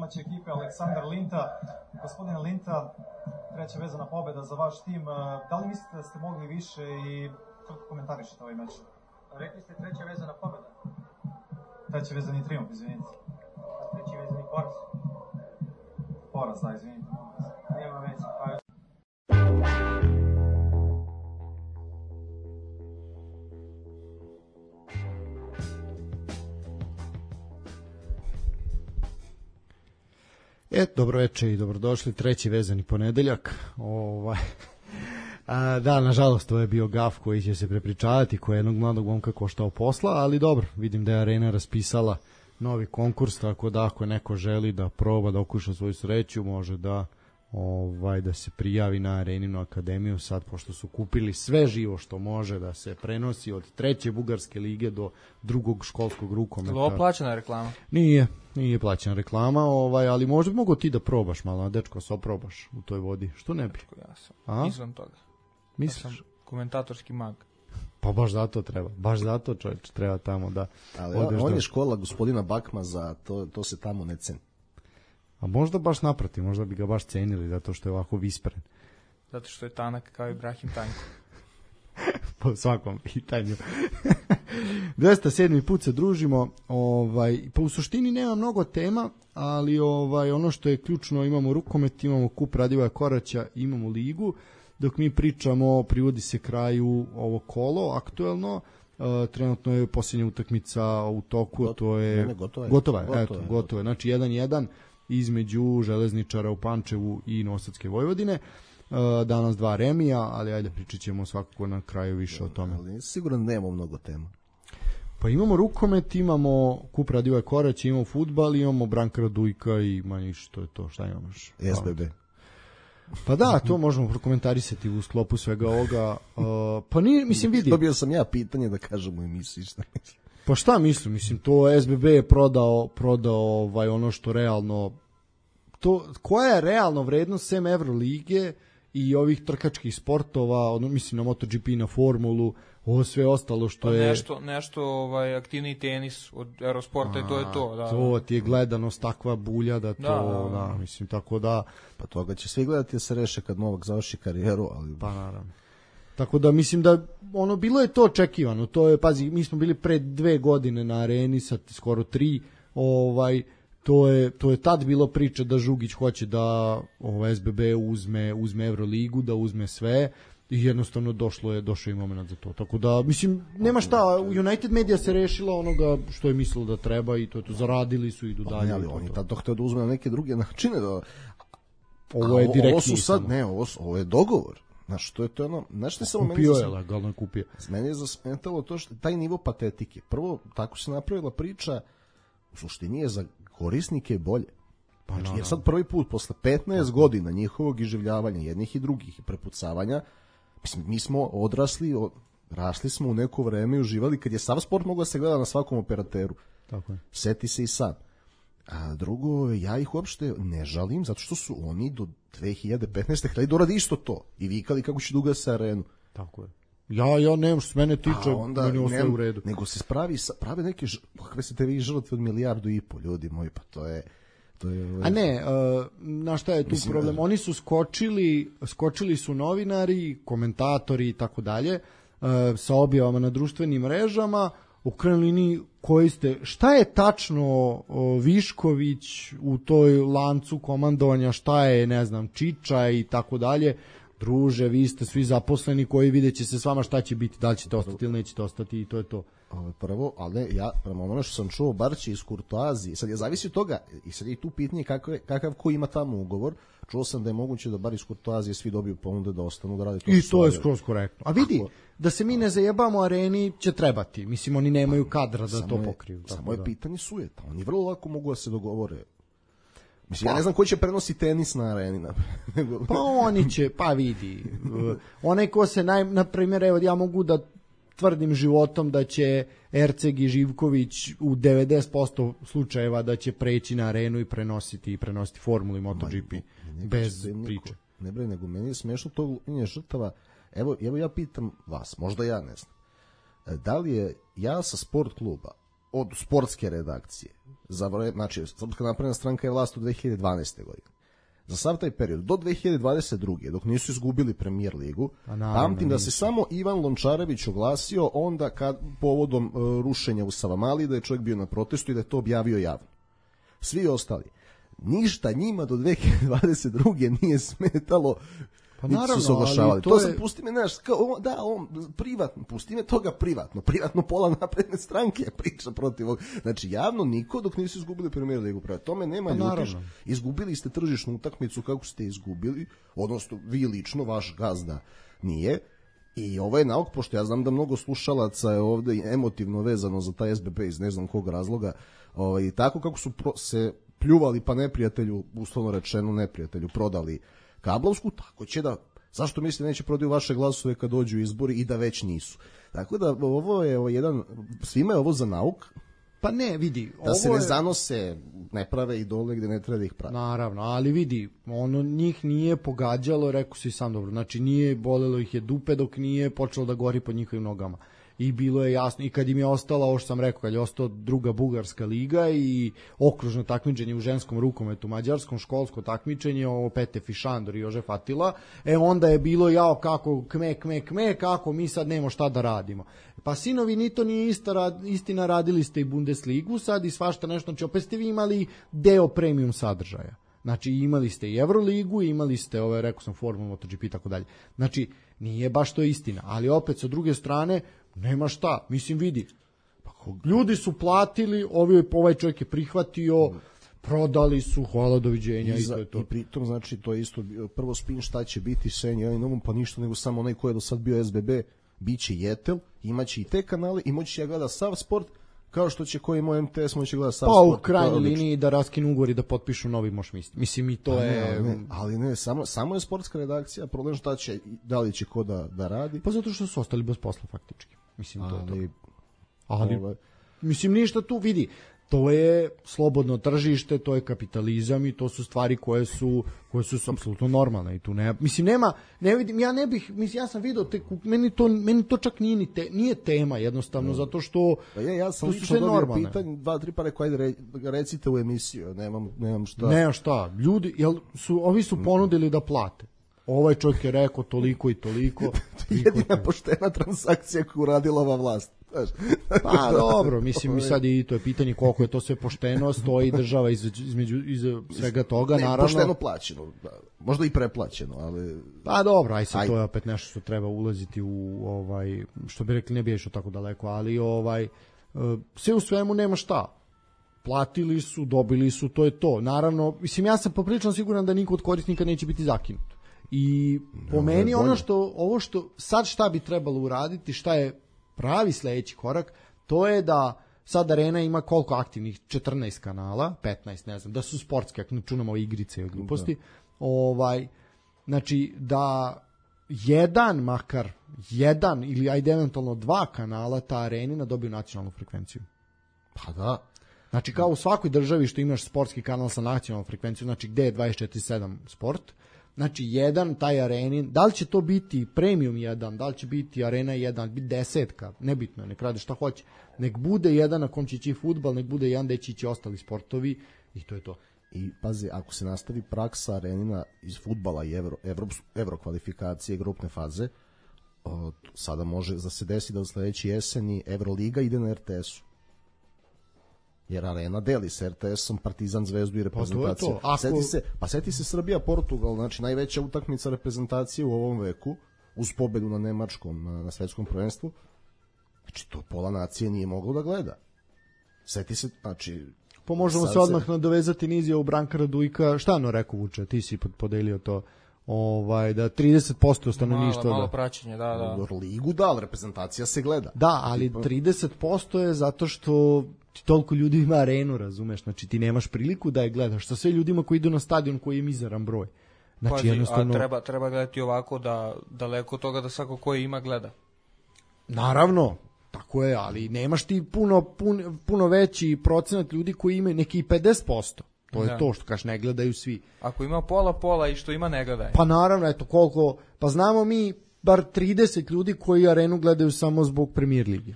domaće ekipe Aleksandar Linta. Gospodine Linta, treća vezana pobeda za vaš tim. Da li mislite da ste mogli više i kako komentarišete ovaj meč? Rekli ste treća vezana pobeda. Treći vezani trijumf, izvinite. Treći vezani poraz. Poraz, da, izvinite. Nema veze. Pa... Dobro večer i dobrodošli, treći vezani ponedeljak. Da, nažalost, to je bio gaf koji će se prepričavati, koji je jednog mladog momka koštao posla, ali dobro, vidim da je Arena raspisala novi konkurs, tako da ako neko želi da proba da okuša svoju sreću, može da se prijavi na Areninu akademiju sad, pošto su kupili sve živo što može da se prenosi od treće bugarske lige do drugog školskog rukometa. Ovo plaćena reklama? Nije plaćena reklama, ali možda bi mogo ti da probaš malo, dečko, se oprobaš u toj vodi, što ne bi? Ja sam izvan toga. Misliš? Ja sam komentatorski mag. Pa baš zato treba, čovječ, treba tamo da... Ali on je škola gospodina Bakmaza, to se tamo ne ceni. A možda baš naprotiv, možda bi ga baš cenili zato što je ovako vispren. Zato što je tanak kao Ibrahim Tanko. Po svakom pitanju. 207. put se družimo, pa u suštini nema mnogo tema, ali ono što je ključno, imamo rukomet, imamo kup Radivoja Koraća, imamo ligu. Dok mi pričamo, privodi se kraju ovo kolo aktuelno. Trenutno je posljednja utakmica u toku, to je gotova je. Znači 1-1 između Železničara u Pančevu i Novosadske Vojvodine. Danas 2 remija, ali ajde pričat ćemo svakako na kraju više o tome. Ali sigurno nemamo mnogo tema. Pa imamo rukomet, imamo kup Radivoja Koraća, imamo fudbal, imamo Branka Radujka i manje što je to, šta imamo još? SBB. Pa da, to možemo prokomentarisati u sklopu svega ovoga. Pa nije, mislim, vidi. Dobio sam ja pitanje da kažem u emisiji šta mislim. Pa šta mislim, to SBB je prodao ono što realno, koja je realno vrednost sem Evrolige i ovih trkačkih sportova, mislim na MotoGP, na formulu, ovo sve ostalo što je... Nešto aktivniji tenis od Eurosporta i to je to. Da. To ti je gledanost takva bulja da to, da, mislim, tako da... Pa toga će svi gledati da se reše kad Novak završi karijeru, ali... Pa naravno. Tako da mislim da bilo je to očekivano, to je, pazi, mi smo bili pre 2 godine na Areni, sad skoro 3, to je tad bilo priča da Žugić hoće da SBB uzme Euroligu, da uzme sve i jednostavno došao je moment za to. Tako da, mislim, nema šta, United Media se rešila onoga što je mislilo da treba i to zaradili su, idu dalje. Ali oni tad htio da uzme na neke druge načine. Ovo je direktni. Ovo su sad, ovo je dogovor. Znaš, to je ono, znaš što je samo meni kupio. Meni je zasmetalo to što taj nivo patetike. Prvo, tako se napravila priča, u suštini je za korisnike bolje. Znači, jer sad prvi put, posle 15 godina njihovog iživljavanja, jednih i drugih, i prepucavanja, mislim, mi smo odrasli, rasli smo u neko vreme i uživali, kad je sav sport mogao da se gleda na svakom operateru. Tako je. Seti se i sad. A drugo, ja ih uopšte ne žalim, zato što su oni do 2015. htjeli doradi isto to i vikali kako će duga se Arenu. Tako je. Ja nemam što se mene tiče, meni ostaje u redu. Nego se prave neke, kakve se te vi žrtve od 1,5 milijardu, ljudi moji, pa to je... A ne, na šta je tu problem? Oni su skočili su novinari, komentatori i tako dalje, sa objavama na društvenim mrežama, okrenuli ni koji ste, šta je tačno Višković u toj lancu komandovanja, šta je, ne znam, Čiča i tako dalje. Druže, vi ste svi zaposleni koji vidjet će se s vama šta će biti, da li ćete ostati ili nećete ostati i to je to. Prvo, ali ne, ja, prema ono što sam čuo, bar će iz kurtoazije, sad je zavisi od toga, i sad je tu pitanje kakav ko ima tamo ugovor, čuo sam da je moguće da bar iz kurtoazije svi dobiju ponude da ostanu da rade to. I to je skroz korektno. A vidi, da se mi ne zajebamo, Areni će trebati, mislim, oni nemaju kadra da to pokriju. Samo je pitanje sujeta, oni vrlo lako mogu da se dogovore. Mislim, ja ne znam koji će prenosi tenis na Areni. Pa oni će, pa vidi. Onaj ko se, na primjer, evo, ja mogu da tvrdim životom da će Erceg i Živković u 90% slučajeva da će preći na Arenu i prenositi Formulu i MotoGP. Bez priče. Ne bre, nego meni je smešno to gubljenje žrtava. Evo ja pitam vas, možda ja ne znam. Da li je ja sa sport kluba od sportske redakcije, znači Srpska napredna stranka je vlast u 2012. godine. Za sav taj period, do 2022. dok nisu izgubili Premier ligu, pamtim da se samo Ivan Lončarević oglasio onda kad povodom rušenja u Savamali, da je čovjek bio na protestu i da je to objavio javno. Svi ostali. Ništa njima do 2022. nije smetalo. Pa naravno, su se oglašavali. To sam, pusti me, znaš, privatno, pusti me toga privatno pola napredne stranke priča protiv ovog. Znači, javno niko dok nisu izgubili Premier ligu. Prema tome nema ljutiš. Izgubili ste tržišnu utakmicu kako ste izgubili, odnosno vi lično, vaš gazda nije. I ovo je nauk, pošto ja znam da mnogo slušalaca je ovde emotivno vezano za taj SBB iz ne znam kog razloga. I tako kako su se pljuvali pa neprijatelju, uslovno rečeno neprijatelju, prodali kablovsku, tako će da, zašto mislite neće prodaju vaše glasove kad dođu izbori i da već nisu. Tako da ovo je jedan, svima je ovo za nauk. Pa ne, vidi. Da se ne zanose, ne prave idole gde ne treba da ih pravi. Naravno, ali vidi, njih nije pogađalo, rekao si sam dobro, znači nije bolelo ih je dupe dok nije počelo da gori pod njihovim nogama. I bilo je jasno, i kad im je ostala, ovo što sam rekao, kad je ostao druga bugarska liga i okružno takmičenje u ženskom rukometu, mađarskom, školsko takmičenje, ovo Petef i Šandor i Jožef Atila, onda je bilo jao kako kme, kako mi sad nemo šta da radimo. Pa sinovi, ni to nije istina, radili ste i Bundesligu sad i svašta nešto, znači opet ste vi imali deo premium sadržaja. Znači imali ste i Euroligu, imali ste, rekao sam, Formula, MotoGP i tako dalje. Znači, nije baš to istina, ali opet sa druge strane, nema šta, mislim vidi, ljudi su platili, ovaj čovjek je prihvatio, prodali su, hvala, doviđenja i to je to. I pritom, znači, to je isto prvo spin šta će biti sa N1, pa ništa nego samo onaj ko je do sad bio SBB, bit će Jetel, imaće i te kanale i moći će ja gleda sav sport, kao što će koji moj MTS moći gleda sav sport. Pa u krajnjoj liniji da raskinu ugovor i da potpišu novi moš misliti. Mislim i to je... Ali ne, samo je sportska redakcija, problem šta će, da li će ko da radi. Pa zato što su ostali bez posla faktički. Mislim ali mislim ništa tu vidi. To je slobodno tržište, to je kapitalizam i to su stvari koje su apsolutno normalne i tu ne vidim, ja sam video meni to čak nije tema jednostavno zato što ja sam lično dobio pitanje 2-3 pa rekao ajde recite u emisiju, nemam šta. Nema šta, ljudi ovi su ponudili da plate. Ovaj čovjek je rekao toliko i toliko. Jedina poštena transakcija koju uradila ova vlast. Pa dobro, mislim sad i to je pitanje koliko je to sve pošteno, stoji država iza svega toga, naravno. Pošteno plaćeno, možda i preplaćeno, ali... Pa dobro, aj sad to je opet nešto što treba ulaziti u, što bi rekli, ne bi išao tako daleko, ali sve u svemu nema šta. Platili su, dobili su, to je to. Naravno, mislim, ja sam poprilično siguran da niko od korisnika neće biti zakinut. I po meni ovo što sad šta bi trebalo uraditi, šta je pravi sledeći korak, to je da sad Arena ima koliko aktivnih, 14 kanala, 15, ne znam, da su sportske, ako ne čunamo igrice i gluposti, znači da makar jedan ili ajde eventualno 2 kanala ta Arenina dobiju nacionalnu frekvenciju. Pa da. Znači kao u svakoj državi što imaš sportski kanal sa nacionalnom frekvencijom, znači gde je 24/7 sport, znači jedan taj Arenin, da li će to biti premium jedan, da li će biti Arena 1, biti 10, nebitno je, nek radi šta hoće, nek bude jedan na kom će ići fudbal, nek bude jedan gde će ići ostali sportovi i to je to. I pazi, ako se nastavi praksa Arenina iz fudbala i evro kvalifikacije, grupne faze, sada može da se desi da u sledeći jeseni Evroliga ide na RTS-u. Jer Arena deli sa RTS-om Partizan, Zvezdu i reprezentaciju. Seti se Srbija-Portugal, znači najveća utakmica reprezentacije u ovom veku, uz pobedu na Nemačkom na svetskom prvenstvu. Znači to pola nacije nije moglo da gleda. Seti se, znači... Pa možemo se odmah nadovezati nizija u Brankara Dujka, šta ono rekao Vuče, ti si podelio to, da 30% stanovništva... Malo praćenje, da. Ligu da, ali reprezentacija se gleda. Da, ali 30% je zato što toliko ljudi ima Arenu, razumeš, znači ti nemaš priliku da je gledaš sa sve ljudima koji idu na stadion koji je mizeran broj. Znači, jednostavno... a treba gledati ovako da daleko od toga da svako koji ima gleda. Naravno, tako je, ali nemaš ti puno veći procenat ljudi koji imaju neki 50%. To je to što kažeš, ne gledaju svi. Ako ima pola i što ima ne gledaju. Pa naravno, eto koliko, pa znamo mi bar 30 ljudi koji Arenu gledaju samo zbog Premier lige.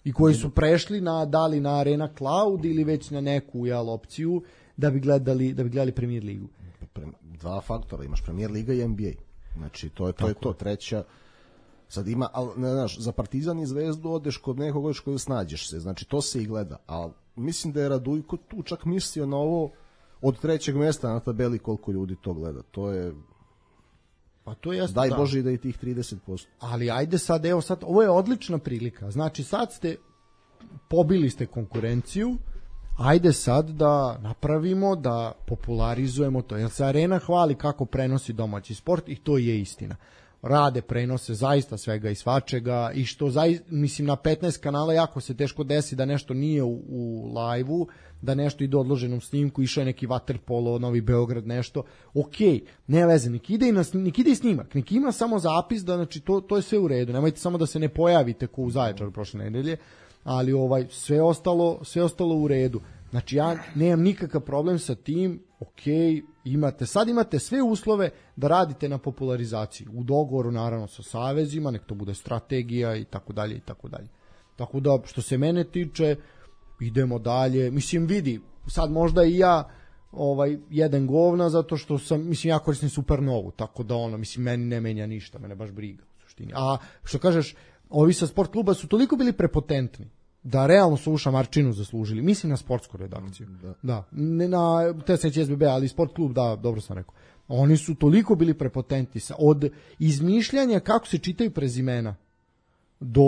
i koji su prešli da li na Arena Cloud ili već na neku opciju da bi gledali Premier ligu. Dva faktora, imaš Premier liga i NBA. Znači, to je to. Treća, sad ima, ali, ne znaš, za Partizan i Zvezdu odeš kod nekog, odeš kod snađeš se, znači to se i gleda, ali mislim da je Radujko tu čak mislio na ovo od trećeg mesta na tabeli koliko ljudi to gleda, to je... Pa to je daj Bože da i tih 30%. Ali ajde sad, evo sad, ovo je odlična prilika, znači sad pobili ste konkurenciju, ajde sad da napravimo, da popularizujemo to, jer se Arena hvali kako prenosi domaći sport i to je istina. Rade prenose zaista svega i svačega i što mislim na 15 kanala jako se teško desi da nešto nije u live-u, da nešto ide odloženom snimku, išao je neki vaterpolo, Novi Beograd, nešto. Okej, ne veze, nek ide i snimak, nek ima samo zapis, da znači to je sve u redu. Nemojte samo da se ne pojavite ko u Zaječaru prošle nedelje, ali sve ostalo u redu. Znači ja nemam nikakav problem sa tim, imate sve uslove da radite na popularizaciji, u dogovoru naravno sa savezima, nek to bude strategija i tako dalje i tako dalje. Tako da što se mene tiče, idemo dalje. Mislim, vidi, sad možda i ja jedan govna zato što ja koristim Supernovu, tako da mislim meni ne menja ništa, mene baš briga u suštini. A što kažeš, ovi sa sport kluba su toliko bili prepotentni da realno su u Šamarčinu zaslužili. Mislim na sportsku redakciju. Da. Ne na TSC SBB, ali sport klub, da, dobro sam rekao. Oni su toliko bili prepotentni od izmišljanja kako se čitaju prezimena do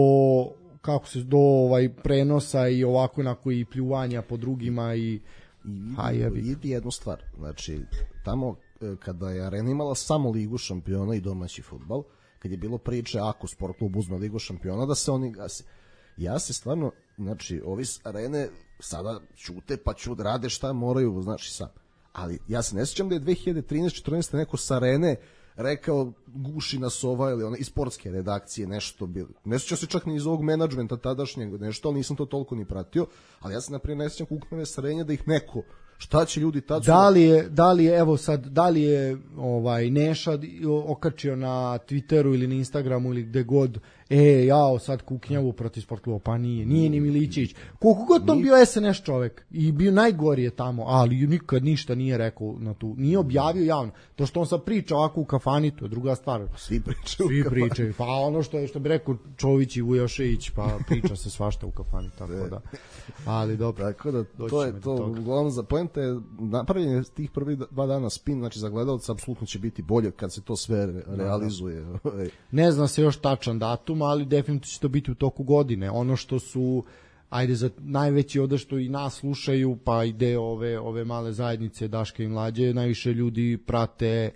prenosa i ovako onako i pljuvanja po drugima i vidi jednu stvar. Znači, tamo kada je Arena imala samo Ligu šampiona i domaći fudbal, kad je bilo priče ako sport klub uzme Ligu šampiona da se oni gase. Ja se stvarno, znači, ovi s Arene sada ćute pa rade šta moraju, znači sam. Ali ja se ne sjećam da je 2013-14 neko s Arene rekao guši nas ili iz sportske redakcije nešto bilo. Ne sjećam se čak ni iz ovog menadžmenta tadašnjeg nešto, ali nisam to toliko ni pratio, ali ja se naprijed ne sjećam kukneve s Arene da ih neko, šta će ljudi tad... Da li je Neša okačio na Twitteru ili na Instagramu ili gde god, sad kuknjavu protiv sport kluba, pa nije ni Milićević. Koliko god to bio SNS čovek i bio najgori je tamo, ali nikad ništa nije rekao na tu, nije objavio javno. To što on sad priča ovako u kafani, to je druga stvar. Svi pričaju. Pa ono što bi rekao Čović i Vujošević, pa priča se svašta u kafani, tako da. Ali dobro. Tako da to je to. Uglavnom za poenta je napravljenje tih prvih 2 dana spin, znači za gledalca apsolutno će biti bolje kad se to sve realizuje. Ne zna se još tačan datum, ali definitivno će to biti u toku godine. Ono što su, za najveći ovde što i nas slušaju, pa ide ove male zajednice Daške i Mlađe, najviše ljudi prate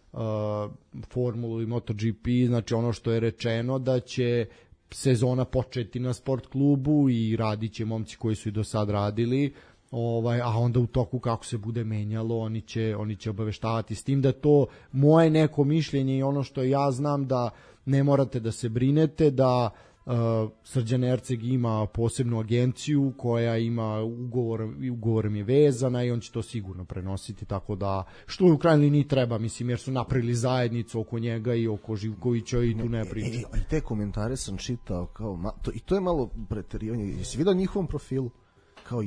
Formulu i MotoGP, znači ono što je rečeno da će sezona početi na sport klubu i radit će momci koji su i do sad radili, a onda u toku kako se bude menjalo oni će obaveštavati, s tim da to moje neko mišljenje i ono što ja znam da ne morate da se brinete, da Srđan Erceg ima posebnu agenciju koja ima ugovorom je vezana i on će to sigurno prenositi, tako da što u krajnjoj liniji treba, mislim, jer su napravili zajednicu oko njega i oko Živkovića i tu ne priča. I te komentare sam čitao i to je malo preterivanje. Jesi vidio njihovom profilu? Kao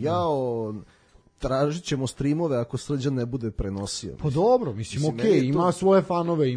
tražit ćemo streamove ako Srđan ne bude prenosio. Pa dobro, mislim ima svoje fanove,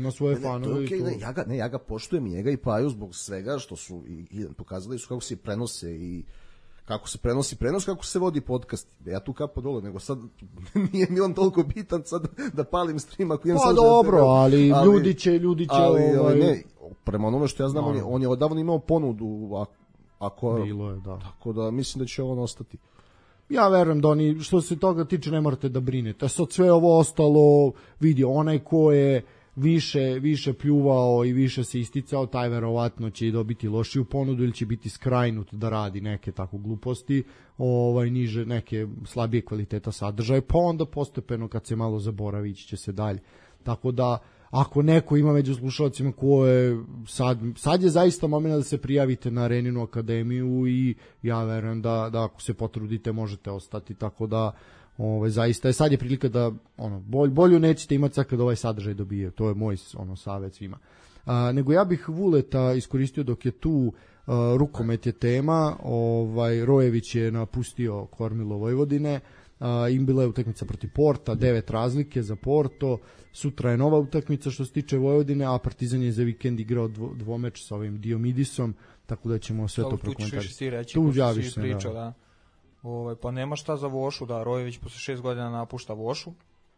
ja ga poštujem i njega i Paju zbog svega što su pokazali su kako se prenose i kako se prenosi prenos, kako se vodi podcast. Ja tu kapo dole, nego sad nije mi on toliko bitan sad da palim stream ako imam sad. Pa dobro, ali ljudi će ne, prema onome što ja znam, on je odavno imao ponudu bilo je, da. Tako da mislim da će on ostati. Ja verujem da oni, što se toga tiče, ne morate da brinete. Sad sve ovo ostalo, vidi, onaj ko je više pljuvao i više se isticao, taj verovatno će i dobiti lošiju ponudu ili će biti skrajnut da radi neke tako gluposti, niže neke slabije kvaliteta sadržaja, pa onda postepeno kad se malo zaboravi ići će se dalje. Tako da, ako neko ima među slušalcima ko je sad je zaista moment da se prijavite na Areninu akademiju i ja verujem da ako se potrudite možete ostati, tako da zaista je sad je prilika da bolju nećete imati sad kad ovaj sadržaj dobije, to je moj savjet svima. Nego ja bih Vuleta iskoristio dok je tu rukomet je tema, Rojević je napustio kormilo Vojvodine, bila je utakmica protiv Porta, 9 razlike za Porto, sutra je nova utakmica što se tiče Vojvodine, a Partizan je za vikend igrao dvomeč sa ovim Diomidisom, tako da ćemo sve to prokomentarisati. Tu javiš se, priča, da. Pa nema šta za Vošu, da, Rojević posle 6 godina napušta Vošu.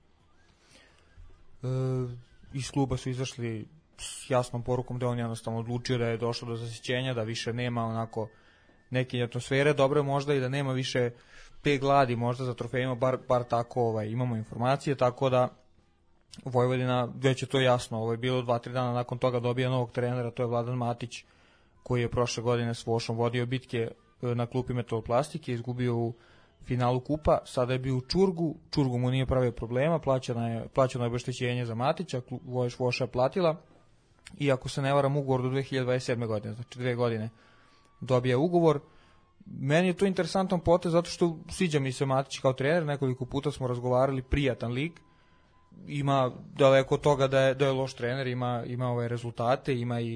Iz kluba su izašli s jasnom porukom da on jednostavno odlučio da je došlo do zasićenja, da više nema onako neke atmosfere, dobro je možda i da nema više te gladi možda za trofejima, bar tako imamo informacije, tako da Vojvodina, već je to jasno, je bilo 2-3 dana nakon toga dobija novog trenera, to je Vladan Matić, koji je prošle godine s Vošom vodio bitke na klupi Metaloplastike, izgubio u finalu kupa, sada je bio u Čurgu mu nije pravio problema, plaćeno je obeštećenje za Matića, Voša je platila, i ako se ne varam ugovor do 2027. godine, znači 2 godine dobija ugovor. Meni je to interesantan potez zato što sviđa mi se Matić kao trener, nekoliko puta smo razgovarali, prijatan lik, ima daleko od toga da je loš trener, ima ove rezultate, ima i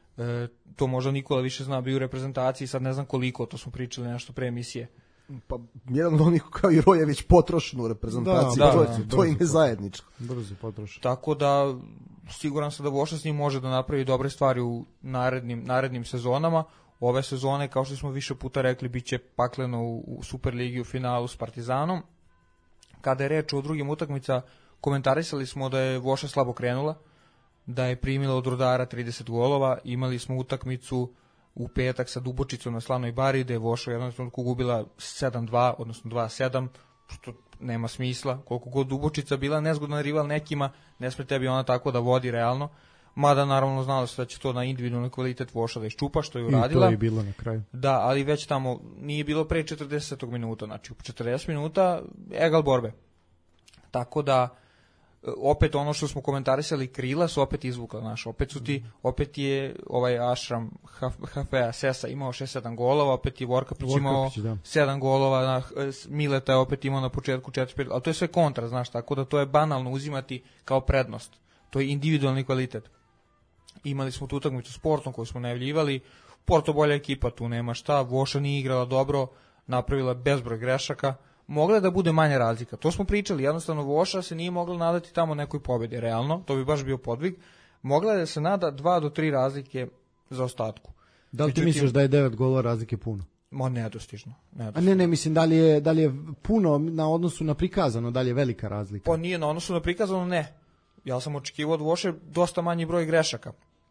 to možda Nikola više zna, bio u reprezentaciji, sad ne znam koliko, to smo pričali nešto pre emisije. Pa jedan od onih kao i Rojević potrošen u reprezentaciji, to im je zajedničko. Brzo potrošen. Tako da siguran sam da Voša s njim može da napravi dobre stvari u narednim sezonama. Ove sezone, kao što smo više puta rekli, bit će pakleno u Superligi u finalu s Partizanom. Kada je reč o drugim utakmica, komentarisali smo da je Voša slabo krenula, da je primila od Rudara 30 golova, imali smo utakmicu u petak sa Dubočicom na Slavnoj Bari, da je Voša u jednom trenutku gubila 7-2, odnosno 2-7, što nema smisla. Koliko god Dubočica bila nezgodan rival nekima, ne sme tebi ona tako da vodi realno, mada naravno znala se da će to na individualni kvalitet Voša da iščupa, što je uradila. I to je bilo na kraju. Da, ali već tamo nije bilo pre 40. minuta, znači u 40 minuta egal borbe. Tako da opet ono što smo komentarisali, krila su opet izvukla, opet je Ašram Hafea Sesa imao 6-7 golova, opet je Vorkapić imao 7 golova, Mileta je opet imao na početku 4-5, ali to je sve kontra, tako da to je banalno uzimati kao prednost, to je individualni kvalitet. Imali smo tu utakmicu s Portom koju smo najavljivali, Porto bolja ekipa, tu nema šta, Voša nije igrala dobro, napravila bezbroj grešaka, mogla je da bude manja razlika. To smo pričali, jednostavno Voša se nije mogla nadati tamo nekoj pobedi, realno, to bi baš bio podvig. Mogla je da se nada 2 do 3 razlike za ostatku. Da li ti misliš da je 9 golova razlike puno? Nedostižno. A ne, mislim, da li je puno na odnosu na prikazano, da li je velika razlika? Pa nije na odnosu na prikazano, ne. Ja sam očekivao od Voše dosta manji broj grešaka.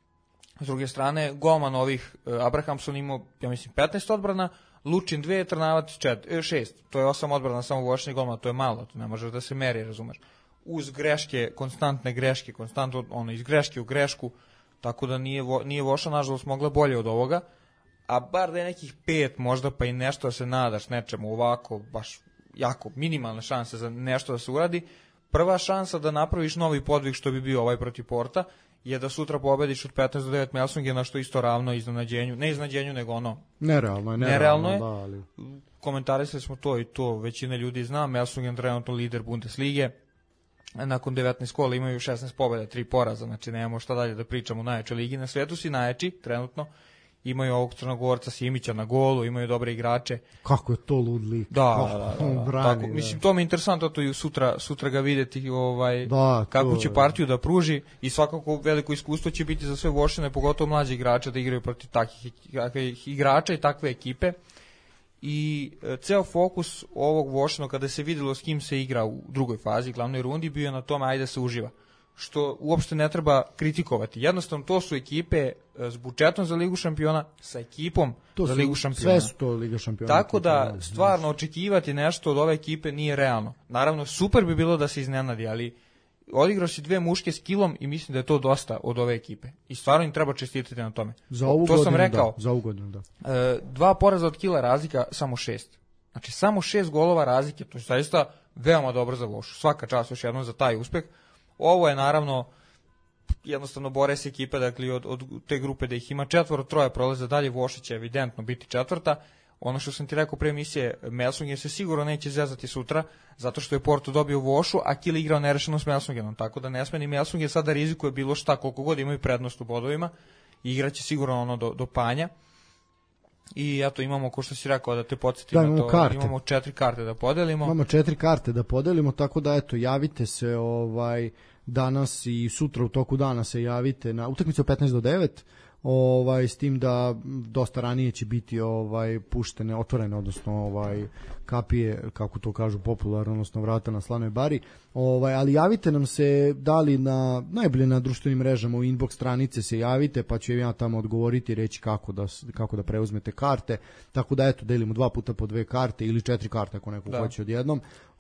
S druge strane, golman ovih Abrahamson imao, ja mislim, 15 odbrana, Lučin 2, Trnavac 6. To je 8 odbrana samo Vošnih golmana, to je malo, to ne možeš da se meri, razumeš. Uz greške, konstantne greške, iz greške u grešku, tako da nije Voša, nažalost, mogla bolje od ovoga, a bar da je nekih 5 možda pa i nešto da se nadaš nečemu ovako, baš jako minimalne šanse za nešto da se uradi. Prva šansa da napraviš novi podvig, što bi bio ovaj protiv Porta, je da sutra pobediš od 15 do 9 Melsungena, što isto ravno iznenađenju, ne iznenađenju, nego ono... Nerealno je. Da, ali... Komentarisali smo to i to većina ljudi zna, Melsungen trenutno lider Bundeslige, nakon 19 kola imaju 16 pobjeda, 3 poraza, znači nemamo šta dalje da pričamo u najjačoj ligi, na svetu si najjači trenutno, imaju ovog Crnogorca Simića na golu, imaju dobre igrače. Kako je to lud lik. Da. Tako, mislim, to mi je interesantno to i sutra ga vidjeti kakvu će partiju da pruži i svakako veliko iskustvo će biti za sve Vošine, pogotovo mlađe igrače da igraju protiv takvih igrača i takve ekipe. I ceo fokus ovog Vošina, kada se vidjelo s kim se igra u drugoj fazi, glavnoj rundi, bio je na tome ajde se uživa. Što uopšte ne treba kritikovati. Jednostavno, to su ekipe s budžetom za Ligu šampiona, sa ekipom za Ligu šampiona. Sve su to Liga šampiona. Tako da, stvarno, očekivati nešto od ove ekipe nije realno. Naravno, super bi bilo da se iznenadi, ali odigrao si 2 muške s kilom i mislim da je to dosta od ove ekipe. I stvarno im treba čestitati na tome. Za ovu to godinu, sam rekao. Za ovu godinu, da. 2 poraza od kila razlika, samo 6. Znači, samo 6 golova razlike, to je zaista veoma dobro za Vošu. Svaka čast još jednom za taj uspeh. Ovo je naravno jednostavno bore se ekipe, dakle od te grupe da ih ima 4, 3 prolaze dalje, Voša će evidentno biti 4. Ono što sam ti rekao pre emisije, Melsungen se sigurno neće zezati sutra, zato što je Porto dobio Vošu, a Kiel igrao nerešeno s Melsungenom, tako da ne sme ni Melsungen sada rizikuje bilo šta, koliko god imaju prednost u bodovima, i igraće sigurno ono do panja. I eto, imamo, ko što si rekao, da te podsjetim, da, imamo, imamo 4 karte da podelimo. Imamo 4 karte da podelimo, tako da eto, javite se danas i sutra u toku dana se javite na utakmicu 15 do 9, s tim da dosta ranije će biti puštene, otvorene, odnosno kapije, kako to kažu popularno, odnosno vrata na Slanoj bari, ali javite nam se, da li najbolje na društvenim mrežama, u inbox stranice se javite, pa ću ja tamo odgovoriti i reći kako da preuzmete karte, tako da eto, delimo 2 puta po 2 karte ili 4 karte ako neko hoće odjednom.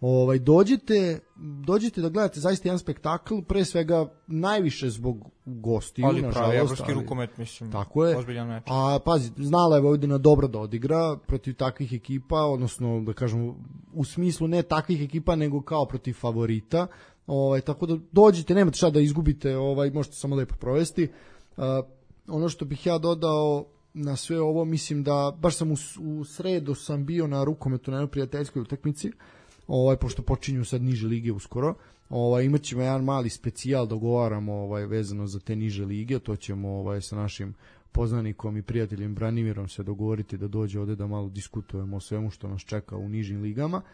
Dođite da gledate zaista jedan spektakl, pre svega najviše zbog gostiju, ali pravi evropski rukomet, mislim, tako je. Ozbiljan meč. A pazi, znala je Vojvodina dobro da odigra protiv takvih ekipa, odnosno da kažemo u smislu ne takvih ekipa nego kao protiv favorita. Tako da dođite, nemate šta da izgubite, možete samo lepo provesti. Ono što bih ja dodao na sve ovo, mislim da baš sam u sredu sam bio na rukometu na jednoj prijateljskoj utakmici, pošto počinju sad niže lige uskoro. Imat ćemo jedan mali specijal, dogovaramo vezano za te niže lige, to ćemo sa našim poznanikom i prijateljem Branimirom se dogovoriti da dođe ovde da malo diskutujemo o svemu što nas čeka u nižim ligama.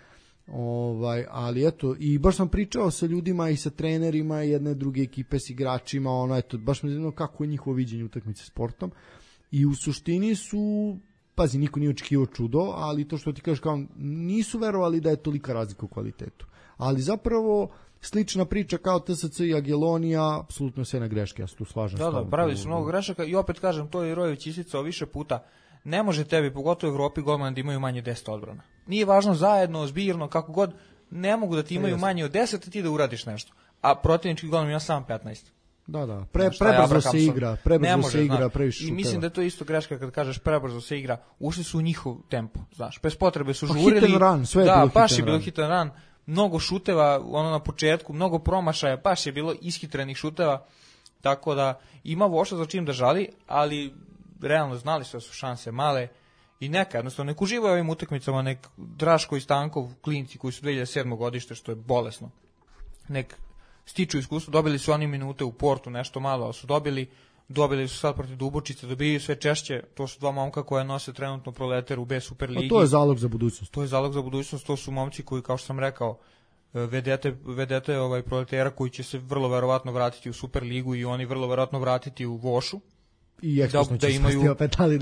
Ali eto, i baš sam pričao sa ljudima i sa trenerima jedne druge ekipe, s igračima, baš me zanimalo kako je njihovo viđenje utakmice sportom, i u suštini su, pazi, niko nije očekivao čudo, ali to što ti kažeš, kao nisu verovali da je tolika razlika u kvalitetu, ali zapravo slična priča kao TSC i Agelonija, apsolutno sve na greške, ja se tu slažem. Da, pravili su mnogo grešaka i opet kažem, to je Rojević isticao više puta, ne može tebi, pogotovo u Evropi, golman da imaju manje 10 odbrana. Nije važno zajedno, zbirno, kako god, ne mogu da ti imaju manje od 10, a ti da uradiš nešto. A protivnički golman ima sam 15. Da, prebrzo se igra, previše šuteva. I mislim da je to isto greška kad kažeš prebrzo se igra, ušli su u njihov tempo, znaš, bez potrebe su žurili. Hit and run, sve je bilo baš je bilo hit and run, mnogo šuteva, na početku, mnogo promašaja, baš je bilo ishitrenih šuteva, tako da ima Voša za čim da žali, ali realno znali su da su šanse male i jednostavno nek uživaju ovim utakmicama, nek Draško i Stankov, klinci koji su 2007. godište, što je bolesno, nek stiču iskustvo, dobili su oni minute u Portu, nešto malo, ali su dobili su sad protiv Dubočice, dobijaju sve češće, to su 2 momka koje nose trenutno Proletar u B Superligi. A to je zalog za budućnost. To su momci koji, kao što sam rekao, vedete Proletara koji će se vrlo verovatno vratiti u Superligu i oni vrlo verovatno vratiti u Vošu. I ekspresno će spasti opet, ali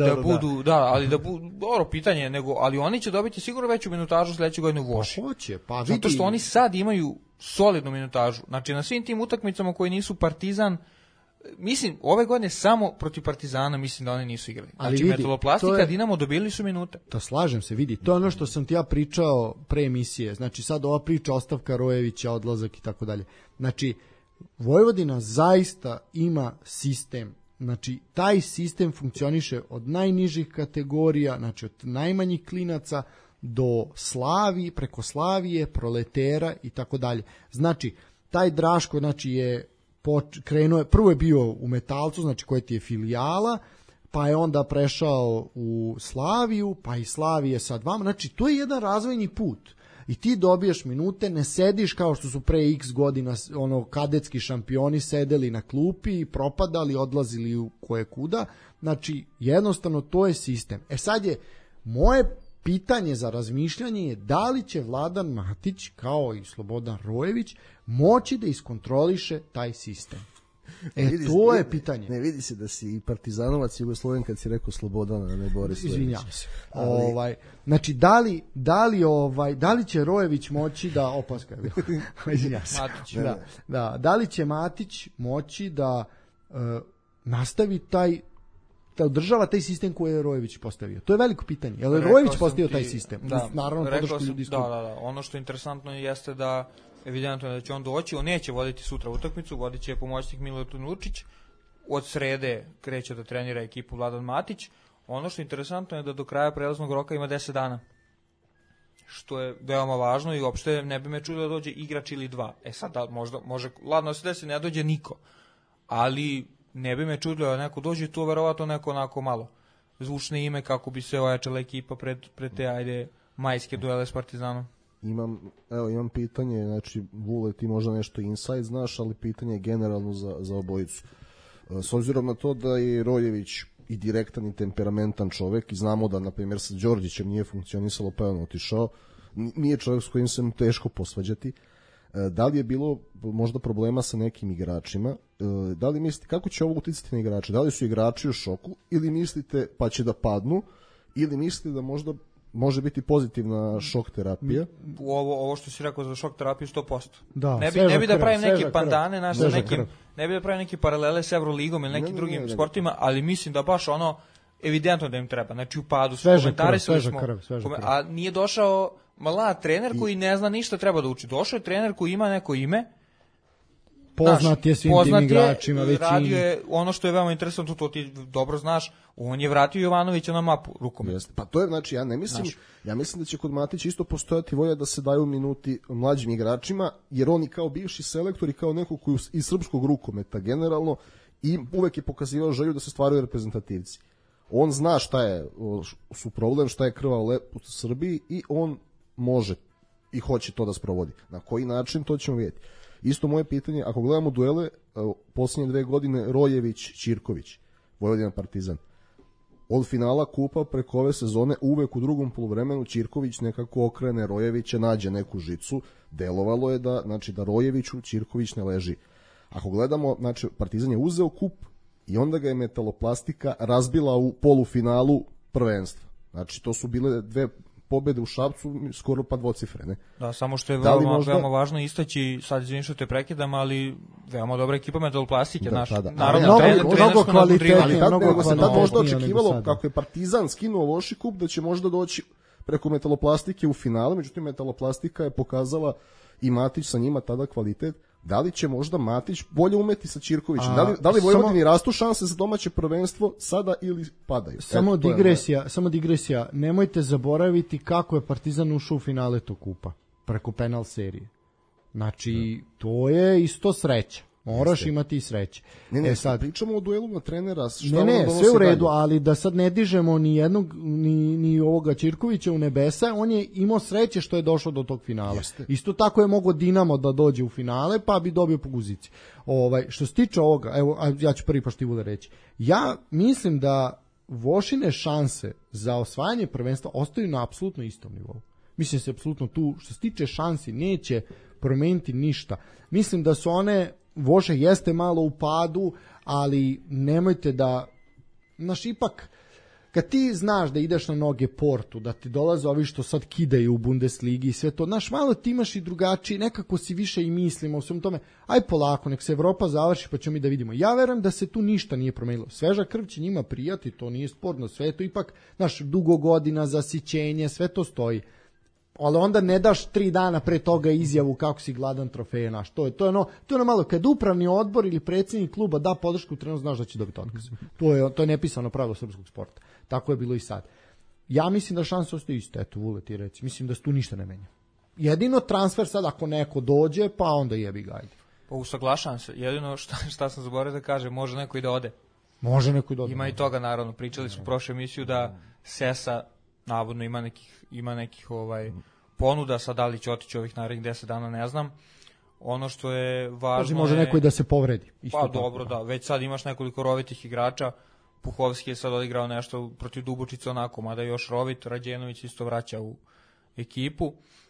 dobro pitanje, ali oni će dobiti sigurno veću minutažu sledeće godine u Voši. Hoće, zato što oni sad imaju solidnu minutažu. Znači, na svim tim utakmicama koji nisu Partizan, mislim, ove godine samo protiv Partizana mislim da oni nisu igrali. Znači, Metaloplastika, Dinamo dobili su minute. To slažem se, vidi. To je ono što sam ti ja pričao pre emisije. Znači, sad ova priča ostavka Rojevića, odlazak i tako dalje. Znači, Vojvodina zaista ima sistem. Znači, taj sistem funkcioniše od najnižih kategorija, znači od najmanjih klinaca do Slavi, preko Slavije, Proletera i tako dalje. Znači, taj Draško, znači, je krenuo, prvo je bio u Metalcu, znači koja ti je filijala, pa je onda prešao u Slaviju, pa i Slavije sad vama. Znači, to je jedan razvojni put. I ti dobiješ minute, ne sediš kao što su pre x godina kadetski šampioni sedeli na klupi, propadali, odlazili u koje kuda. Znači, jednostavno to je sistem. Sad je moje pitanje za razmišljanje je da li će Vladan Matić kao i Slobodan Rojević moći da iskontroliše taj sistem. To je pitanje. Ne vidi se da si i partizanovac i Jugosloven kad si rekao Slobodan, a ne Boris Rojević. Izvinjavam se. Znači, da li će Rojević moći da opaska je bilo. Izvinjavam se. Da li će Matić moći da nastavi da održava taj sistem koji je Rojević postavio? To je veliko pitanje. Je li Rojević postavio taj sistem? Naravno, podršku ljudi. Da. Ono što je interesantno jeste da evidentno da će on doći, on neće voditi sutra utakmicu, vodit će pomoćnik Milutin Lučić, od srede kreće da trenira ekipu Vladan Matić. Ono što je interesantno je da do kraja prelaznog roka ima 10 dana, što je veoma važno i uopšte ne bi me čudo da dođe igrač ili 2. Sad da, može ladno se desi, ne dođe niko, ali ne bi me čudo da neko dođe, to verovatno neko onako malo zvučne ime kako bi se ojačala ekipa pred te majske duele s Partizanom. Imam pitanje, znači Vule, ti možda nešto inside znaš, ali pitanje je generalno za obojicu. S obzirom na to da je Rojević i direktan i temperamentan čovek i znamo da, na primjer, sa Đorđićem nije funkcionisalo, pa je on otišao. Nije čovjek s kojim se teško posvađati. Da li je bilo možda problema sa nekim igračima? Da li mislite, kako će ovo uticati na igrače? Da li su igrači u šoku ili mislite pa će da padnu ili mislite da možda može biti pozitivna šok terapija? Ovo što si rekao za šok terapiju 100%. Da, ne bi da pravim neke pandane sa nekim, ne bi da pravim neke paralele s Evroligom ili nekim drugim sportima, ali mislim da baš ono evidentno da im treba. Znači u padu su komentarisali smo, a nije došao mlad trener koji ne zna ništa, treba da uči. Došao je trener koji ima neko ime, poznat je svim tim igračima, radio je ono što je veoma interesantno, to ti dobro znaš, on je vratio Jovanovića na mapu rukomet. Pa to je, znači, ja mislim da će kod Matića isto postojati volja da se daju minuti mlađim igračima, jer oni kao bivši selektor i kao neko koji iz srpskog rukometa generalno i uvek je pokazivao želju da se stvaraju reprezentativci. On zna šta je su problem, šta je krvav lep u Srbiji i on može i hoće to da sprovodi. Na koji način, to ćemo vidjeti. Isto moje pitanje, ako gledamo duele, posljednje 2 godine Rojević-Ćirković, Vojvodina Partizan. Od finala kupa preko ove sezone uvek u drugom poluvremenu Ćirković nekako okrene Rojevića, nađe neku žicu, delovalo je da Rojeviću Ćirković ne leži. Ako gledamo, znači Partizan je uzeo kup i onda ga je Metaloplastika razbila u polufinalu prvenstva. Znači to su bile 2 pobede u Šapcu, skoro pa dvocifre, ne? Da, samo što je veoma važno istaći, sad izvinim što te prekidam, ali veoma dobra ekipa Metaloplastike, naravno, mnogo kvalitetnije, ali se tad možda očekivalo, kako je Partizan skinuo loši kup, da će možda doći preko Metaloplastike u finale, međutim Metaloplastika je pokazala i Matić sa njima tada kvalitet. Da li će možda Matić bolje umeti sa Ćirkovićem? Da li Vojvodini rastu šanse za domaće prvenstvo sada ili padaju? Samo digresija. Nemojte zaboraviti kako je Partizan ušao u finale tog kupa. Preko penal serije. Znači, to je isto sreća. Moraš imati i sreće. Sad pričamo o duelu trenera. Sve u redu, ali da sad ne dižemo ni jednog, ni ovoga Ćirkovića u nebesa, on je imao sreće što je došao do tog finala. Isto tako je mogao Dinamo da dođe u finale, pa bi dobio po guzici. Što se tiče ovoga, evo, ja ću prvi pošto ti bude reći. Ja mislim da Vošine šanse za osvajanje prvenstva ostaju na apsolutno istom nivou. Mislim se apsolutno tu, što se tiče šansi, neće promeniti ništa. Mislim da su one, Voše jeste malo u padu, ali nemojte da, ipak, kad ti znaš da ideš na noge Portu, da ti dolaze ovi što sad kidaju u Bundesligi i sve to, malo ti imaš i drugačiji, nekako si više i mislimo o svem tome, aj polako, nek se Evropa završi pa ćemo mi da vidimo. Ja verujem da se tu ništa nije promenilo. Sveža krv će njima prijati, to nije sporno, sve to ipak, dugo godina, zasićenje, sve to stoji. Ali onda ne daš 3 dana pre toga izjavu kako si gladan trofeja, to je ono malo, kad upravni odbor ili predsjednik kluba da podršku treneru, znaš da će dobiti otkaz. To je nepisano pravilo srpskog sporta. Tako je bilo i sad. Ja mislim da šanse ostaju iste, eto, Vule ti reci. Mislim da se tu ništa ne menja. Jedino transfer sad, ako neko dođe, pa onda jebi ga, ajde. Pa usaglašavam se. Jedino šta sam zaboravio da kažem, može neko i da ode. Može neko i da ode. Ima i toga, naravno. Pričali smo u prošloj emisiju da Sesa navodno ima nekih ponuda, sad da li će otići ovih narednih 10 dana, ne znam. Ono što je važno može neko i da se povredi. Pa dobro, da. Već sad imaš nekoliko rovitih igrača. Puhovski je sad odigrao nešto protiv Dubočice onako, mada još rovit. Rađenović isto vraća u ekipu.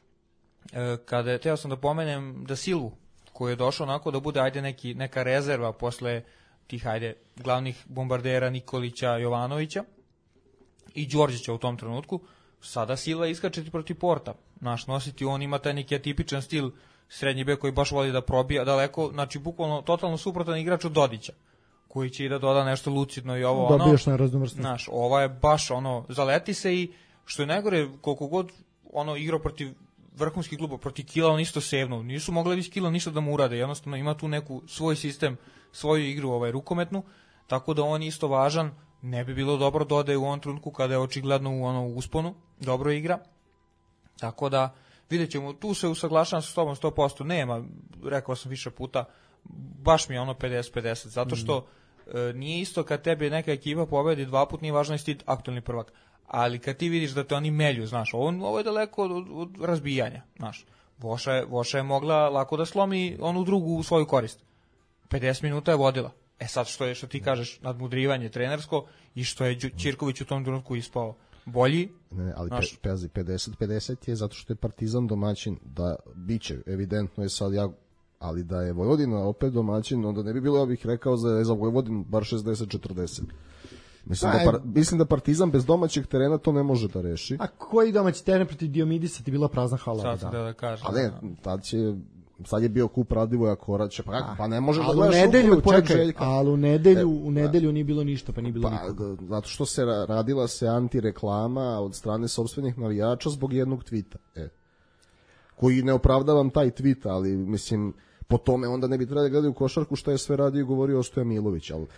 Teo sam da pomenem da Silvu, koji je došao onako da bude neka rezerva posle tih glavnih bombardera Nikolića, Jovanovića i Đorđića u tom trenutku. Sada Silva iskačeti protiv Porta. Nositi, on ima taj neki atipičan stil srednji bek koji baš voli da probija daleko, znači bukvalno totalno suprotan igrač od Dodića, koji će i da doda nešto lucidno i ovo dobiješ na raznovrsnost. Ova je baš zaleti se i što je najgore, koliko god igrao protiv vrhunskih kluba, protiv Kila, on isto sevnuo. Nisu mogli iz Kila ništa da mu urade, jednostavno ima tu neku svoj sistem, svoju igru rukometnu, tako da on isto važan. Ne bi bilo dobro da ode u ovom trenutku kada je očigledno u usponu, dobro igra. Tako da vidjet ćemo, tu se usaglašavam sa tobom 100%, nema, rekao sam više puta, baš mi je 50-50, zato što nije isto kad tebi neka ekipa pobedi 2 puta, nije važno jesi ti aktualni prvak, ali kad ti vidiš da te oni melju, znaš, ovo je daleko od razbijanja, znaš, Voša je mogla lako da slomi onu drugu u svoju korist, 50 minuta je vodila. sad što ti kažeš, nadmudrivanje trenersko i što je Ćirković u tom trenutku ispao bolji. Ne, ali pazi, 50-50 je zato što je Partizan domaćin, da biće, evidentno je sad ali da je Vojvodina opet domaćin, onda ne bi bilo, ja bih rekao za Vojvodinu bar 60-40. Mislim da Partizan bez domaćeg terena to ne može da reši. A koji domaći teren protiv Diomidisa ti bila prazna hala? Sad sam da kažem. A ne, sad je bio kup Radivoja Koraća, pa ne može da gledaš nedelju, čekaj, ali u nedelju nije bilo ništa, pa nije bilo nikoga. Zato što se radila se antireklama od strane sopstvenih navijača zbog jednog tvita. Koji ne opravdavam taj tvit, ali mislim, po tome onda ne bi trebali gledati u košarku šta je sve radio i govorio Ostoja Milović, ali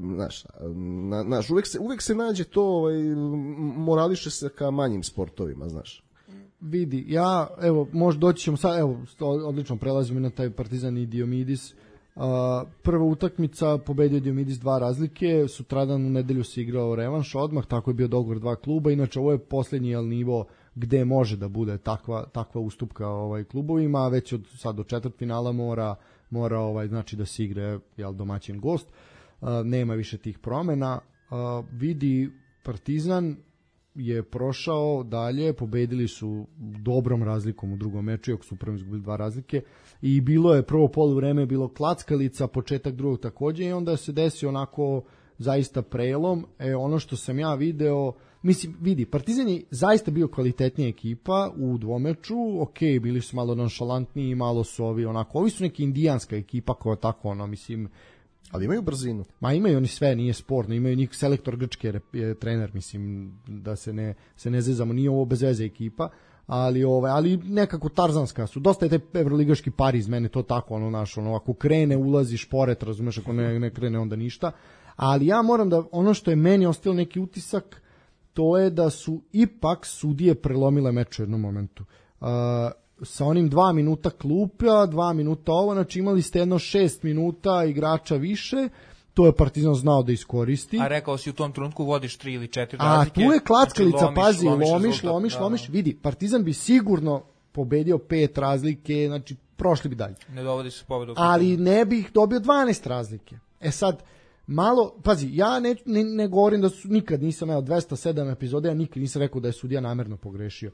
znaš, uvek se nađe to, morališe se ka manjim sportovima, znaš. Vidi, možda doći ćemo sad, odlično prelazimo na taj Partizan i Diomidis. Prva utakmica, pobedio Diomidis 2 razlike, sutradan u nedelju se igrao revanš odmah, tako je bio dogovor 2 kluba, inače ovo je poslednji nivo gde može da bude takva ustupka klubovima, već sad do četvrtfinala mora znači da se igre domaćin gost, nema više tih promena. Vidi, Partizan je prošao dalje, pobedili su dobrom razlikom u drugom meču, iako su prvo izgubili 2 razlike, i bilo je prvo poluvreme bilo klackalica, početak drugog takođe, i onda se desio onako zaista prelom. Ono što sam ja video, mislim, vidi, Partizan je zaista bio kvalitetnija ekipa u dvomeču, bili su malo nonšalantniji, malo su ovi su neki indijanska ekipa koja tako, mislim, ali imaju brzinu. Ma imaju oni sve, nije sporno, imaju njih selektor grčki je trener, mislim, da se ne zezamo, nije ovo bez veze ekipa, ali nekako tarzanska su, dosta je taj evroligaški par iz mene, to tako, ako krene, ulaziš pored, razumeš, ako ne krene, onda ništa, ali ja moram da, ono što je meni ostalo neki utisak, to je da su ipak sudije prelomile meč u jednom momentu. Sa onim 2 minuta klupa, 2 minuta ovo, znači imali ste jedno 6 minuta igrača više, to je Partizan znao da iskoristi. A rekao si u tom trenutku vodiš 3 ili 4 razlike. A tu je klackalica, znači, pazi, lomiš, vidi, Partizan bi sigurno pobedio 5 razlike, znači prošli bi dalje. Ne dovodi se pobedu. Ali ne bih dobio 12 razlike. Sad, malo, pazi, ja ne govorim da nikad nisam 207 epizode, ja nikad nisam rekao da je sudija namerno pogrešio.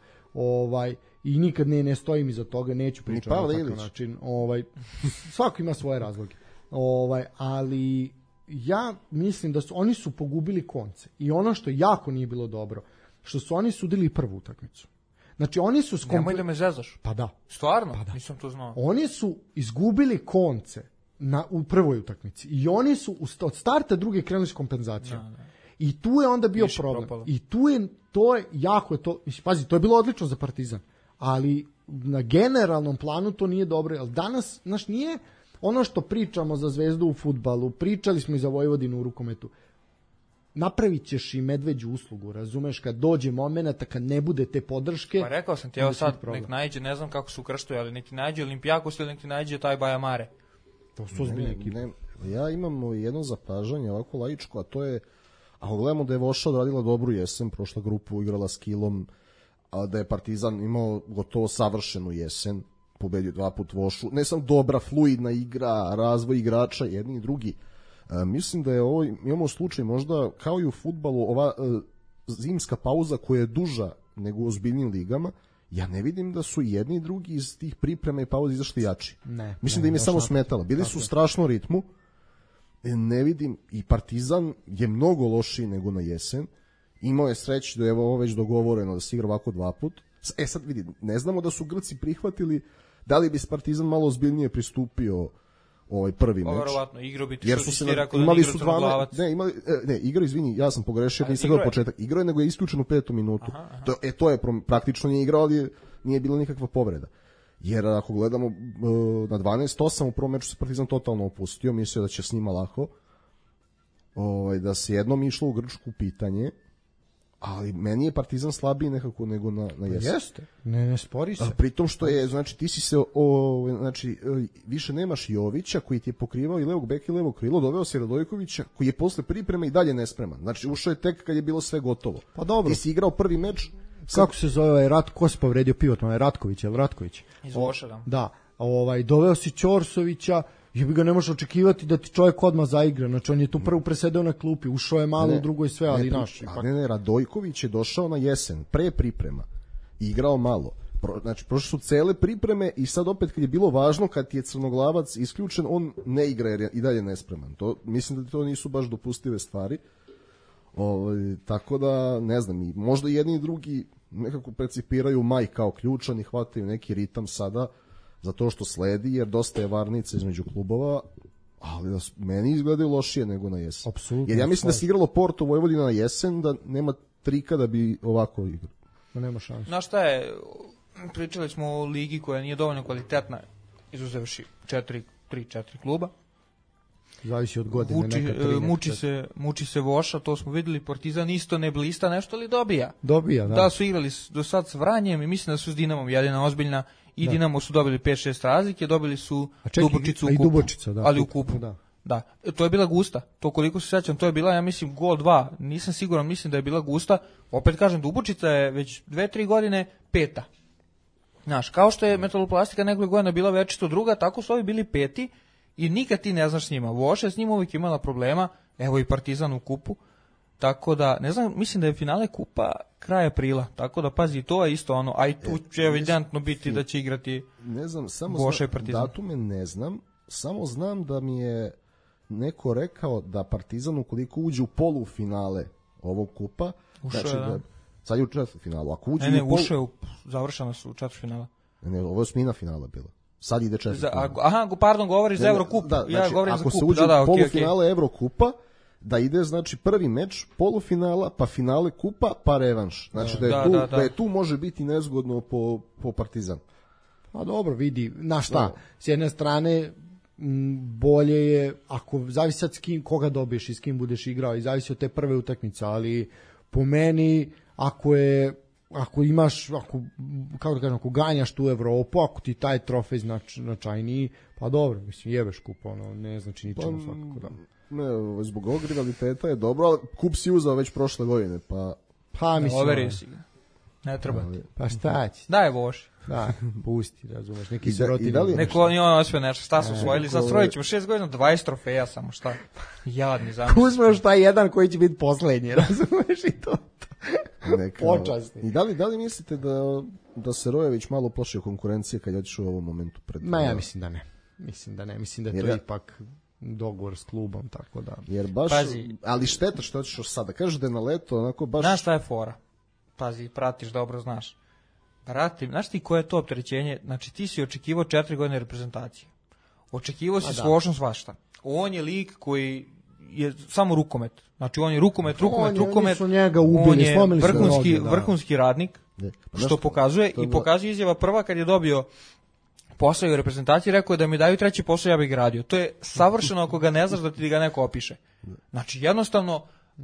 I nikad ne stojim iza toga, neću pričati na takav način. Svako ima svoje razloge. Ali ja mislim da oni su pogubili konce. I ono što jako nije bilo dobro, što su oni sudili prvu utakmicu. Znači oni su Nemoj da me zezaš. Pa da. Stvarno? Pa da. Nisam to znao. Oni su izgubili konce u prvoj utakmici. I oni su od starta druge krenuli s kompenzacijom. I tu je onda bio problem. Propalo. I to je jako, pazi, to je bilo odlično za Partizan. Ali na generalnom planu to nije dobro. Ali danas, nije ono što pričamo za Zvezdu u fudbalu, pričali smo i za Vojvodinu u rukometu. Napravit ćeš i medveđu uslugu, razumeš, kad dođe momenata, kad ne bude te podrške. Pa rekao sam ti, evo sad, nek nađe, ne znam kako su ukrštuje, ali nek nađe Olimpijakos ili nek nađe taj Bajamare. To su ozbiljne ekipe. Ja imam jedno zapažanje, ovako laičko, a to je, ako gledamo da je Voša odradila dobru jesen, prošla grupu igrala s Kilom, a da je Partizan imao gotovo savršenu jesen, pobedio 2 put Vošu, ne sam dobra, fluidna igra, razvoj igrača, jedni i drugi. Mislim da je ovo, imamo slučaj možda kao i u fudbalu, ova zimska pauza koja je duža nego u ozbiljnim ligama, ja ne vidim da su jedni i drugi iz tih priprema i pauza izašli jači. Mislim da im je samo smetala. Bili su u strašnom ritmu, ne vidim, i Partizan je mnogo lošiji nego na jesen, imao je sreći da je ovo već dogovoreno da se igra ovako 2 put. Sad vidi, ne znamo da su Grci prihvatili, da li bi Partizan malo ozbiljnije pristupio prvi meč. Verovatno, igrao bi ti što ti rekao da ne igra Crnoglavac. Igrao, izvini, ja sam pogrešio, nisam gledao početak. Igrao je, nego je isključen u 5. minutu. To je praktično nije igrao, ali nije bila nikakva povreda. Jer ako gledamo na 12-8 u prvom meču se Partizan totalno opustio, mislio da će s njima lako. Da se jednom išlo u Grčku pitanje, ali meni je Partizan slabiji nekako nego na jesen. Jeste, ne spori se. Pritom što je, znači, ti si se, više nemaš Jovića koji ti je pokrivao i levog beka i levo krilo, doveo si Radojkovića koji je posle pripreme i dalje nespreman. Znači, ušao je tek kad je bilo sve gotovo. Pa dobro. Ti si igrao prvi meč. Kako se zove ko se povredio pivot, Ratković, je li Ratković? Iz Voša, da. Da, doveo si Ćorsovića, jebi ga, ne možeš očekivati da ti čovjek odmah zaigra, znači on je tu prvo presedeo na klupi, ušao je malo u drugoj sve, ali naš. Ne, Radojković je došao na jesen, pre priprema, i igrao malo. Znači, prošle su cele pripreme i sad opet kad je bilo važno, kad ti je Crnoglavac isključen, on ne igra jer je i dalje nespreman. Mislim da to nisu baš dopustive stvari. Tako da, ne znam, možda jedni i drugi nekako percipiraju maj kao ključan i hvataju neki ritam sada za to što sledi, jer dosta je varnica između klubova, ali da meni izgledaju lošije nego na jesen. Apsolutno. Jer ja mislim da se igralo Porto Vojvodina na jesen, da nema trika da bi ovako igrao. Nema šanse. Znaš šta je, pričali smo o ligi koja nije dovoljno kvalitetna, izuzevši 3-4 kluba. Zavisi od godine. Muči se Voša, to smo videli, Partizan isto ne blista nešto, ali dobija. Dobija, da. Da su igrali do sad s Vranjem i mislim da su s Dinamom jedina ozbiljna i Dinamo su dobili 5-6 razlike, dobili su Dubočicu u kupu. Dubočica, da. Ali u kupu. Da. To je bila gusta. To koliko se sećam, to je bila, ja mislim, gol 2. Nisam siguran, mislim da je bila gusta. Opet kažem, Dubočica je već 2-3 godine 5. Znaš, kao što je Metaloplastika nekoliko godina bila večito 2, tako su ovi bili 5. I nikad ti ne znaš s njima. Voša s njima uvijek imala problema, evo i Partizan u kupu. Tako da, ne znam, mislim da je finale kupa kraj aprila. Tako da, pazi, to je isto ono, a i tu će evidentno biti da će igrati ne znam, samo Voša i Partizan. Datume ne znam, samo znam da mi je neko rekao da Partizan ukoliko uđe u polufinale ovog kupa, znači da sad je u četvrtfinalu, ako uđe završena su u četvrtfinala. Ne, ovo je osmina finala bila. Sad ide četvrtfinala. Pardon, govoriš za Evrokup. Da, ja govorim za kup. Ako se uđe u polufinale Evrokupa, da ide znači prvi meč polufinala, pa finale kupa, pa revanš. Znači da je tu može biti nezgodno po Partizan. A dobro, vidi, na šta? S jedne strane bolje je, ako zavisi sad s kim, koga dobiješ i s kim budeš igrao, i zavisi od te prve utakmice, ali po meni ako imaš, kako da kažem, ako ganjaš tu Evropu, ako ti taj trofej značajniji, pa dobro, mislim, jebeš kup, ono, ne znači ničemu svakako da. Ne, zbog ovog rivaliteta je dobro, ali kup si uzao već prošle godine, pa mislim. Overi si ga. Ne treba ti. Pa šta će? Daj Voši. Da, pusti, razumeš, neki su protiv. Neko on osvio nešto, šta su osvojili, sad strojit ćemo 6 godina, 20 trofeja samo, šta? Jadni zamisli. Uzmeš taj jedan koji će biti poslednji, razumeš, i to. Počasni. I da li mislite da se Rojević malo plašio konkurencije kad je otišao u ovom momentu pred? Ja mislim da ne. Mislim da je to ipak dogovor s klubom, tako da. Jer baš, ali šteta što je otišao sada. Kažeš da je na leto, onako baš. Znaš šta je fora? Pazi, pratiš, dobro znaš. Znaš ti koje je to opterećenje? Znači ti si očekivao 4 godine reprezentacije. Očekivao si s Vošom svašta. On je lik koji je samo rukomet. Znači on je rukomet. Njega ubili, on je vrhunski radnik, što pokazuje i pokazuje izjava prva kad je dobio posao u reprezentaciji, rekao je da mi daju treći posao, ja bih ga radio. To je savršeno ako ga ne znaš da ti ga neko opiše. Znači jednostavno,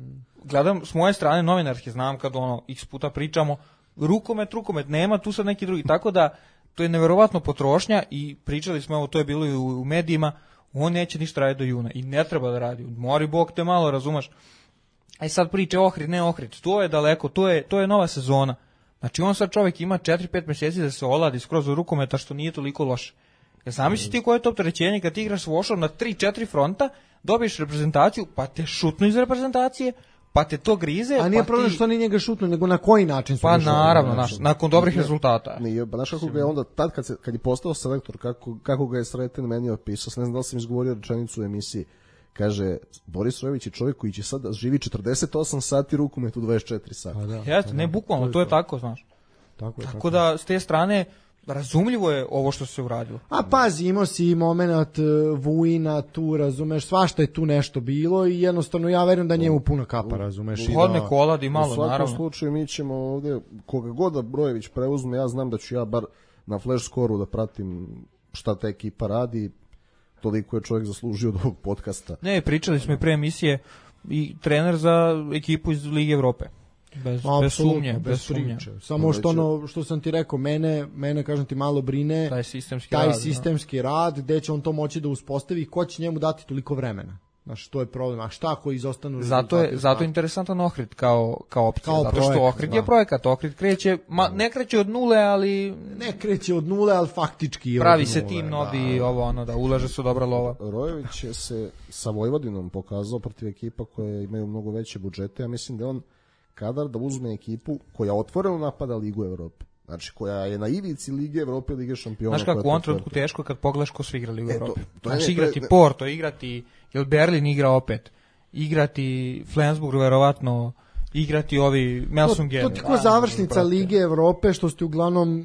gledam s moje strane novinarske, znam kad x puta pričamo, rukomet, nema tu sad neki drugi. Tako da, to je neverovatno potrošnja i pričali smo, to je bilo i u medijima, on neće ništa raditi do juna i ne treba da radi. Mori Bog te malo, razumaš. Aj sad priče Ohrid, ne Ohrid, to je daleko, to je nova sezona. Znači on sad čovjek ima 4-5 mjeseci da se oladi skroz u rukometa, što nije toliko loše. Ja zamisli ti koje je to opterećenje kad ti igraš s Vošom na 3-4 fronta, dobiješ reprezentaciju, pa te šutnu iz reprezentacije, pa te to grize. A nije problem što ni njega šutnu, nego na koji način su. Pa naravno, nakon dobrih rezultata. Znaš kako ga je onda, tad kad je postao selektor, kako ga je Sreten meni opisao, ne znam da li sam izgovorio rečenicu u emisiji, kaže, Boris Rojević je čovjek koji će sad živi 48 sati rukomet u 24 sata. Jeste, ne bukvalno, to je tako, znaš. Tako da, s te strane, razumljivo je ovo što se uradilo. A pazi, imao si moment Vujina tu, razumeš, svašta je tu nešto bilo i jednostavno ja verujem da njemu puno kapa, razumeš. Hodne koladi malo, naravno. U svakom slučaju mi ćemo ovdje, koga god da Brojević preuzme, ja znam da ću ja bar na flash score-u da pratim šta ta ekipa radi, toliko je čovjek zaslužio od ovog podcasta. Ne, pričali smo i pre emisije i trener za ekipu iz Lige Evrope. Bez sumnje. Samo što sam ti rekao, mene kažem ti malo brine taj sistemski rad, gde će on to moći da uspostavi i ko će njemu dati toliko vremena. Znaš, to je problem. A šta ako izostanu Zato je interesantan Ohrid kao opcija, zato što projekat, Ohrid je projekat, Ohrid kreće, ne kreće od nule, ali ne kreće od nule, ali faktički je pravi od se nule, tim novi, da ulaže su dobra lova. Rojović je se sa Vojvodinom pokazao protiv ekipa koje imaju mnogo veće budžete. Ja mislim da je on kadar da uzme ekipu koja otvoreno napada Ligu Evrope. Znači, koja je na ivici Lige Evrope, Lige šampiona. Znaš kako u ovom trenutku teško kad pogledaš ko svi igra Ligu Evrope. Znači, ne, igrati Porto, igrati, jel Berlin igra opet, igrati Flensburg, verovatno, igrati ovi Melsungen. To ti ko završnica Lige Evrope, što ste uglavnom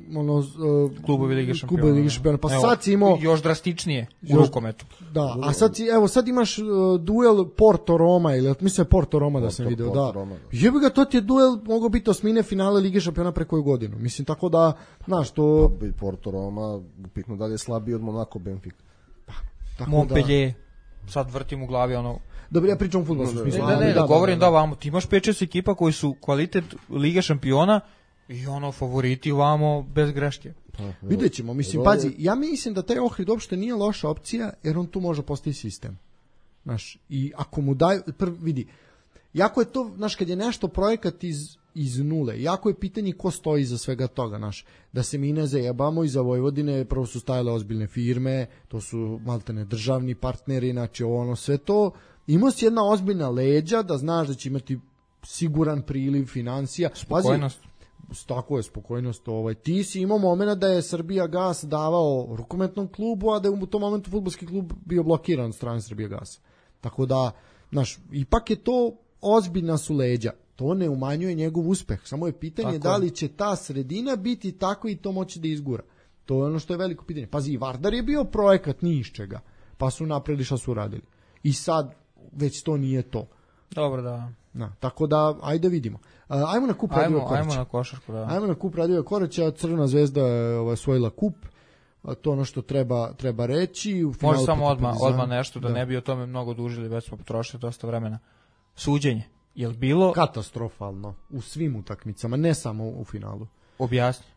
klubovi Lige šampiona. Pa sad si imao još drastičnije u rukometu. Da, a sad imaš duel Porto-Roma, ili mislim Porto-Roma da sam video, da. Jebi ga, to ti je duel, mogao biti osmine finale Lige šampiona pre koju godinu. Mislim, tako da, znaš, to... Porto-Roma, upitno dalje slabiji od Monaco Benfica. Montpellier, sad vrtim u glavi ono... Dobro, ja pričam o fudbalskom smislu. Govorim da vamo, ti imaš 5-6 ekipa koji su kvalitet Lige šampiona i favoriti vamo bez greške. Vidjet ćemo, mislim, pazi, ja mislim da taj Ohrid uopšte nije loša opcija, jer on tu može postaviti sistem. Znaš, i ako mu daju, vidi, jako je to, znaš, kad je nešto projekat iz nule, jako je pitanje ko stoji iza svega toga, znaš, da se mi ne zajebamo, iza Vojvodine prvo su stajale ozbiljne firme, to su maltene državni partneri, znači sve to, imao si jedna ozbiljna leđa da znaš da će imati siguran priliv financija. Spokojnost. Tako je, spokojnost. Ti si imao momenta da je Srbija Gas davao rukometnom klubu, a da je u tom momentu fudbalski klub bio blokiran od strane Srbija Gasa. Tako da, znaš, ipak je to ozbiljna su leđa. To ne umanjuje njegov uspeh. Samo je pitanje da li će ta sredina biti tako i to moći da izgura. To je ono što je veliko pitanje. Pazi, Vardar je bio projekat ni iz čega, pa su napravili šta su radili. I sad već to nije to. Dobro, da. Tako da, ajde vidimo. Ajmo na kup Radivoja Koraća. Ajmo na košarku, da. Ajmo na kup Radivoja Koraća, Crvena zvezda je osvojila kup. To ono što treba reći. Može samo odmah nešto, da ne bi o tome mnogo dužili, već smo potrošili dosta vremena. Suđenje. Je li bilo... Katastrofalno. U svim utakmicama, ne samo u finalu. Objasni.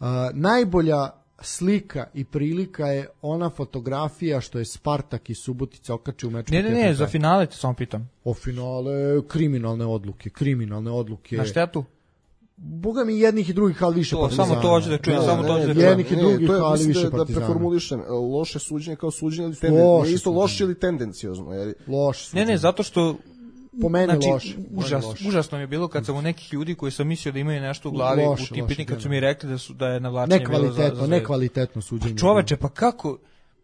Najbolja slika i prilika je ona fotografija što je Spartak i Subotica okačio u meču. Ne, za finale te samo pitam. O finale, kriminalne odluke. Na štetu? Boga mi jednih i drugih, ali više Partizana. Samo to hoće da čujem, jednih i drugih, ali više Partizana. Da preformulišem, loše suđenje kao suđenje ili tendencijozno. Isto loše ili tendencijozno. Loše suđenje. Ne, zato što po meni loše. Užasno mi je bilo kad sam u nekih ljudi koji sam mislio da imaju nešto u glavi u tim pitanjima, kad su mi rekli da je navlačenje bilo za nekvalitetno suđenje. Pa čoveče, pa kako...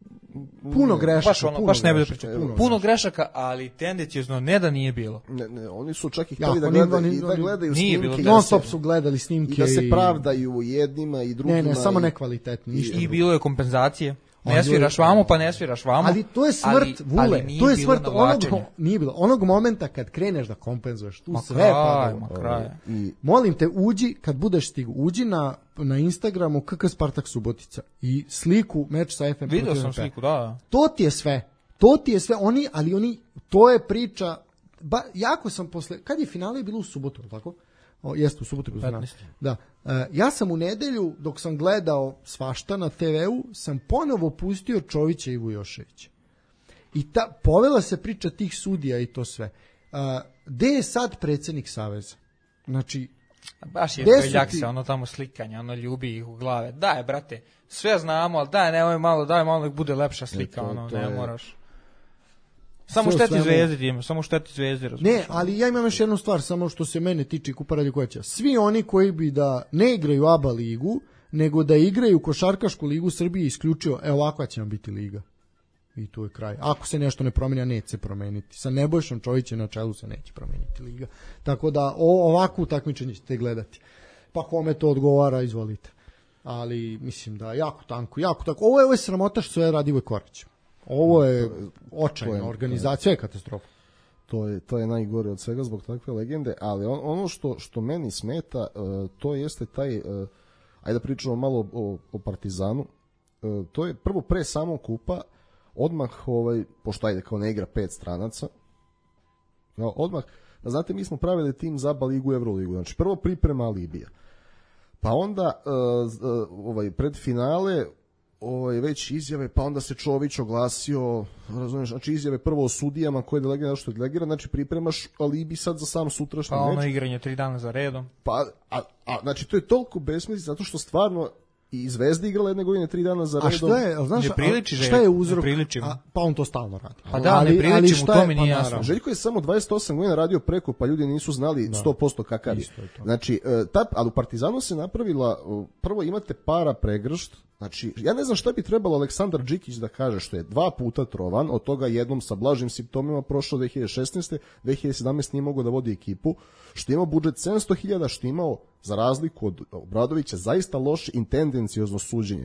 Puno grešaka. Baš ne bi da pričam. Puno grešaka, ali tendencijozno ne da nije bilo. Ne, oni su čak i hteli da gledaju snimke. Non stop su gledali snimke. I da se pravdaju jednima i drugima. Ne, samo nekvalitetno. I bilo je kompenzacije. Ne sviraš vamo, pa ne sviraš vamo. Ali to je smrt, Vule. To je smrt onog momenta kad kreneš da kompenzuješ. Tu sve pada. Molim te, kad budeš stigu, uđi na Instagramu KK Spartak Subotica i sliku meč sa FM. Vidio sam sliku, da. To ti je sve. To je priča. Jako sam kad je finale bilo u subotu, tako? Jeste, u subotu. Da. Ja sam u nedelju, dok sam gledao svašta na TV-u, sam ponovo pustio Čovića i Vujoševića. I povela se priča tih sudija i to sve. Gde je sad predsjednik Saveza? Znači, baš je Veljaksa, ono tamo slikanje, ono ljubi ih u glave. Daj, brate, sve znamo, ali daj malo da bude lepša slika, ne moraš. Samo šteti Zvezdi. Ne, ali ja imam još jednu stvar, samo što se mene tiče Kupa Radivoja Koraća. Svi oni koji bi da ne igraju ABA ligu, nego da igraju košarkašku ligu Srbije isključivo, ovakva će nam biti liga. I tu je kraj. Ako se nešto ne promeni, neće se promeniti. Sa Nebojšom Čovićem na čelu se neće promeniti liga. Tako da ovakvu takmičenje ćete gledati. Pa kome to odgovara, izvolite. Ali mislim da jako tanko. Ovo je sramota što je Radivoj Korać. Ovo je očajna organizacija, je katastrofa. To je najgore od svega zbog takve legende, ali ono što meni smeta, to jeste taj, ajde da pričamo malo o Partizanu, to je prvo pre samog kupa, odmah, pošto ajde kao ne igra 5 stranaca, odmah, znate, mi smo pravili tim za ABA ligu i Euroligu, znači prvo priprema Alibija, pa onda pred finale već izjave, pa onda se Čović oglasio, razumiješ, znači izjave prvo o sudijama koje delegira, što je delegira, znači pripremaš alibi sad za sam sutrašnji meč. Pa ono igranje 3 dana za redom. Pa, znači to je toliko besmislice, zato što stvarno i Zvezda igrala jedne godine 3 dana za redom. A šta je, znaš, ne priliči, šta je uzrok? Pa on to stalno radi. Pa da, ne priliči mu, to mi nije jasno. Željko je samo 28 godina radio preko, pa ljudi nisu znali 100% kakav je. Znači, ali u Partizanu se napravila, prvo imate para pregršt, znači, ja ne znam šta bi trebalo Aleksandar Džikić da kaže, što je 2 puta trovan, od toga jednom sa blažim simptomima prošlo 2016. 2017 nije mogao da vodi ekipu, što je imao budžet 700.000, što je imao, za razliku od Obradovića, zaista loše intendenciozno suđenje.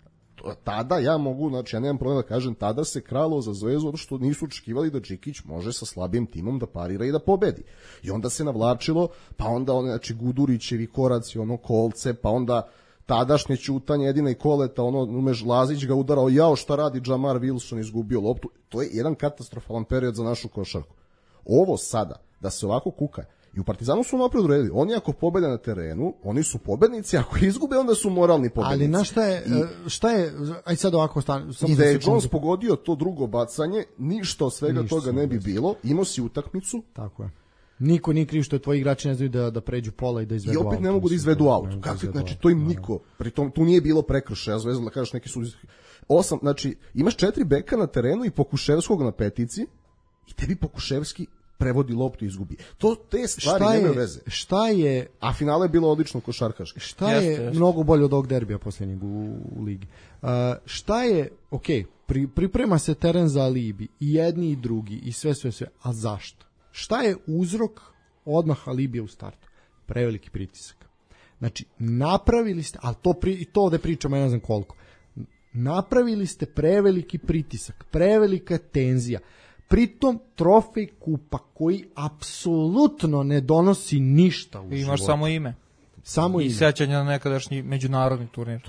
Tada ja mogu, znači ja nemam problem da kažem, tada se kralo za Zvezdu, zato što nisu očekivali da Džikić može sa slabijim timom da parira i da pobedi. I onda se navlačilo, pa onda znači Gudurićevi koraci, kolce, pa onda tadašnje ćutanje Edina i Koleta, umeš Lazić ga udarao, jao šta radi Džamar Wilson, izgubio loptu. To je jedan katastrofalan period za našu košarku. Ovo sada, da se ovako kuka, i u Partizanu su napred uredili. Oni ako pobede na terenu, oni su pobednici, ako izgube, onda su moralni pobednici. Ali na šta je, aj sad ovako stane. I da je Jones pogodio to drugo bacanje, ništa od svega toga ne bi bilo. Imao si utakmicu. Tako je. Niko nije kriv što tvoji igrači ne znaju da pređu pola i da izvedu auto. I opet auto, ne mogu da izvedu auto. Znači, to im niko. Pritom, tu nije bilo prekršaja, Zvezda, da kažeš neki sud. 8, znači, imaš 4 beka na terenu i Pokuševskog na petici i tebi Pokuševski prevodi loptu i izgubi. Te stvari nemaju veze. Šta je... A finale je bilo odlično košarkaški. Šta je mnogo bolje od ovog derbija posljednjeg u ligi? Šta je, priprema se teren za alibi, i jedni i drugi, i sve, a zašto? Šta je uzrok odmah alibija u startu? Preveliki pritisak. Znači, napravili ste, ali to ovde pričamo, ja ne znam koliko, napravili ste preveliki pritisak, prevelika tenzija. Pritom trofej kupa koji apsolutno ne donosi ništa u životu. Imaš samo ime. I sećanja na nekadašnji međunarodni turnir.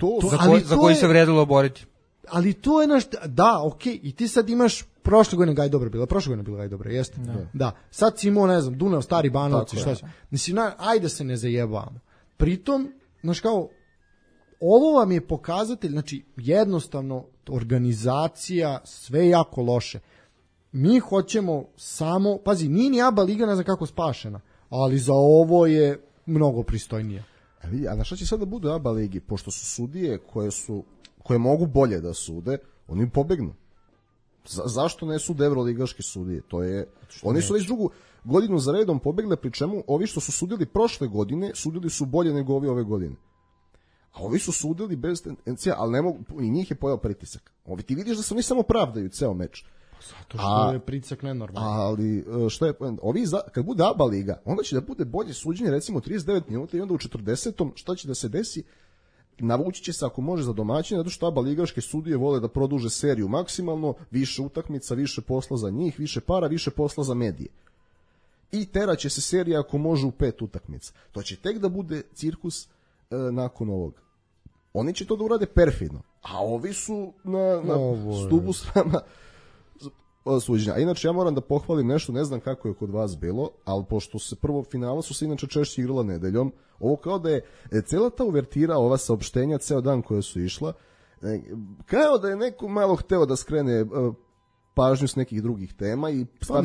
Za koji se vredilo boriti. Ali to je i ti sad imaš prošle godine Gajdobra, jeste? Da. Sad si imao, ne znam, Dunav, Stari Banovci, šta se. Mislim, ajde se ne zajebavamo. Pritom, znaš kao, ovo vam je pokazatelj, znači, jednostavno, organizacija, sve jako loše. Mi hoćemo samo, pazi, nije ni ABA liga ne znam kako spašena, ali za ovo je mnogo pristojnije. A na šta će sad da bude ABA ligi? Pošto su sudije koje mogu bolje da sude, oni pobegnu. Zašto ne sude evroligaški sudije? Oni su već drugu godinu za redom pobegle, pri čemu ovi što su sudili prošle godine, sudili su bolje nego ovi ove godine. A ovi su sudili bez tendencija, ali ne mogu, i njih je pojao pritisak. Ovi ti vidiš da se oni samo pravdaju ceo meč. Zato što je pritisak nenormalan. Ali što je, kad bude ABA liga, onda će da bude bolje suđenje, recimo 39 minuta i onda u 40. šta će da se desi? Navući će se ako može za domaćine, zato što ABA ligaške sudije vole da produže seriju maksimalno, više utakmica, više posla za njih, više para, više posla za medije. I teraće se serija ako može u 5 utakmica. To će tek da bude cirkus nakon ovog. Oni će to da urade perfidno, a ovi su na stubu srama suđenja. A inače ja moram da pohvalim nešto, ne znam kako je kod vas bilo, ali pošto se prvo finala su se inače češće igrala nedeljom, ovo kao da je cela ta uvertira, ova saopštenja ceo dan koja su išla, kao da je neko malo hteo da skrene pažnju s nekih drugih tema i stvarno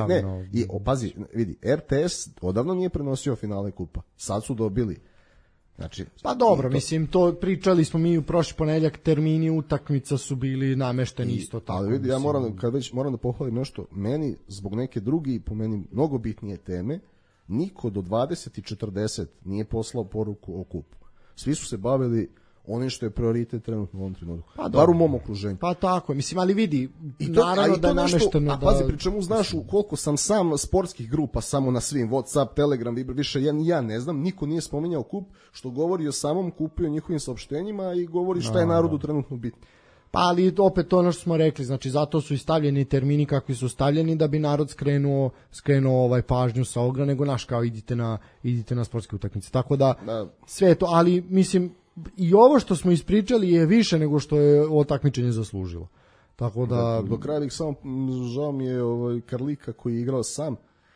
pazi, vidi, RTS odavno nije prenosio finale kupa, sad su dobili. Znači, pa dobro, mislim, to pričali smo mi u prošli ponedeljak, termini utakmica su bili namešteni isto tako. Ali vidi, ja moram da pohvalim nešto, meni zbog neke drugi, po meni mnogo bitnije teme, niko do 20:40 nije poslao poruku o kupu. Svi su se bavili onim što je prioritet trenutno u ovom trenutku. Bar u mom okruženju. Pa tako, mislim, ali vidi, naravno da je namešteno. A pazi, pri čemu znaš koliko sam sam sportskih grupa samo na svim, WhatsApp, Telegram, Viber, više ja ne znam, niko nije spominjao kup, što govori o samom kupu i o njihovim saopštenjima i govori šta je narodu trenutno bitno. Pa ali opet ono što smo rekli, znači zato su i stavljeni termini kakvi su stavljeni da bi narod skrenuo pažnju sa ovoga, nego naš kao idite na sportske utakmice. Tako da sve to, ali mislim i ovo što smo ispričali je više nego što je ovo takmičenje zaslužilo. Tako da do kraja bih samo, žao mi je Karlika koji je igrao sam,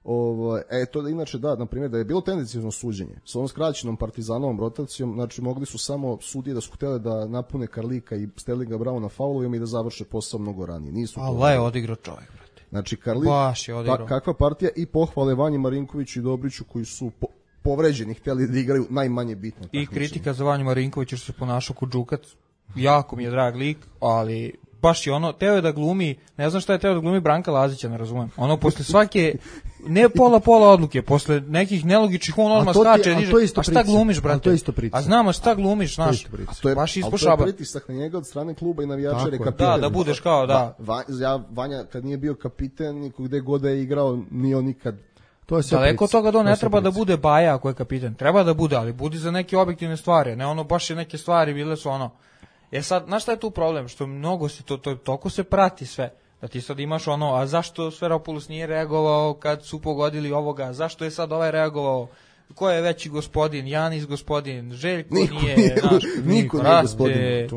To da inače na primjer da je bilo tendencijno suđenje sa onom skraćenom Partizanovom rotacijom, znači mogli su samo sudije da su htjeli da napune Karlika i Sterlinga Brauna faulovima i da završe posao mnogo ranije. Nisu. Allah je odigrao čovjek, brate. Znači Karlik, kakva partija, i pohvale Vanji Marinkoviću i Dobriću koji su povređeni, htjeli da igraju najmanje bitno. I kritika za Vanju Marinkovića što se ponašao kod Đukac, jako mi je drag lik, ali baš je ono, teo je da glumi, ne znam šta je teo da glumi Branka Lazića, ne razumem. Ono, posle svake, ne pola odluke, posle nekih nelogičnih, on odmah skače, a šta glumiš, brate? A znamo šta glumiš, znaš, baš ispod šaba. A to je pritisak na njega od strane kluba i navijača, jer je kapiten. Da budeš kao, da. Vanja, kad nije bio kapiten, gde god je igrao, nije on nikad. Daleko od toga da on ne treba da bude baja ako je kapiten. Treba da bude, ali budi za neke objektivne stvari. Ne ono, baš je neke stvari bile su ono. Sad, znaš šta je tu problem? Što mnogo se toliko se prati sve. Da ti sad imaš ono, a zašto Sferopoulos nije reagovao kad su pogodili ovoga? Zašto je sad ovaj reagovao? Ko je veći gospodin? Janis gospodin? Željko nije. Niko nije gospodin.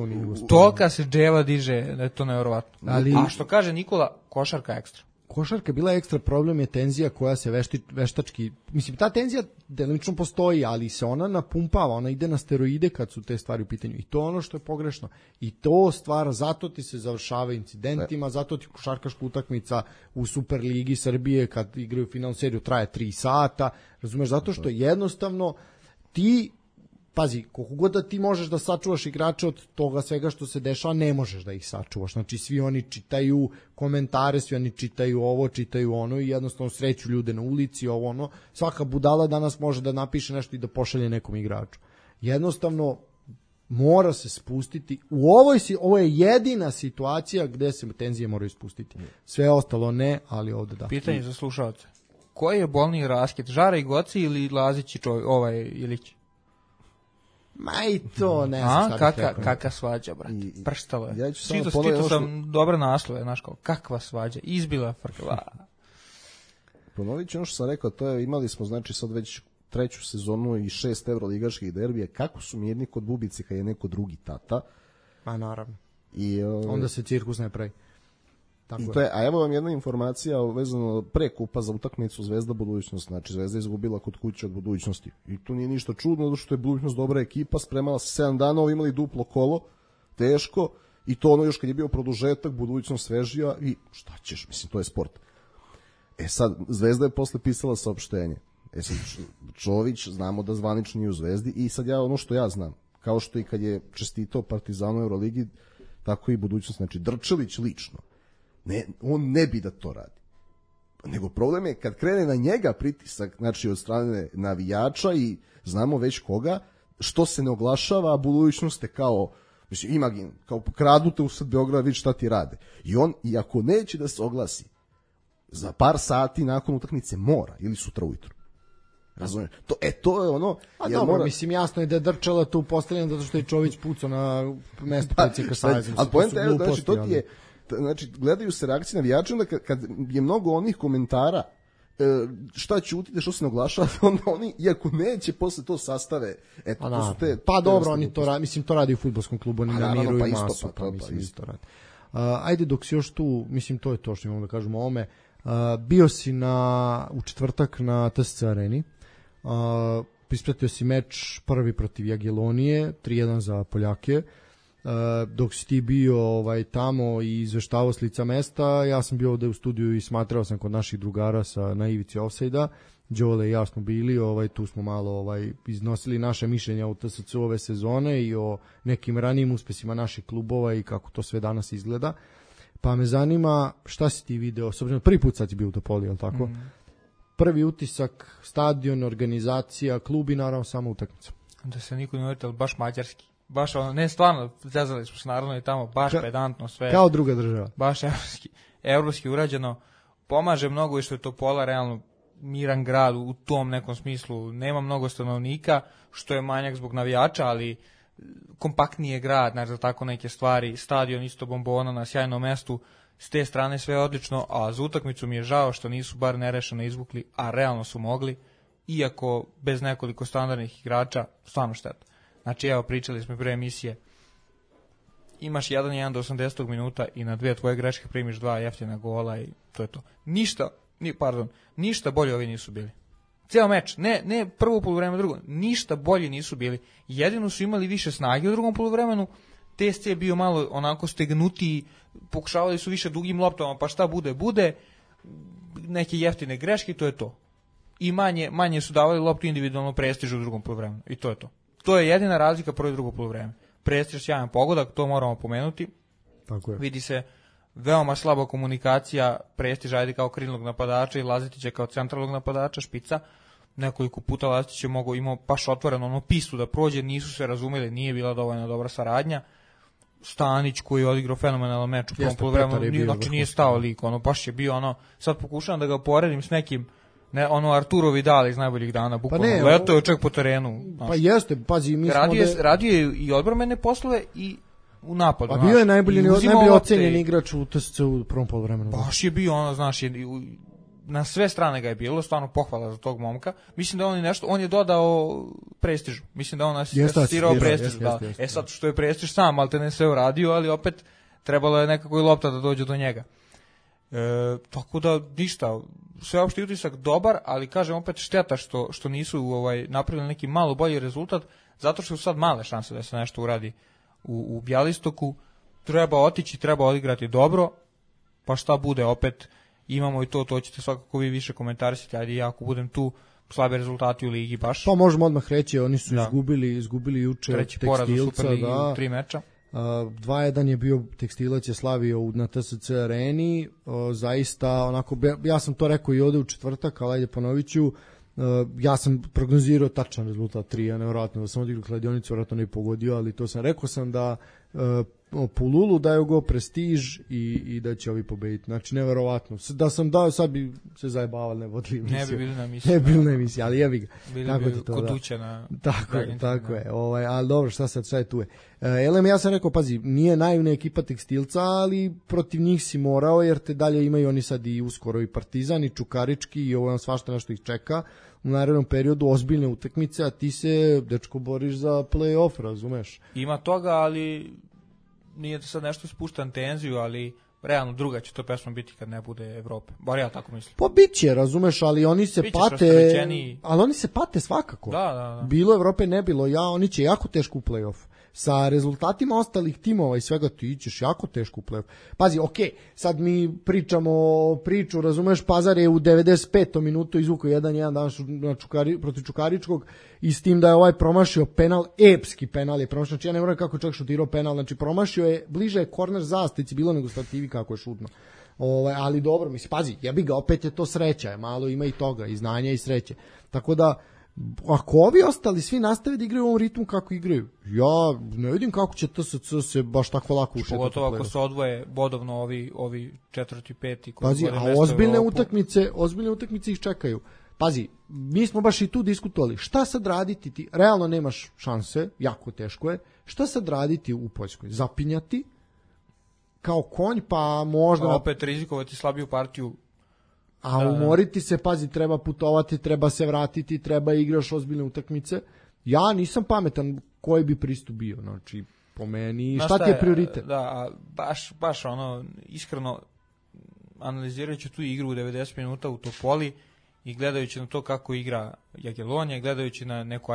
Tolika se dževa diže, da je to nevjerovatno. A što kaže Nikola, košarka ekstra. Košarka bila ekstra, problem je tenzija koja se veštački, mislim ta tenzija delimično postoji, ali se ona napumpava, ona ide na steroide kad su te stvari u pitanju i to je ono što je pogrešno i to stvara, zato ti se završava incidentima, zato ti košarkaška utakmica u Superligi Srbije kad igraju finalnu seriju traje 3 sata, razumeš, zato što jednostavno ti pazi, koliko god da ti možeš da sačuvaš igrače od toga svega što se dešava, ne možeš da ih sačuvaš. Znači, svi oni čitaju komentare, svi oni čitaju ovo, čitaju ono i jednostavno sreću ljude na ulici, ovo ono. Svaka budala danas može da napiše nešto i da pošalje nekom igraču. Jednostavno, mora se spustiti. Ovo je jedina situacija gde se tenzije moraju spustiti. Sve ostalo ne, ali ovde da. Pitanje za slušalce. Koji je bolniji rasket? Žara i Goci ili Lazić i Ilić? Ma i to, ne znam šta bih rekao. Kakva svađa, brate. Prštalo je. Čito sam dobre naslove, znaš kao, kakva svađa. Izbila frkla. Ponovit ću ono što sam rekao, to je, imali smo znači sad već 3. sezonu i 6 evroligaških derbija. Kako su mirni kod bubice kad je neko drugi tata? Pa naravno. Onda se cirkus ne pravi. I to je, a evo vam jedna informacija vezano pre kupa za utakmicu Zvezda budućnost. Znači Zvezda je izgubila kod kuće od budućnosti. I tu nije ništa čudno, zato što je budućnost dobra ekipa, spremala se 7 dana, imali duplo kolo, teško, i to ono još kad je bio produžetak, budućnost svežija i šta ćeš, mislim, to je sport. Sad, Zvezda je posle pisala saopštenje. Sad, Čović, znamo da zvanično nije u Zvezdi i sad ono što ja znam, kao što i kad je čestitao Partizanu u Euroligi, tako i budućnost, znači Drčelić lično. Ne, on ne bi da to radi. Nego problem je kad krene na njega pritisak, znači od strane navijača i znamo već koga, što se ne oglašava, a budućnost je kao, mislim, imagin, kao kradnute u sad Beograda, vidi šta ti rade. I on, iako neće da se oglasi, za par sati nakon utakmice mora, ili sutra ujutro. Razumiješ? To je ono... A dobro, mislim, jasno je da je Drčela tu postavljen zato što je Čović pucao na mesto predsjednika Saveza. Ali poenta je, znači, to ti je... Znači, gledaju se reakcije navijača, onda kad je mnogo onih komentara šta ćutite, što se ne oglašava, onda oni, iako neće, posle to sastave. Eto, to su te... Pa dobro, oni to radi, mislim, to radi u fudbalskom klubu, oni namiruju masu, pa mislim, isto radi. Ajde, dok si još tu, mislim, to je to što imamo da kažemo o ovome, bio si u četvrtak na TSC areni, ispratio si meč prvi protiv Jagiellonije, 3-1 za Poljake. Dok si ti bio tamo i izveštavao s lica mesta, ja sam bio ovde u studiju i smatrao sam kod naših drugara na ivici ofsajda. Đole i ja smo bili, tu smo malo iznosili naše mišljenja o TSC ove sezone i o nekim ranijim uspesima naših klubova i kako to sve danas izgleda. Pa me zanima šta si ti video, osobno prvi put sad si bio u Topoli, je li tako? Prvi utisak, stadion, organizacija, klub i naravno samo utakmica. Da se niko ne uvjeti, ali baš mađarski. Baš ne, stvarno, zezali smo se naravno i tamo, baš pedantno sve. Kao druga država. Baš evropski urađeno. Pomaže mnogo i što je Topola realno miran grad u tom nekom smislu. Nema mnogo stanovnika, što je manjak zbog navijača, ali kompaktnije grad, znači za tako neke stvari. Stadion isto bombona na sjajnom mestu. S te strane sve je odlično, a za utakmicu mi je žao što nisu bar nerešeno izvukli, a realno su mogli, iako bez nekoliko standardnih igrača, stvarno šteta. Znači, evo, pričali smo pre emisije, imaš 1-1 do 80. minuta i na 2 tvoje greške primiš 2 jeftina gola i to je to. Ništa ništa bolje ovi nisu bili. Ceo meč, ne prvo poluvreme, drugo, ništa bolje nisu bili. Jedino su imali više snage u drugom poluvremenu, TSC je bio malo onako stegnutiji, pokušavali su više dugim loptama, pa šta bude, neke jeftine greške, to je to. I manje su davali loptu individualno Prestižu u drugom poluvremenu, i to je to. To je jedina razlika prvo i drugo poluvreme. Prestiž sjajan pogodak, to moramo pomenuti. Tako je. Vidi se veoma slaba komunikacija Prestiža, ajde kao krilnog napadača i Lazetića kao centralnog napadača, špica. Nekoliko puta Lazetić je imao baš otvoreno pistu da prođe, nisu se razumeli, nije bila dovoljno dobra saradnja. Stanić koji je odigrao fenomenalan meč u prvom poluvremenu, znači nije stao lik, baš je bio sad pokušavam da ga poredim s nekim Arturo Vidal iz najboljih dana, bukvalno leto je čak po terenu. Pa jeste, pazi, mi radio je i odbrambene poslove i u napadu. Pa bio je najbolji ocenjen igrač u TSC u prvom poluvremenu. Baš je bio na sve strane ga je bilo, stvarno pohvala za tog momka. Mislim da on je dodao Prestižu. Mislim da on asistirao Prestižu. Sad što je Prestiž sam, ali te ne sve uradio, ali opet trebalo je nekako i lopta da dođe do njega. Tako da ništa, sveopšti utisak dobar, ali kažem opet šteta što nisu napravili neki malo bolji rezultat, zato što su sad male šanse da se nešto uradi u Bjelistoku. Treba otići, treba odigrati dobro, pa šta bude opet. Imamo i to ćete svakako vi više komentarisati, ajde ja ako budem tu, slabe rezultati u ligi baš. Pa možemo odmah reći, oni su izgubili juče treći poraz u Superligi u 3 meča. 2-1 je bio Tekstilac je slavio na TSC areni, zaista onako, ja sam to rekao i ovde u četvrtak, ali ajde ponovit ću, ja sam prognozirao tačan rezultat 3, nevjerojatno da sam odigrao kladionicu, vjerojatno ne pogodio, ali to rekao sam da Pululu daju go Prestiž i da će ovi pobediti. Znači, nevjerovatno. Da sam dao, sad bi se zajebavali, ne vodili emisiju. Ne bi bili na emisiji. Ne bi bili na emisiji, ali jebi ga. Bili bi kod Duća na... Tako je. Ali dobro, šta je tu je. Elem, ja sam rekao, pazi, nije naivna ekipa Tekstilca, ali protiv njih si morao, jer te dalje imaju oni sad i uskoro i Partizan i Čukarički i ovo svašta nešto ih čeka u narednom periodu, ozbiljne utakmice, a ti se, dečko, boriš za play-off, razumeš? Ima toga, ali nije da sad nešto spuštam tenziju, ali realno druga će to pesma biti kad ne bude Evrope. Bar ja tako mislim. Pa bit će, razumeš, ali oni se pate, ali oni se pate svakako. Da. Bilo Evrope, ne bilo oni će jako teško u play-off. Sa rezultatima ostalih timova i svega ti ćeš jako teško u play-off. Pazi, sad mi pričamo priču, razumeš, Pazar je u 95. minutu izvukao 1-1 danas protiv Čukaričkog i s tim da je ovaj promašio penal, epski penal je promašio, znači ja ne moram kako čak šutirao penal, znači promašio je, bliže je korner zastici bilo nego stativi kako je šutno. Ali dobro, mislim, pazi, jebi ga, opet je to sreća, malo ima i toga, i znanja i sreće. Tako da, ako ovi ostali svi nastave da igraju u ovom ritmu kako igraju, ja ne vidim kako će TSC se baš tako lako ušetati. Pogotovo ako se odvoje bodovno ovi četvrti, peti. Pazi, a ozbiljne utakmice ih čekaju. Pazi, mi smo baš i tu diskutovali, šta sad raditi ti, realno nemaš šanse, jako teško je, šta sad raditi u Poljskoj, zapinjati kao konj, pa možda... A opet rizikovati slabiju partiju. A umoriti se, pazi, treba putovati, treba se vratiti, treba igraš ozbiljne utakmice. Ja nisam pametan koji bi pristup bio, znači po meni, šta ti je prioritet? Da, baš iskreno analizirajući tu igru u 90 minuta u Topoli i gledajući na to kako igra Jagiellonija, gledajući na neku,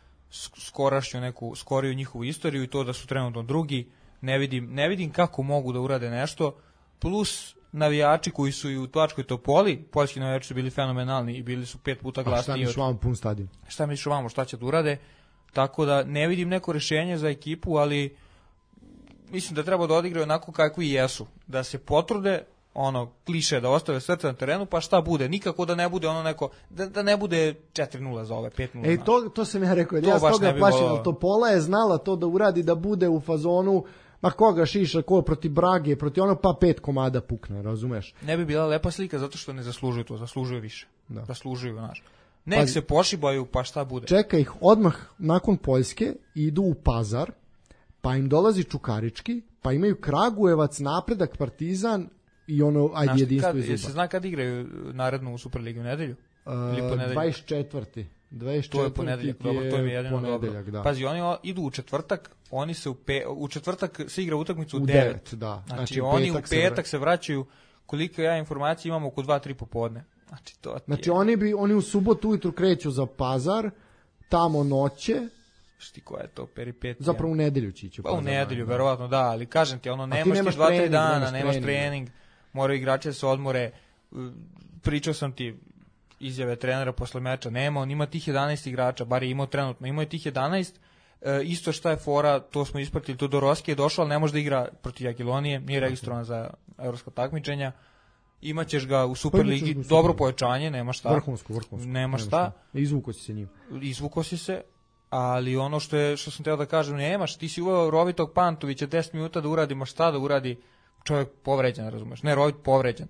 neku skoriju njihovu istoriju i to da su trenutno drugi, ne vidim kako mogu da urade nešto, plus navijači koji su i u Tvačkoj Topoli, poljski navijači su bili fenomenalni i bili su 5 puta glasniji. A šta misliš vamo pun stadion? Šta misliš vamo, šta će da urade? Tako da ne vidim neko rješenje za ekipu, ali mislim da treba da odigraju onako kako i jesu. Da se potrude, kliše da ostave srce na terenu, pa šta bude? Nikako da ne bude da ne bude 4-0 za ove, 5-0. To sam ja rekao, ja s toga plašim, ali Topola je znala to da uradi, da bude u fazonu, ma koga šiša, ko protiv Brage, protiv pa 5 komada pukne, razumeš? Ne bi bila lepa slika zato što ne zaslužuju to, zaslužuju više. Da. Zaslužuju, znaš. Nek se pošibaju, pa šta bude? Čeka ih odmah nakon Poljske, idu u Pazar, pa im dolazi Čukarički, pa imaju Kragujevac, Napredak, Partizan i jedinstvo iz Uba. Se zna kad igraju narednu u Superligi u nedelju? Ili ponedeljak? 24. To je ponedeljak, dobro, to je jedino dobro. Da. Pazi, oni idu u četvrtak, oni se u četvrtak se igra utakmicu u 9. Da. Znači oni u petak se vraćaju, koliko ja informacije imamo, oko 2-3 popodne. Znači oni u subotu ujutru kreću za Pazar, tamo noće, Šti koja je to peripetija? zapravo u nedelju će ići. Pa u nedelju, verovatno da, ali kažem ti, nemaš ti 2-3 dana, nemaš trening, moraju igrači da se odmore. Pričao sam ti izjave trenera posle meča, on ima tih 11 igrača, bar je imao trenutno, imao je tih 11, isto šta je fora, to smo ispratili, Todorovski je došao, ali ne može da igra protiv Jagiellonije, nije registrovan za evropska takmičenja, imaćeš ga u Superligi, dobro pojačanje, nema šta. Vrhunsko. Nema šta. Izvuko si se njim. Izvuko si se, ali ono što sam teo da kažem, nemaš, ti si uveo Rovitog Pantovića 10 minuta da uradimo šta da uradi, čovjek povređen, razumeš, ne Rovit povređen.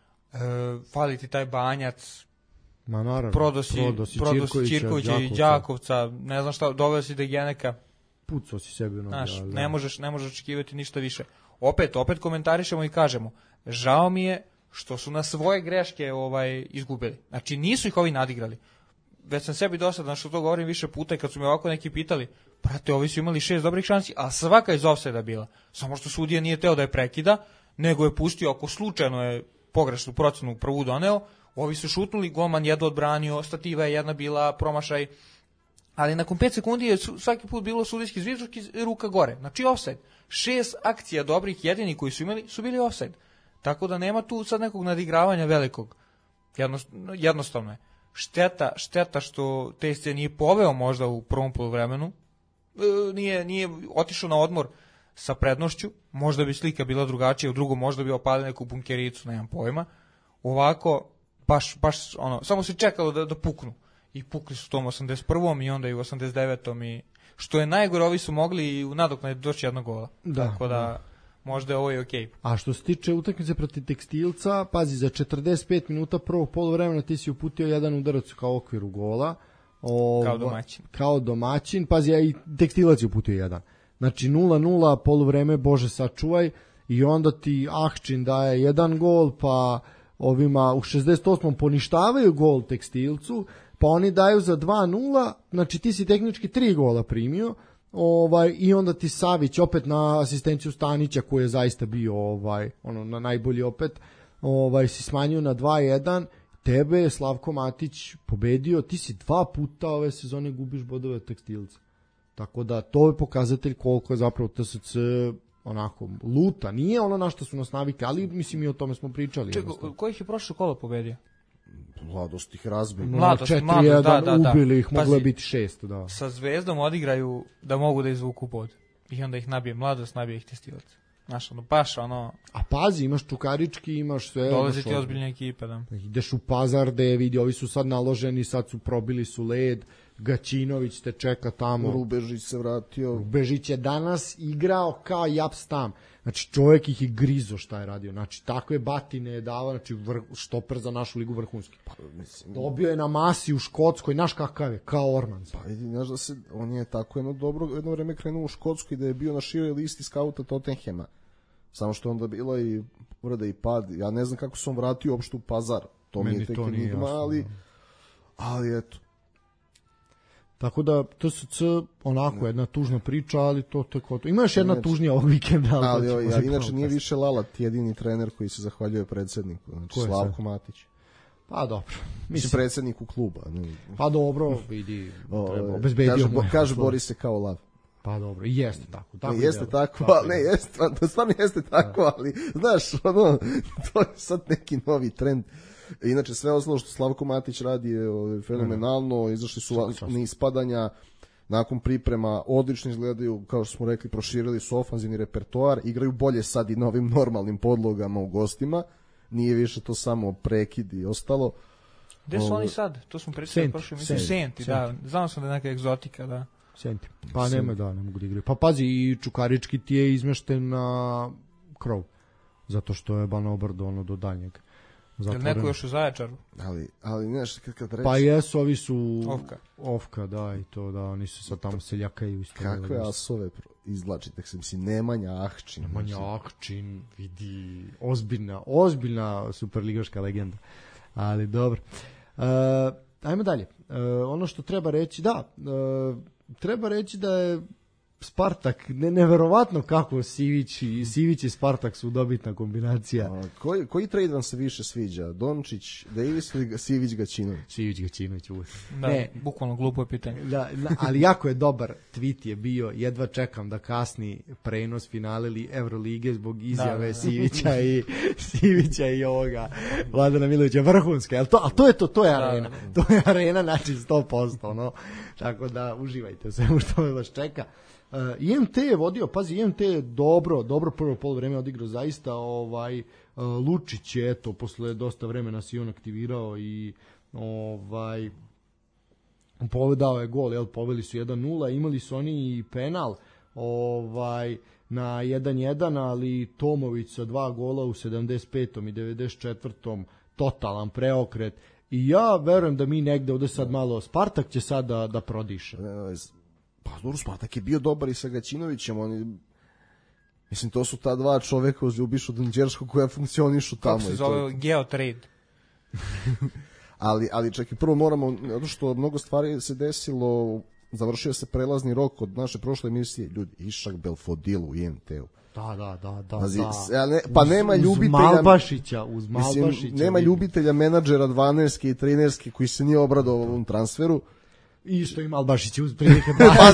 Fali ti taj Banjac, Ma naravno. Prodosi Ćirkovića i Đakovca, ne znam šta, doveo si Degeneka. Pucao si sebi u noge. Znaš, ne možeš očekivati ništa više. Opet komentarišemo i kažemo, žao mi je što su na svoje greške izgubili. Znači nisu ih ovi nadigrali. Već sam sebi dosadan što to govorim više puta i kad su me ovako neki pitali, brate, ovi su imali 6 dobrih šansi, a svaka iz ofsajda bila. Samo što sudija nije teo da je prekida, nego je pustio, ako slučajno je pogrešnu procenu prvu doneo, ovi su šutnuli, golman jedno odbranio, stativa je jedna bila promašaj, ali nakon 5 sekundi je svaki put bilo sudijski zvižduk i ruka gore. Znači offside. 6 akcija dobrih, jedini koji su imali su bili offside. Tako da nema tu sad nekog nadigravanja velikog. Jednostavno je. Šteta što TSC nije poveo možda u prvom poluvremenu. Nije otišao na odmor sa prednošću. Možda bi slika bila drugačija, u drugom možda bi opalio neku bunkericu, nemam pojma. Ovako, baš samo se čekalo da puknu. I pukli su u tom 81. i onda i u 89. i što je najgore, ovi su mogli i u nadoknadi doći jednog gola. Tako da možda je ovo i okej. A što se tiče utakmice protiv Tekstilca, pazi, za 45 minuta prvog poluvremena ti si uputio jedan udarac kao okviru gola. Kao domaćin. Pazi, a i Tekstilac je uputio jedan. Znači 0-0, poluvreme, Bože sačuvaj, i onda ti Ahčin daje jedan gol, pa ovima u 68. poništavaju gol Tekstilcu, pa oni daju za 2-0, znači ti si tehnički 3 gola primio, i onda ti Savić opet na asistenciju Stanića, koji je zaista bio na najbolji opet, si smanjio na 2-1, tebe je Slavko Matić pobedio, ti si 2 puta ove sezone gubiš bodove od Tekstilca. Tako da to je pokazatelj koliko je zapravo TSC onako luta. Nije ono na što su nas navikli, ali mislim i o tome smo pričali. Kojih je prošlo kolo pobedio? Mladost ih razbili. 4-1 ubili ih, moglo biti 6. Da. Sa Zvezdom odigraju da mogu da izvuku bod. I onda ih nabije Mladost, nabije ih Testilac. Znaš, baš A pazi, imaš Čukarički, imaš sve. Dolazi ti ozbiljne ekipe, da. Ideš u Pazar, gde vidi, ovi su sad naloženi, sad su probili su led, Gaćinović te čeka tamo. Rubežić se vratio. Rubežić je danas igrao kao Japs tam. Znači čovjek ih je grizo šta je radio. Znači takve batine je davao, znači štoper za našu ligu vrhunski. Dobio je na masi u Škotskoj, znaš kakav je, kao Ormans. Pa vidi, znaš da on je tako jedno vreme krenuo u Škotskoj da je bio na široj listi skauta Tottenhema. Samo što onda bila i urada i pad. Ja ne znam kako se on vratio uopšte u Pazar. To mi je tek enigma, ali eto. Tako da TSC onako jedna tužna priča, ali to je kod. Ima još jedna tužnija ovog vikenda. Ali inače nije više Lalat jedini trener koji se zahvaljuje predsjedniku, znači Slavko Matić. Pa dobro. Mislim predsjedniku kluba. Pa dobro, vidi, obezbedio mu. Kaže bori se kao lav. Pa dobro, i jeste tako. Jeste tako, stvarno jeste tako, ali znaš, to je sad neki novi trend. Inače, sve ostalo što Slavko Matić radi je fenomenalno, izašli su niz padanja, nakon priprema odlično izgledaju, kao što smo rekli, proširili su ofanzivni repertoar, igraju bolje sad i novim normalnim podlogama u gostima, nije više to samo prekid i ostalo. Gde su oni sad? To smo pričali prošli, mislim Senti, da, znao sam da je neka egzotika, da. Senti, pa ne mogu da igraju. Pa pazi, i Čukarički ti je izmešten na krov, zato što je Banobrdo do daljnjeg. Jel neko još u Zaječaru? Ali znaš, kad reći... Pa jesu, ovi su... Ofka, da, i to, da, oni su sad tamo seljakaju. Kakve asove izvlačite, mislim, Nemanja Ahčin, vidi, ozbiljna superligaška legenda. Ali dobro. Ajmo dalje. Ono što treba reći, treba reći da je Spartak, neverovatno kako Sivić i Spartak su dobitna kombinacija. Koji trade vam se više sviđa? Dončić, Davis ili Sivić Gaćinović? Sivić Gaćinović uvijek. Da, bukvalno glupo je pitanje. Da, ali jako je dobar tweet je bio, jedva čekam da kasni prenos finale Evrolige zbog izjave Sivića i ovoga Vladana Milovića, vrhunska. A to je arena. To je arena, znači 100%, ono. Tako da uživajte sve što vas čeka. IMT je vodio, pazi, IMT je dobro prvo poluvreme odigrao zaista, Lučić je, eto, posle dosta vremena si on aktivirao i povedao je gol, poveli su 1-0, imali su oni i penal, na 1-1, ali Tomović sa 2 gola u 75. i 94. totalan preokret i ja verujem da mi negde ovde sad malo, Spartak će sad da prodiše. Pa dobro, Spartak je bio dobar i sa Gaćinovićem, mislim, to su ta dva čoveka uz Ljubišu Danđerskog koja funkcionišu tamo. Kako se zove Geotrade? ali čekaj, prvo moramo, zato što mnogo stvari se desilo, završio se prelazni rok od naše prošle emisije, ljudi, Išak Belfodil u IMT-u. Da. Pa nema ljubitelja Malbašića, nema ljubitelja menadžera 12 i 13 koji se nije obradovao ovom transferu. I što ima Albašić uz prilike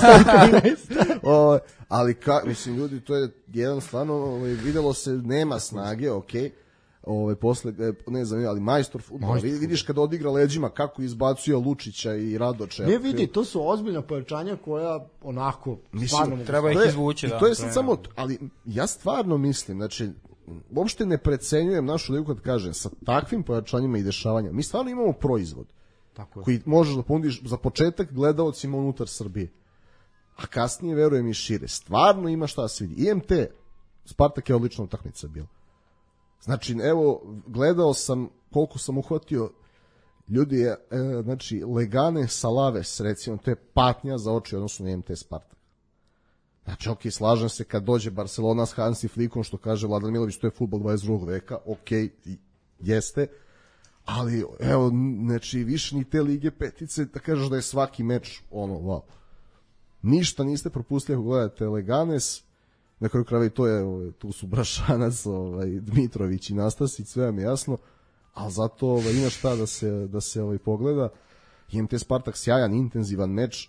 ali mislim, ljudi, to je jedan stvarno, videlo se, nema snage, posle, ne znam, ali majstor fudbala, vidiš kada odigra leđima kako izbacuje Lučića i Radoča. Ne vidi, to su ozbiljna pojačanja koja onako stvarno treba ih izvući. To je sad samo, ali ja stvarno mislim, znači, uopšte ne precenjujem našu ligu kad kažem, sa takvim pojačanjima i dešavanjima, mi stvarno imamo proizvod koji možeš da ponudiš za početak gledaocima unutar Srbije, a kasnije verujem i šire. Stvarno ima šta da se vidi. IMT, Spartak je odlična utakmica bila. Znači, evo, gledao sam koliko sam uhvatio ljudi, znači, Legane Salaves, recimo, to je patnja za oči odnosno na IMT Spartak. Znači, slažem se kad dođe Barcelona s Hansi Flickom, što kaže Vladan Milović, to je fudbal 22. veka, jeste, ali, evo, znači, više ni te Lige petice, da kažeš da je svaki meč, wow. Ništa niste propustili ako gledate Leganes, na kraju krajeva i to je, tu su Brašanac, Dmitrović i Nastasić, sve vam je jasno, ali zato ima šta da se pogleda. IMT Spartak, sjajan, intenzivan meč.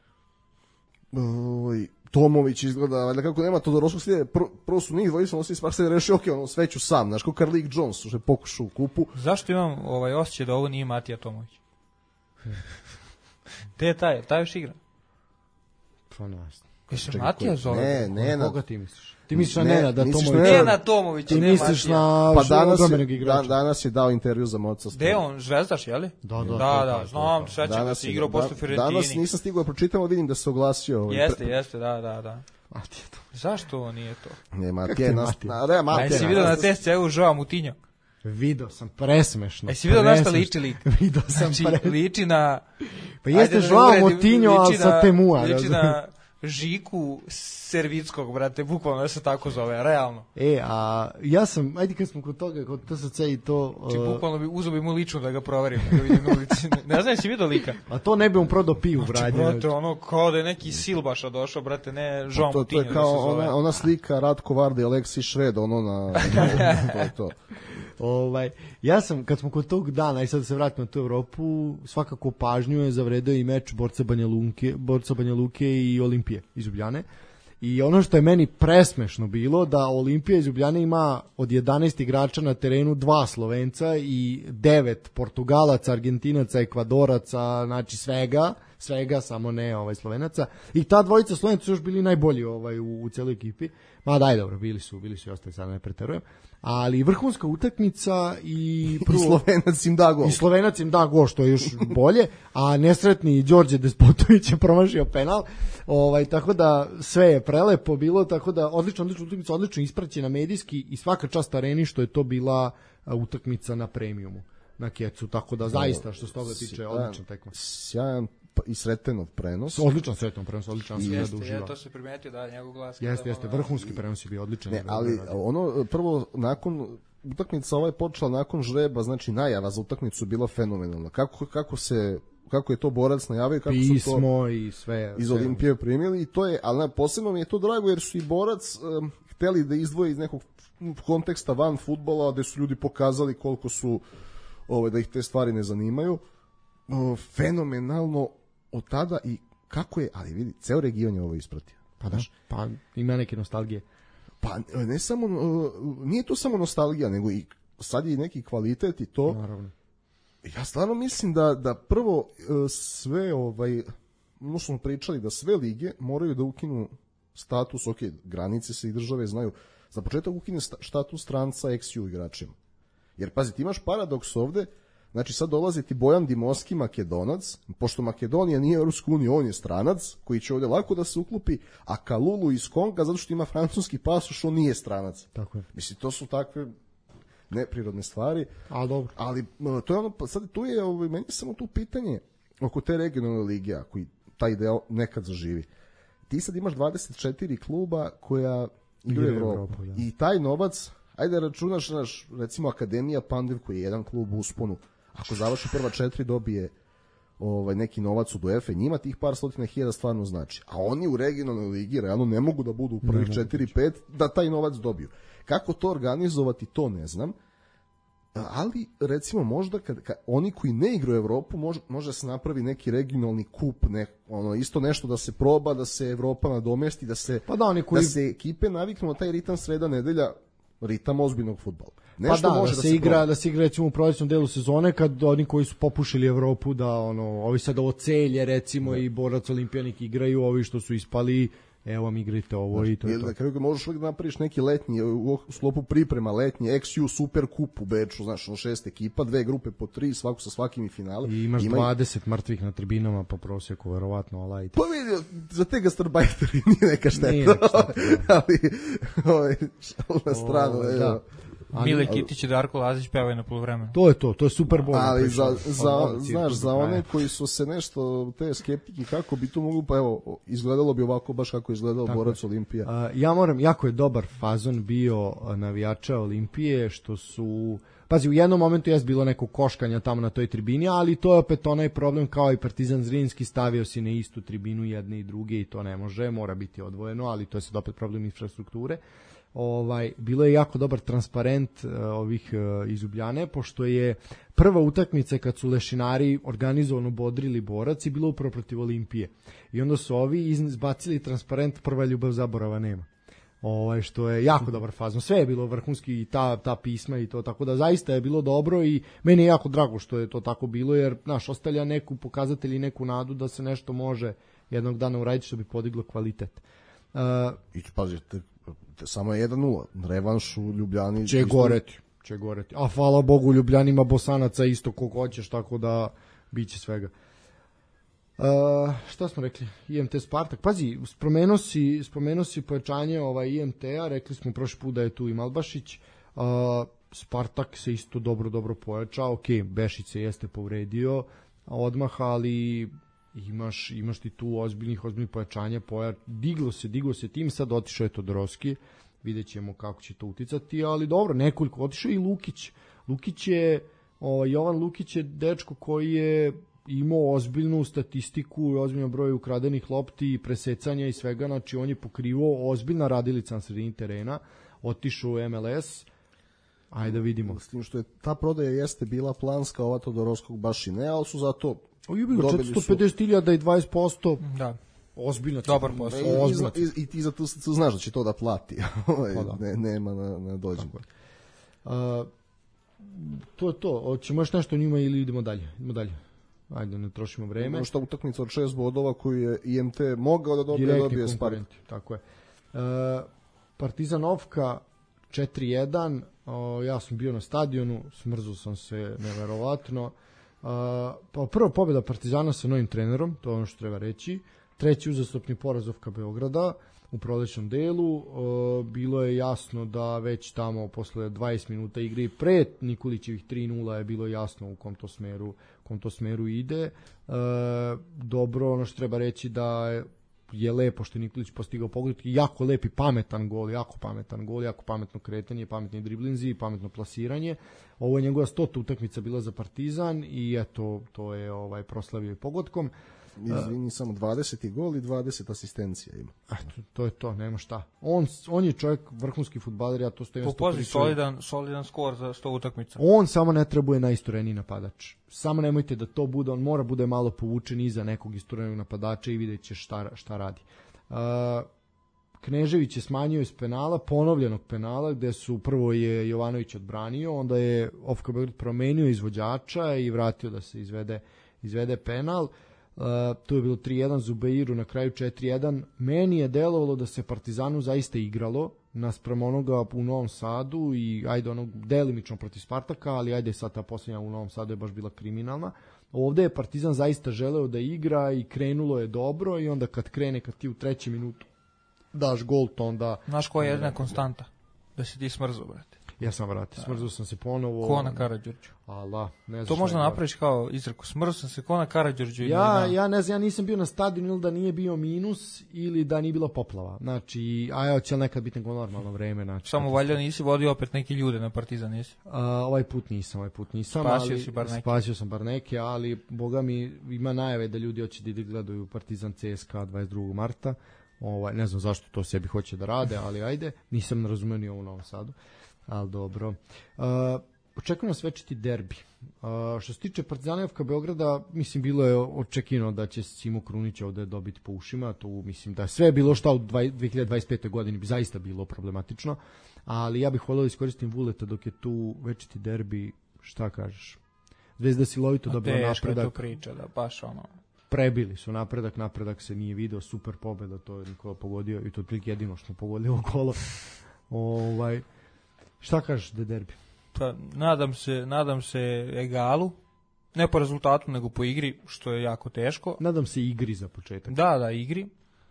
Tomović izgleda, valjda kako nema Todorovskog slijede, prvo su njih dvojica, se Spartak rešio, sveću sam, znaš, kao Carlik Jones, što je pokušao u kupu. Zašto imam osjećaj da ovo nije Matija Tomović? Gde je taj još igra? Pa nas. Kaj se Matija zove? Ne, koga ti misliš? Ti misliš na Nenada Tomovića? Nenad Tomović, ti misliš na odbrambenog igrača. Danas je dao intervju za Moca. Gde on, Zvezdaš, je li? Da, znam, sećam da si igrao posle Fiorentini. Danas nisam stigao da pročitam, ali vidim da se oglasio. Jeste, da. Matija Tomović. Zašto ovo nije to? Ne, Matija je Matija. Jesi vidio na TSC-u Žao Mutinjo? Video sam, presmešno. Jesi vidio na šta liči lik? Video sam, liči na... Pa jeste Žao Mutinjo, ali sa Temua. Liči na Žiku Servickog, brate, bukvalno da se tako zove, realno. A ja sam, ajde kad smo kod toga, kod TSC i to... bukvalno uzeo bi mu lično da ga proverim, da vidim na ulici. Ne znam, jesi vidio lika? A to ne bi on prodao piju, brate. Brate, kao da je neki Silbaša došao, brate, ne Žao Mutinjo. To je kao ona slika Ratko Varda i Aleksi Šved, to je to. Ja sam, kad smo kod tog dana, i sad da se vratimo na tu Evropu, svakako pažnju je zavredao i meč Borca Banja Luke i Olimpije iz Ljubljane. I ono što je meni presmešno bilo, da Olimpija iz Ljubljane ima od 11 igrača na terenu 2 Slovenca i 9 Portugalaca, Argentinaca, Ekvadoraca, znači svega, samo ne Slovenaca. I ta dvojica Slovenaca su još bili najbolji u celoj ekipi. Ma daj, dobro, bili su i ostali, sad ne preterujem. Ali vrhunska utakmica i Slovenac im da gol, što je još bolje, a nesretni Đorđe Despotović je promašio penal. Tako da sve je prelepo bilo, tako da odlična utakmica, odlično ispraćena medijski i svaka čast Areni što je to bila utakmica na premijumu, na kecu, tako da zaista što se toga tiče odlična tekma. Sjajan i Sretenov prenos. Odličan Sretenov prenos, odličan se da uživa. To se primetio, da, njegov glas. Jeste, vrhunski prenos je bio odličan. Ne, ali prvo nakon utakmica počela nakon žreba, znači najava za utakmicu bila fenomenalna. Kako se kako je to Borac najavio, kako su to pismo i sve iz Olimpije primili i to je, ali posebno mi je to drago jer su i Borac hteli da izdvoje iz nekog konteksta van fudbala, gde su ljudi pokazali koliko su da ih te stvari ne zanimaju. Fenomenalno od tada i kako je, ali vidi, ceo region je ovo ispratio. Pa da, pa ima neke nostalgije. Pa ne samo, nije to samo nostalgija, nego i sad je i neki kvalitet i to. Naravno. Ja stvarno mislim da prvo sve, ono smo pričali, da sve lige moraju da ukinu status, granice se i države znaju, za početak ukine status stranca XU igračima. Jer pazi, ti imaš paradoks ovde, znači sad dolazi ti Bojan Dimoski, Makedonac, pošto Makedonija nije Europska unija, on je stranac, koji će ovde lako da se uklopi, a Kalulu iz Konga, zato što ima francuski pasoš, on nije stranac. Tako je. Mislim, to su takve neprirodne stvari. A dobro. Ali to je ono, sad tu je, meni je samo tu pitanje oko te regionalne lige, ako i taj deo nekad zaživi. Ti sad imaš 24 kluba koja igraju Evropu. I taj novac, ajde računaš, recimo Akademija Pandev koji je jedan klub u usponu, ako završi prva 4 dobije neki novac od UEFA, njima tih par stotina hiljada stvarno znači. A oni u regionalnoj ligi realno ne mogu da budu u prvih 4-5 da taj novac dobiju. Kako to organizovati, to ne znam. Ali recimo možda kad oni koji ne igraju Evropu može se napravi neki regionalni kup, isto nešto da se proba, da se Evropa nadomesti, da se da se ekipe naviknu na taj ritam sreda nedelja, ritam ozbiljnog fudbala. Nešto može da se igra recimo u prolećnom delu sezone kad oni koji su popušili Evropu da ovi sad ovo Celje recimo i Borac Olimpijanik igraju, ovi što su ispali, evo vam igrajte ovo i to je to. Kako možeš uvijek da napraviš neki letnji, u sklopu priprema letnji, XU Super Kup u Beču, znaš, 6 ekipa, 2 grupe po 3, svaku sa svakim i finale. I imaš 20 mrtvih na tribinama po prosjeku, verovatno, ali... Pa vidi, za te gastarbajteri nije neka šteta. Ali, šal na stranu, da. Mile Kitić i Darko Lazić pevaju na poluvremenu. To je super bolno. Ali znaš, za one koji su se nešto, te skeptiki, kako bi to moglo, pa evo, izgledalo bi ovako baš kako je izgledao Borac Olimpija. Jako je dobar fazon bio navijača Olimpije, što su... Pazi, u jednom momentu je bilo neko koškanja tamo na toj tribini, ali to je opet onaj problem kao i Partizan Zrinski, stavio si na istu tribinu jedne i druge i to ne može, mora biti odvojeno, ali to je sad opet problem infrastrukture. Bilo je jako dobar transparent ovih iz Ljubljane, pošto je prva utakmica kad su lešinari organizovano bodrili Borac i bilo upravo protiv Olimpije. I onda su ovi izbacili transparent prva ljubav zaborava nema. Što je jako dobar fazon. Sve je bilo vrhunski i ta pisma i to, tako da zaista je bilo dobro i meni je jako drago što je to tako bilo, jer ostavlja neku pokazatelj i neku nadu da se nešto može jednog dana uraditi što bi podiglo kvalitet. I pazite, samo je 1-0, revanš u Ljubljani će goreti. A hvala Bogu, u Ljubljani ima Bosanaca isto kog hoćeš, tako da biće svega. Šta smo rekli? IMT Spartak. Pazi, spomenuo si pojačanje IMT-a, rekli smo prošli put da je tu i Malbašić. Spartak se isto dobro pojačao. Ok, Bešić se jeste povredio odmah, ali imaš ti tu ozbiljnih pojačanja, diglo se tim, sad otišao je Todorovski, vidjet ćemo kako će to uticati, ali dobro, nekoliko, otišao i Lukić je, Jovan Lukić je dečko koji je imao ozbiljnu statistiku, ozbiljan broj ukradenih lopti i presecanja i svega, znači on je pokrivao ozbiljna radilica na sredini terena, otišao u MLS, ajde da vidimo. S tim što je ta prodaja jeste bila planska, ova Todorovskog baš i ne, ali su zato 450.000 i 20%. Da. Ozbiljno. Dobar posao. I ti zato znaš da će to da plati. Nema na dođenju. To je to. Hoćemo još nešto o njima ili idemo dalje? Ajde, ne trošimo vreme. Možda utakmica od 6 bodova koju je IMT mogao da dobije Spartak. Tako je. Partizanovka 4-1. Ja sam bio na stadionu, smrzao sam se neverovatno. Pa prva pobjeda Partizana sa novim trenerom, to je ono što treba reći. Treći uzastopni poraz OFK Beograda u prolećnom delu. Bilo je jasno da već tamo posle 20 minuta igre i pred Nikolićevih 3-0 je bilo jasno u kom to smeru ide. Dobro, ono što treba reći da je lepo što je Nikolić postigao pogodak, jako lep i pametan gol, jako pametno kretanje, pametni driblinzi, pametno plasiranje. Ovo je njegova 100. utakmica bila za Partizan i eto, to je proslavio i pogodkom. Izvini, samo 20. gol i 20 asistencija ima. To je to, nema šta. On je čovjek vrhunski fudbaler, ja to stojim. Popozi solidan skor za 100 utakmica. On samo ne trebuje najistureniji napadač. Samo nemojte da to bude, on mora bude malo povučen iza nekog isturenog napadača i vidjet će šta radi. Knežević je smanjio iz penala, ponovljenog penala, gde su prvo je Jovanović odbranio, onda je OFK Beograd promenio izvođača i vratio da se izvede penal. Tu je bilo 3-1 Zubeiru, na kraju 4-1. Meni je delovalo da se Partizanu zaista igralo naspram onoga u Novom Sadu i ajde onog delimično protiv Spartaka, ali ajde sad ta posljednja u Novom Sadu je baš bila kriminalna. Ovde je Partizan zaista želeo da igra i krenulo je dobro i onda kad ti u 3. minutu daš gol, to onda... Znaš koja je jedna konstanta? Da si ti smrzao, brate. Ja sam vratio, smrzao sam se ponovo. Ko na Karađorđu. Ne znam. To možda napraviš kao izreku. Smrzao sam se ko na Karađorđu. Ja ne znam, ja nisam bio na stadionu ili da nije bio minus ili da nije bila poplava. Znači, će nekad biti neko normalno vreme. Znači, samo valjda nisi vodio opet neki ljude na Partizan, nisi? Ovaj put nisam. Spasio sam bar neke, ali boga mi ima najave da ljudi hoće da gledaju Partizan CSKA 22. marta. Ne znam zašto to sebi hoće da rade, ali ajde. Nisam razumeo ni ovo u Novom Sadu. Ali dobro. Očekujem nas večiti derbi. Što se tiče Partizana i OFK Beograda, mislim, bilo je očekivano da će Simo Krunić ovde dobiti po ušima. To mislim da sve bilo šta u 2025. godini bi zaista bilo problematično. Ali ja bih volio da iskoristim Vuleta dok je tu večiti derbi. Šta kažeš? Zvezda silovito dobila napredak. Teško je to priča, da baš prebili su napredak se nije video, super pobeda, to je Nikola pogodio i to je otprilike jedino što smo pogodili ovo kolo. Šta kažeš da je derbi? Pa, nadam se egalu, ne po rezultatu, nego po igri, što je jako teško. Nadam se igri za početak. Da, igri.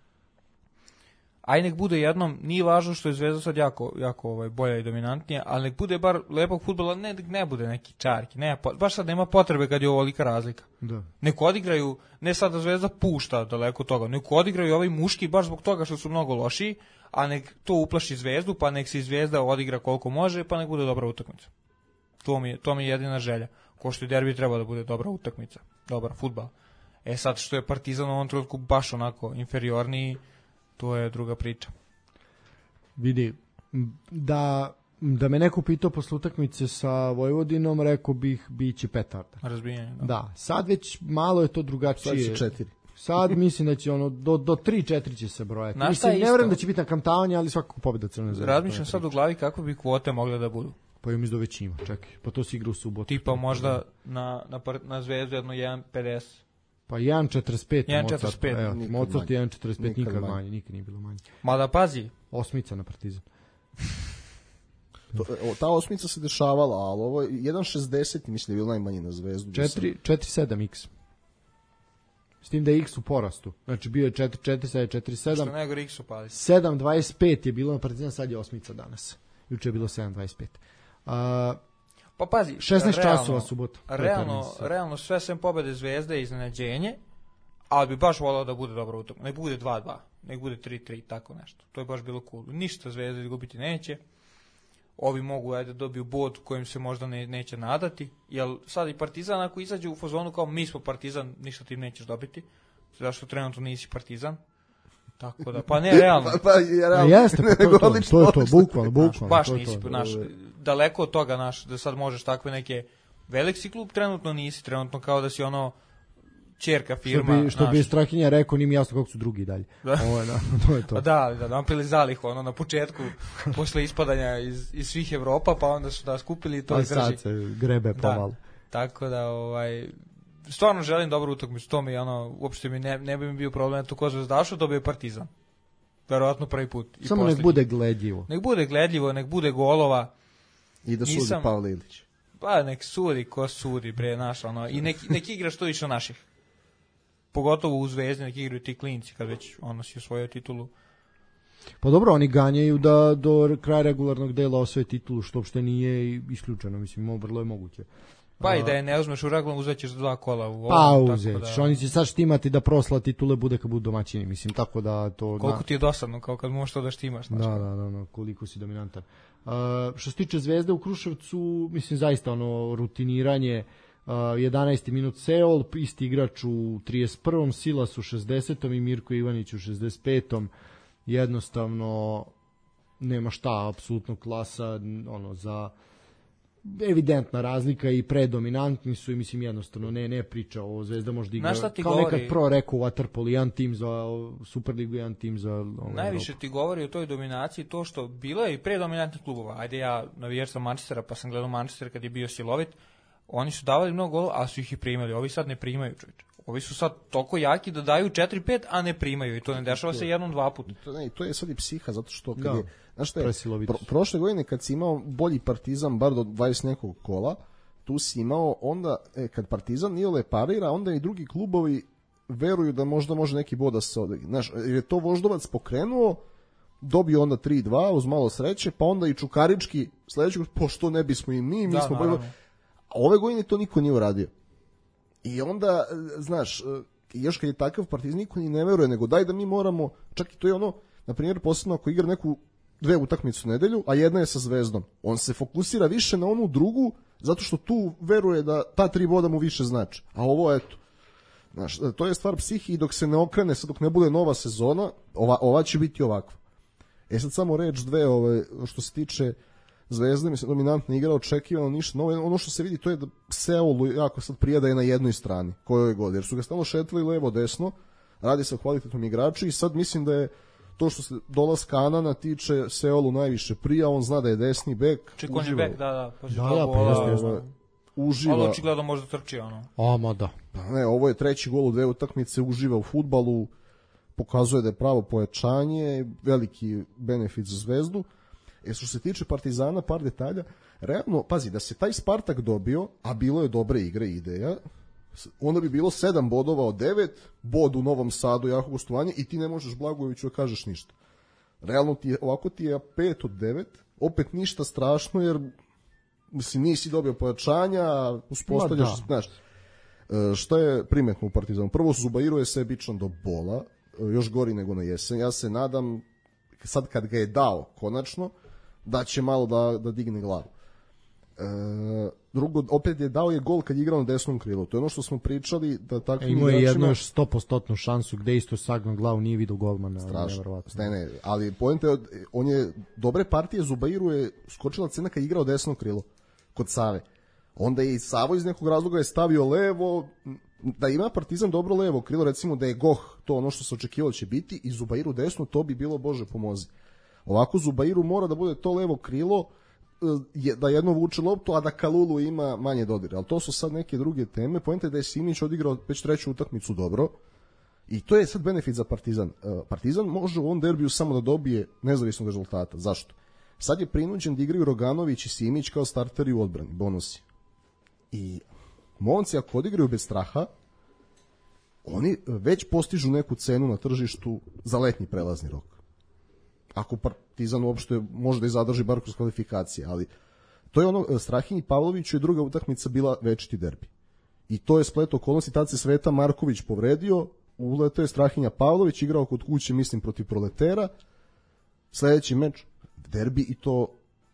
Aj nek bude jednom, nije važno što je Zvezda sad jako bolja i dominantnija, ali nek bude bar lepog fudbala, ne bude neki čarki, baš sad nema potrebe kad je ovolika razlika. Da. Nek odigraju, ne sad da Zvezda pušta daleko toga, nek odigraju ovaj muški baš zbog toga što su mnogo lošiji, a nek to uplaši Zvezdu, pa nek se Zvezda odigra koliko može, pa nek bude dobra utakmica. To mi je jedina želja. Ko što i derbi treba da bude dobra utakmica, dobar fudbal. Sad što je Partizan u ovom trenutku baš onako inferiorniji, to je druga priča. Vidi, da me neko pitao posle utakmice sa Vojvodinom, rekao bih biće petarda. Razbijanje. Da, sad već malo je to drugačije. Sad će 4. Sad mislim da će do 3-4 će se brojati. Mislim, ne vjerujem da će biti na kamtavanje, ali svakako pobjeda Crne Zvezde. Razmišljam sad u glavi kako bi kvote mogle da budu. Pa ja mislim da već ima, čekaj. Pa to se igra u subotu. Tipa možda na Zvezdu jedno 1.50. Pa 1.45 1.45. Mozart je 1.45 nikad manje, nikad nije bilo manje. Mada pazi. Osmica na Partizan. Ta osmica se dešavala, ali ovo je 1.60 mislim da je bilo najmanje na Zvezdu. 4.7x. S tim da je x u porastu. Znači bio je 4.4, sad je 4.7. Što nego x upali. 7.25 je bilo na Partizan, sad je osmica danas. Juče je bilo 7.25. Pa pazi, 16 časova subota. Realno sve sem pobede Zvezde je iznenađenje, ali bi baš volao da bude dobra utakmica. Nek bude 2-2, nek bude 3-3, tako nešto. To je baš bilo cool. Ništa Zvezda izgubiti neće. Ovi mogu da dobiju bod kojim se možda neće nadati, jer sad i Partizan ako izađe u fazonu kao mi smo Partizan, ništa ti nećeš dobiti, zašto trenutno nisi Partizan. Tako da, pa ne, realno. Jeste, to je to, bukvalno. Baš nisi, daleko od toga, da sad možeš takve neke, velik si klub, trenutno kao da si ćerka firma. Što bi Strahinja rekao, nije mi jasno kako su drugi dalje. To je to. Da, napravili zalih na početku, posle ispadanja iz svih Evropa, pa onda su skupili i to drži. Sad se grebe pomalo. Tako da, stvarno želim dobru utakmicu, to mi uopšte ne bi mi bio problem, to ko Zvezdašu dobije Partizan. Verovatno prvi put. Samo nek bude gledljivo. Nek bude golova. I da sudi Pavle Ilić. Pa nek sudi, ko sudi, bre, i nek igra što više naših. Pogotovo u Zvezdi, nek igraju ti klinci, kad već si osvojio titulu. Pa dobro, oni ganjaju da do kraja regularnog dela osvoje titulu, što uopšte nije isključeno, mislim, vrlo je moguće. Pa i da je ne uzmeš u Raglan, uzet ćeš 2 kola u ovom. Pa uzet ćeš, oni će sad štimati da prosla titule bude kad budu domaćini, mislim, tako da to... Koliko ti je dosadno, kao kad možeš to da štimaš. Znači. Da, koliko si dominantan. Što se tiče Zvezde u Kruševcu, mislim, zaista ono rutiniranje, 11. minut Seol, isti igrač u 31. Silas u 60. i Mirko Ivanić u 65. Jednostavno nema šta, apsolutno klasa, ono, za evidentna razlika i predominantni su i mislim jednostavno ne priča o Zvezda možda igra kao govori, nekad pro rekao Waterpolo, jedan tim za Superligu, jedan tim za najviše Evropu. Ti govori o toj dominaciji to što bilo je i predominantnih klubova. Ajde, ja navijač sam Manchestera, pa sam gledao Manchester kad je bio silovit, oni su davali mnogo golova, a su ih i primali. Ovi sad ne primaju, čovječe. Ovi su sad toliko jaki da daju 4-5, a ne primaju i to ne dešava se jednom, 2 puta. To je sad i psiha, zato što kad je, znaš šta je, prošle godine kad si imao bolji Partizan bar do 20 nekog kola, tu si imao onda, kad Partizan iole parira, onda i drugi klubovi veruju da možda može neki bod da se odigra. Znaš, jer je to Voždovac pokrenuo, dobio onda 3-2 uz malo sreće, pa onda i Čukarički sledećeg, pošto ne bismo i mi smo bolji. A ove godine to niko nije uradio. I onda, znaš, još kad je takav Partizan, niko ni ne veruje, nego daj da mi moramo, čak i to je ono, na primjer, posebno ako igra neku 2 utakmicu u nedelju, a jedna je sa Zvezdom. On se fokusira više na onu drugu, zato što tu veruje da ta 3 boda mu više znači. A ovo, eto, znaš, to je stvar psihi i dok se ne okrene, sad dok ne bude nova sezona, ova će biti ovakva. Sad samo reč dve, što se tiče Zvezde, mislim, dominantna igra, očekivano ništa novo. Ono što se vidi to je da Seulu jako sad prija da je na jednoj strani kojoj god, jer su ga stalno šetali levo desno, radi se o kvalitetnom igraču i sad mislim da je to što se dolaska Anana tiče Seulu najviše prija, on zna da je desni bek. On je bek, da. Uživa. Ali očigledno možda trči ono. Da. Pa ne, ovo je 3. gol u 2 utakmice, uživa u fudbalu, pokazuje da je pravo pojačanje, veliki benefit za Zvezdu. Što se tiče Partizana, par detalja, realno, pazi, da se taj Spartak dobio, a bilo je dobre igre i ideja, onda bi bilo 7 bodova od 9, bod u Novom Sadu, jako gostovanje, i ti ne možeš Blagojeviću da kažeš ništa. Realno, ovako ti je 5 od 9, opet ništa strašno, jer mislim, nisi dobio pojačanja, uspostavljaš, znaš, šta je primetno u Partizanu? Prvo, Zubairu je sebičan do bola, još gori nego na jesen. Ja se nadam, sad kad ga je dao konačno, da će malo da digne glavu. Drugo, opet je dao je gol kad je igrao na desnom krilu. To je ono što smo pričali da takvim igračima... Imao je jednu još 100% šansu gde isto sagnuo glavu, nije vidio golmana. Strašno. Ne, ali poenta je, on je dobre partije, Zubairu je skočila cena kad je igrao desno krilo kod Save. Onda je i Savo iz nekog razloga je stavio levo, da ima Partizan dobro levo krilo, recimo da je Goh to ono što se očekivalo će biti i Zubairu desno, to bi bilo Bože pomozi. Ovako Zubairu mora da bude to levo krilo, da jedno vuče loptu, a da Kalulu ima manje dodira. Ali to su sad neke druge teme. Poenta je da je Simić odigrao već 3. utakmicu dobro i to je sad benefit za Partizan. Partizan može u ovom derbiju samo da dobije nezavisnog rezultata. Zašto? Sad je prinuđen da igraju Roganović i Simić kao starteri u odbrani, bonusi. I momci ako odigraju bez straha, oni već postižu neku cenu na tržištu za letnji prelazni rok. Ako Partizan uopšte može da je zadrži bar kroz kvalifikacije, ali to je ono, Strahinji Pavloviću je druga utakmica bila večiti derbi. I to je splet okolnosti, tad se Sveta Marković povredio, uletao je Strahinja Pavlović, igrao kod kuće, mislim, protiv Proletera, sledeći meč, derbi i to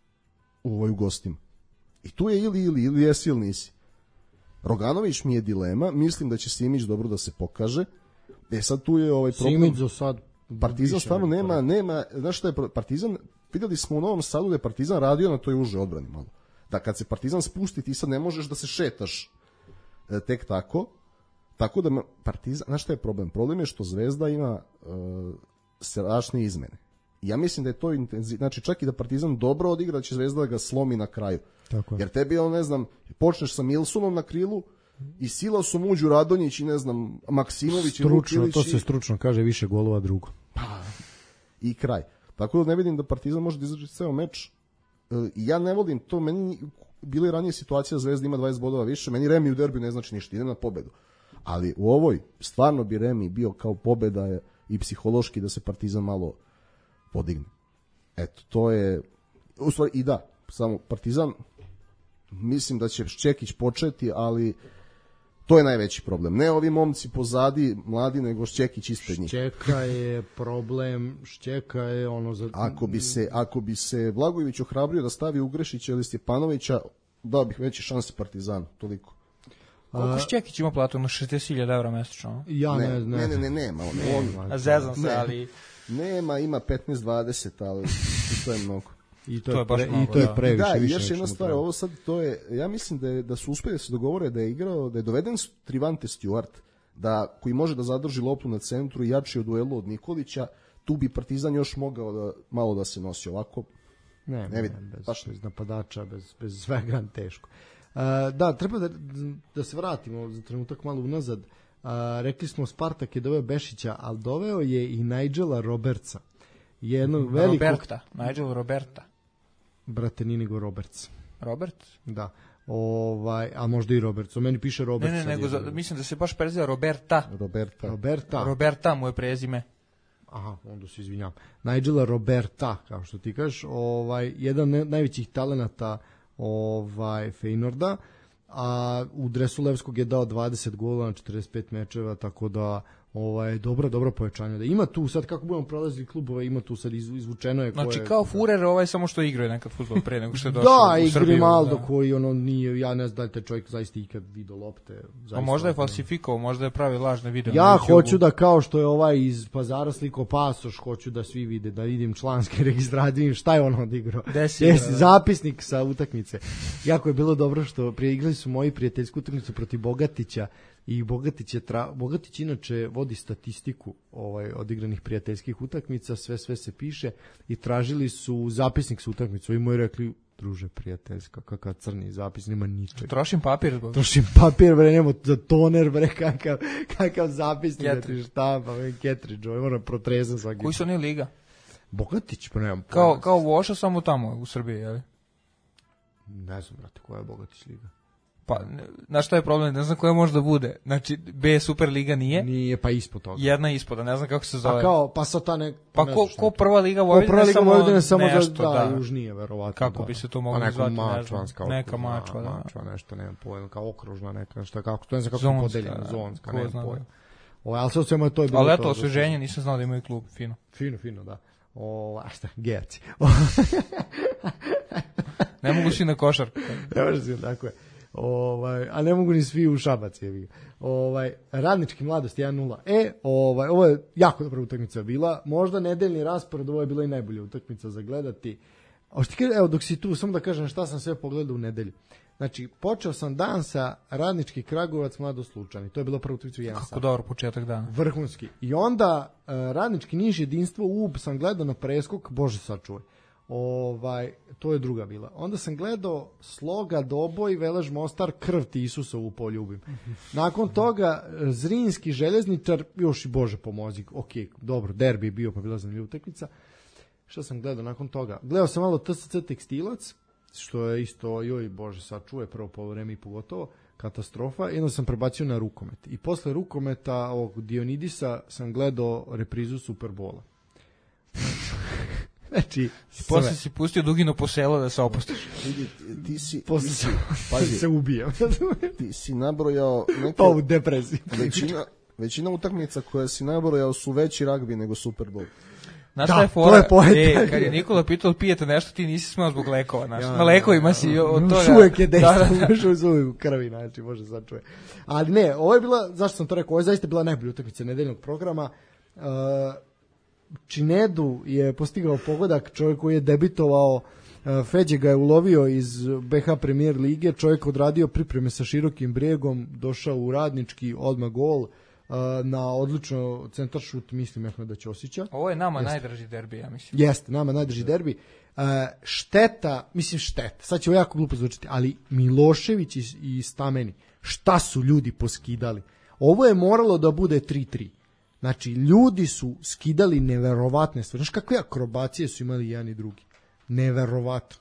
u gostima. I tu je ili jesi ili nisi. Roganović mi je dilema, mislim da će Simić dobro da se pokaže. Sad tu je problem. Simić za sad Partizan stvarno nema, znaš šta je Partizan, videli smo u Novom Sadu da je Partizan radio na toj uže odbrani malo. Da kad se Partizan spusti, ti sad ne možeš da se šetaš tek tako. Tako da Partizan, znaš šta je problem? Problem je što Zvezda ima strašne izmene. Ja mislim da je to znači čak i da Partizan dobro odigra, da će Zvezda da ga slomi na kraju. Tako je. Jer tebi je, ne znam, počneš sa Milsonom na krilu i Silasom uđu Radonjić i ne znam, Maksimović i Vukilić. To se stručno kaže, više golova drugo. I kraj. Tako da ne vidim da Partizan može da izdrži ceo meč. Ja ne volim to, meni bila je ranije situacija da Zvezda ima 20 bodova više, meni Remi u derbiju ne znači ništa, idem na pobedu. Ali u ovoj stvarno bi Remi bio kao pobeda i psihološki da se Partizan malo podigne. Eto, to je u stvari i da, samo Partizan mislim da će Šćekić početi, ali to je najveći problem. Ne ovi momci pozadi mladi, nego Šćekić ispred njih. Šćeka je problem, Šćeka je ono za... Ako bi se Blagojević ohrabrio da stavi Ugrešića ili Stjepanovića, dao bih veće šanse Partizanu, toliko. Koliko Šćekić ima platu? Na 60.000 evra mesečno? Ja ne znam. Ne, nema. Zezam se, ali... Nema, ima 15-20, ali to je mnogo. I to je previše. Da, i još jedna stvar, ovo sad to je, ja mislim da su uspeli da se dogovore da je igrao, da je doveden Trivante Stewart, koji može da zadrži loptu na centru i jači od duelu od Nikolića, tu bi Partizan još mogao malo da se nosi ovako. Ne vidim, bez napadača, bez svega teško. Da, treba da se vratimo za trenutak malo unazad. Rekli smo Spartak je doveo Bešića, ali doveo je i Nigela Robertsa. Nigel Roberta. Brate, nije nego Roberts. Robert? Da. A možda i Roberts. O meni piše Roberts. Ne, mislim da se baš preziva Roberta. Roberta mu je prezime. Aha, onda se izvinjam. Nigela Roberta, kao što ti kažeš, jedan od najvećih talenata Feynorda, a u dresu Levskog je dao 20 gola na 45 mečeva, tako da dobro pojačanje. Da ima tu sad, kako budemo prolazili klubove, ima tu sad izvučeno je znači kao Furer, samo što igraju nekad fudbal pre nego što je došao u Srbiju. Da, i Grimaldo koji nije, ja ne znam da li te čovjek zaista ikad vidio lopte. A možda je falsifikovao, možda je pravi lažne video. Ja hoću da kao što je iz Pazara sliko pasoš, hoću da svi vide, da vidim članske registracije, šta je on odigrao. Zapisnik sa utakmice. Jako je bilo dobro što igrali su moji prijateljsku utakmicu protiv Bogatića. I Bogatić inače vodi statistiku odigranih prijateljskih utakmica, sve se piše i tražili su zapisnik sa utakmicu i mu je rekli, druže prijateljska, kakav crni zapis, nema ničega. Trošim papir, bre, nema za toner, bre, kakav zapisnik da ti štampa, Ketridž, moram protrezam svaki. Koji su oni liga? Bogatić, pa nemam pojma. Kao Voša, samo tamo u Srbiji, jel? Ne znam, brate, koja je Bogatić liga. Pa, znaš šta je problem, ne znam koja može da bude. Znači, B Superliga nije. Nije, pa ispod toga. Jedna ispod, ne znam kako se zove. Pa sa ta Pa ko prva liga Vojvodine samo nešto, da, južnije, verovatno. Kako bi se to moglo zvati, ne znam. Neka mačva, da. Mačva, nešto, nemam pojma, kao okružna neka, šta, kako, to ne znam kako je podeljeno, zonska, nemam pojma. Ali sve svema to je bilo. Ali eto, osveženje, nisam znao da imaju klub, fino. Fino, da. Šta, gejaci. Ne mogu svi na košar. Ne može svi, tako je. A ne mogu ni svi u Šabac. Radnički Mladost 1-0. Ovo je jako dobra utakmica bila. Možda nedeljni raspored, ovo je bila i najbolja utakmica za gledati. Evo, dok si tu, samo da kažem šta sam sve pogledao u nedelju. Znači, počeo sam dan sa Radnički Kragujevac Mladost Lučani. To je bilo prva utakmica u 1 sat. Kako dobar početak dana. Vrhunski. I onda Radnički Niš jedinstvo UB sam gledao na preskok, Bože sačuvaj. To je druga bila. Onda sam gledao Sloga, Doboj, Velež Mostar, krv ti Isusa u poljubim. Nakon toga Zrinski, Željezničar, još i Bože pomozi. Ok, dobro, derbi je bio, pa bila zanimljiva utakmica. Šta sam gledao nakon toga? Gledao sam malo TSC Tekstilac, što je isto, joj Bože sačuvaj, prvo poluvreme i pogotovo, katastrofa. I onda sam prebacio na rukomet. I posle rukometa ovog Dionidisa sam gledao reprizu Superbola. Znači, posle si pustio Dugino po selo da se opustiš. Pazi, se ubijam. Ti si nabrojao pa u depresiji. Većina utakmica koje si nabrojao su veći ragbi nego Super Bowl. Znaš šta je fora? Kad je Nikola pitao pijete nešto, ti nisi smeo zbog lekova. Na lekovima si od toga. Uvijek je dejstvo, uvijek u krvi, znači može sačuje. Ali ne, ovo je bila, zašto sam to rekao, ovo je zaista bila najbolja utakmica nedeljnog programa. Činedu je postigao pogodak, čovjek koji je debitovao, Feđe ga je ulovio iz BH Premier lige, čovjek odradio pripreme sa širokim brijegom, došao u Radnički, odmah gol, na odlično centar šut, mislim Mehmeda Ćosića. Ovo je nama najdraži derbi, ja mislim. Jeste, nama najdraži derbi. Šteta, sad će ovo jako glupo zvučiti, ali Milošević i Stameni, šta su ljudi poskidali? Ovo je moralo da bude 3-3. Znači, ljudi su skidali neverovatne stvari. Znaš kakve akrobacije su imali jedan i drugi? Neverovatno.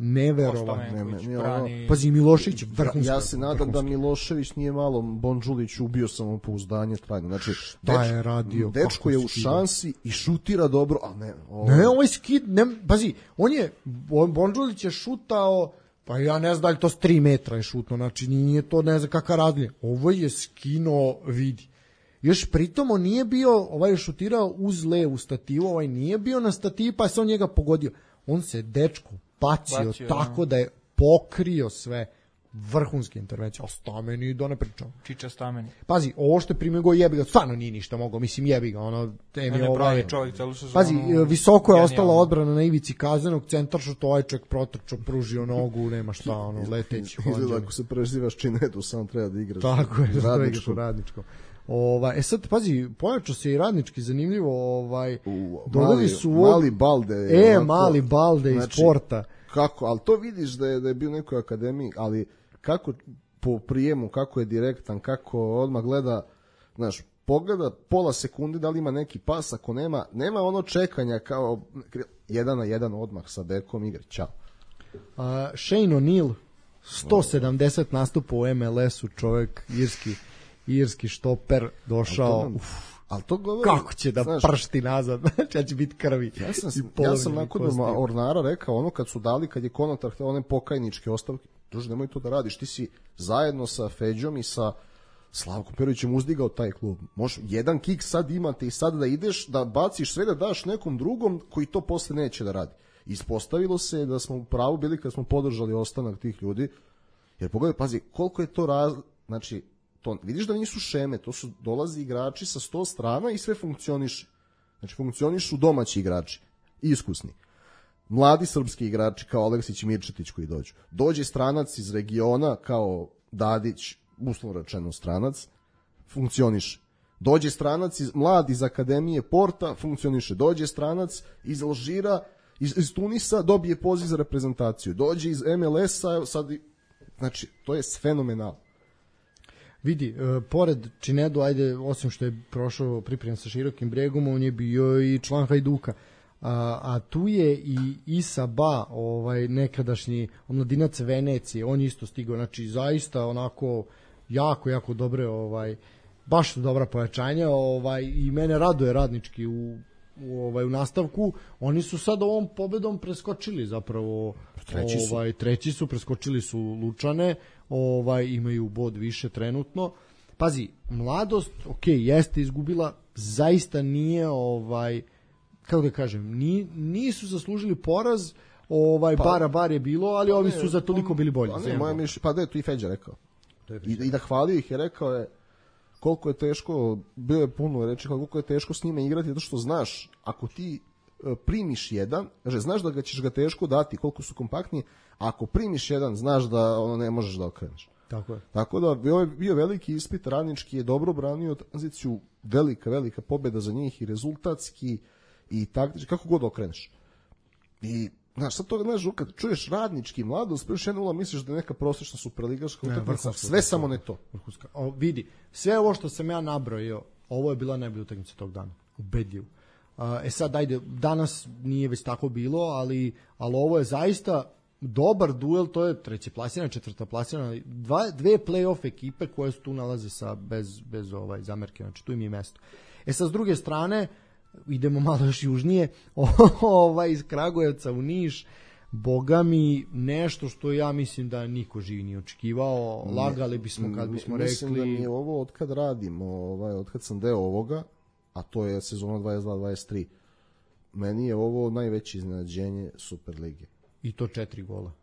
Pazi, Milošević vrhunski. Ja se nadam da Milošević nije malo Bonđulić ubio samopouzdanje trajno. Znači, šta je radio? Dečko je u šansi i šutira dobro, a ne. Ne, ovaj skid, pazi, Bonđulić je šutao Pa ja ne znam da li to s 3 metra je šutno, znači nije to ne znam kakva razlika. Ovo je skino vidi. Još pritom on nije bio, ovaj je šutirao uz levu stativu, ovaj nije bio na stativi pa se on njega pogodio. On se dečko bacio tako da je pokrio sve. Vrhunske intervencije, ali Stameni da ne pričam. Čiča Stameni. Pazi, ovo što je primio go jebi ga, stvarno nije ništa mogao, mislim jebi ga, ono, tem je ovaj... čovjek celu sezonu. Pazi, visoko je ostala odbrana na ivici kaznenog, centar što ovaj čovjek protrčao, pružio nogu, nema šta, ono, leteći. Izgleda ako se prezivaš Činedu, samo treba da igraš. Tako je, da igraš u Radničkom. Sad, pazi, pojačao se i Radnički, zanimljivo, dodali su... Mali Balde. Mali Balde iz Porta. Kako, ali to vidiš da je bio u nekoj akademiji, ali kako po prijemu, kako je direktan, kako odmah gleda, znaš, pogleda pola sekunde da li ima neki pas, ako nema ono čekanja kao 1-1 odmah sa bekom igre, čao. Shane O'Neal, 170 nastupa u MLS-u, čovjek, irski štoper, došao, ali to govori, kako će da pršti nazad, znači će biti krvi. Ja sam nakon Ornara rekao, ono kad je Konatar htio one pokajničke ostavke, druže, nemoj to da radiš, ti si zajedno sa Feđom i sa Slavkom Perovićem uzdigao taj klub. Može jedan kik sad imate i sad da ideš, da baciš sve da daš nekom drugom koji to posle neće da radi. Ispostavilo se da smo u pravu bili kad smo podržali ostanak tih ljudi, jer pogledaj, pazi, koliko je to znači, to, vidiš da nisu šeme, to su dolazi igrači sa 100 strana i sve funkcioniše. Znači, funkcionišu domaći igrači, iskusni. Mladi srpski igrači kao Aleksić i Mirčetić koji dođu. Dođe stranac iz regiona kao Dadić, uslovno rečeno stranac, funkcioniše. Dođe stranac mlad iz Akademije Porta, funkcioniše. Dođe stranac iz Alžira, iz Tunisa, dobije poziv za reprezentaciju. Dođe iz MLS-a, sad, znači, to je fenomenalno. Vidi, pored Činedu, ajde, osim što je prošao priprem sa Širokim bregom, on je bio i član Hajduka. A tu je i Isa Ba, nekadašnji omladinac Venecije, on isto stigao, znači zaista onako jako dobre, baš su dobra pojačanja, i mene raduje Radnički u nastavku. Oni su sad ovom pobedom preskočili zapravo, treći su, preskočili su Lučane, imaju bod više trenutno. Pazi, mladost, jeste izgubila, zaista nije, kako da kažem, nisu zaslužili poraz, bar je bilo, ali ovi su za toliko bili bolji. Pa da je tu i Feđa rekao. I da hvalio ih je, rekao je koliko je teško, bio je puno reći koliko je teško s njime igrati, zato što znaš, ako ti primiš jedan, znaš da ćeš ga teško dati, koliko su kompaktni, a ako primiš jedan, znaš da ne možeš da okreneš. Tako da bio veliki ispit, Radnički je dobro branio tranziciju, velika pobjeda za njih i rezultatski i taktički, kako god okreneš. I znaš, sad toga, znaš, kad čuješ Radnički mladost, prviš 1-0, misliš da je neka prosječna superligaška utakmica, sve samo ne to. Vidi, sve ovo što sam ja nabrojio, ovo je bila najbolja utakmica tog dana, ubedljivo. Sad, ajde, danas nije već tako bilo, ali ovo je zaista dobar duel, to je treći plasirana, četvrta plasirana, dve play-off ekipe koje su tu nalaze bez zamerke, znači tu im je mesto. Sad, s druge strane, idemo malo još južnije, iz Kragujevca u Niš, boga mi, nešto što ja mislim da niko živi nije očekivao, lagali bismo kad bismo rekli. Mislim da mi je ovo, otkad radimo, otkad sam deo ovoga, a to je sezona 22-23, meni je ovo najveće iznenađenje Superlige. I to 4 gola.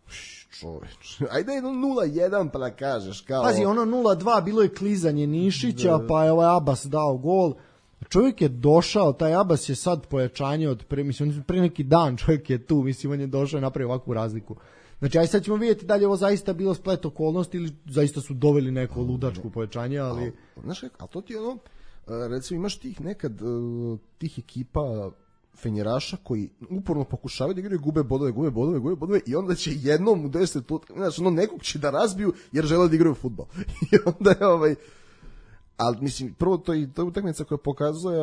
Čoveč, ajde 0-1 pa da kažeš kao... Pazi, ono 0-2 bilo je klizanje Nišića, pa je Abas dao gol. Čovjek je došao, taj Abas je sad pojačanje od pre neki dan čovjek je tu, mislim on je došao i napravio ovakvu razliku. Znači, aj sad ćemo vidjeti da li je ovo zaista bilo splet okolnosti ili zaista su doveli neko ludačku pojačanje, ali... Znaš, a to ti je ono, recimo imaš tih nekad, tih ekipa fenjeraša koji uporno pokušavaju da igraju, gube bodove i onda će jednom u 10, znači nekog će da razbiju jer žele da igraju fudbal. I onda je ali mislim, prvo to je utakmica koja pokazuje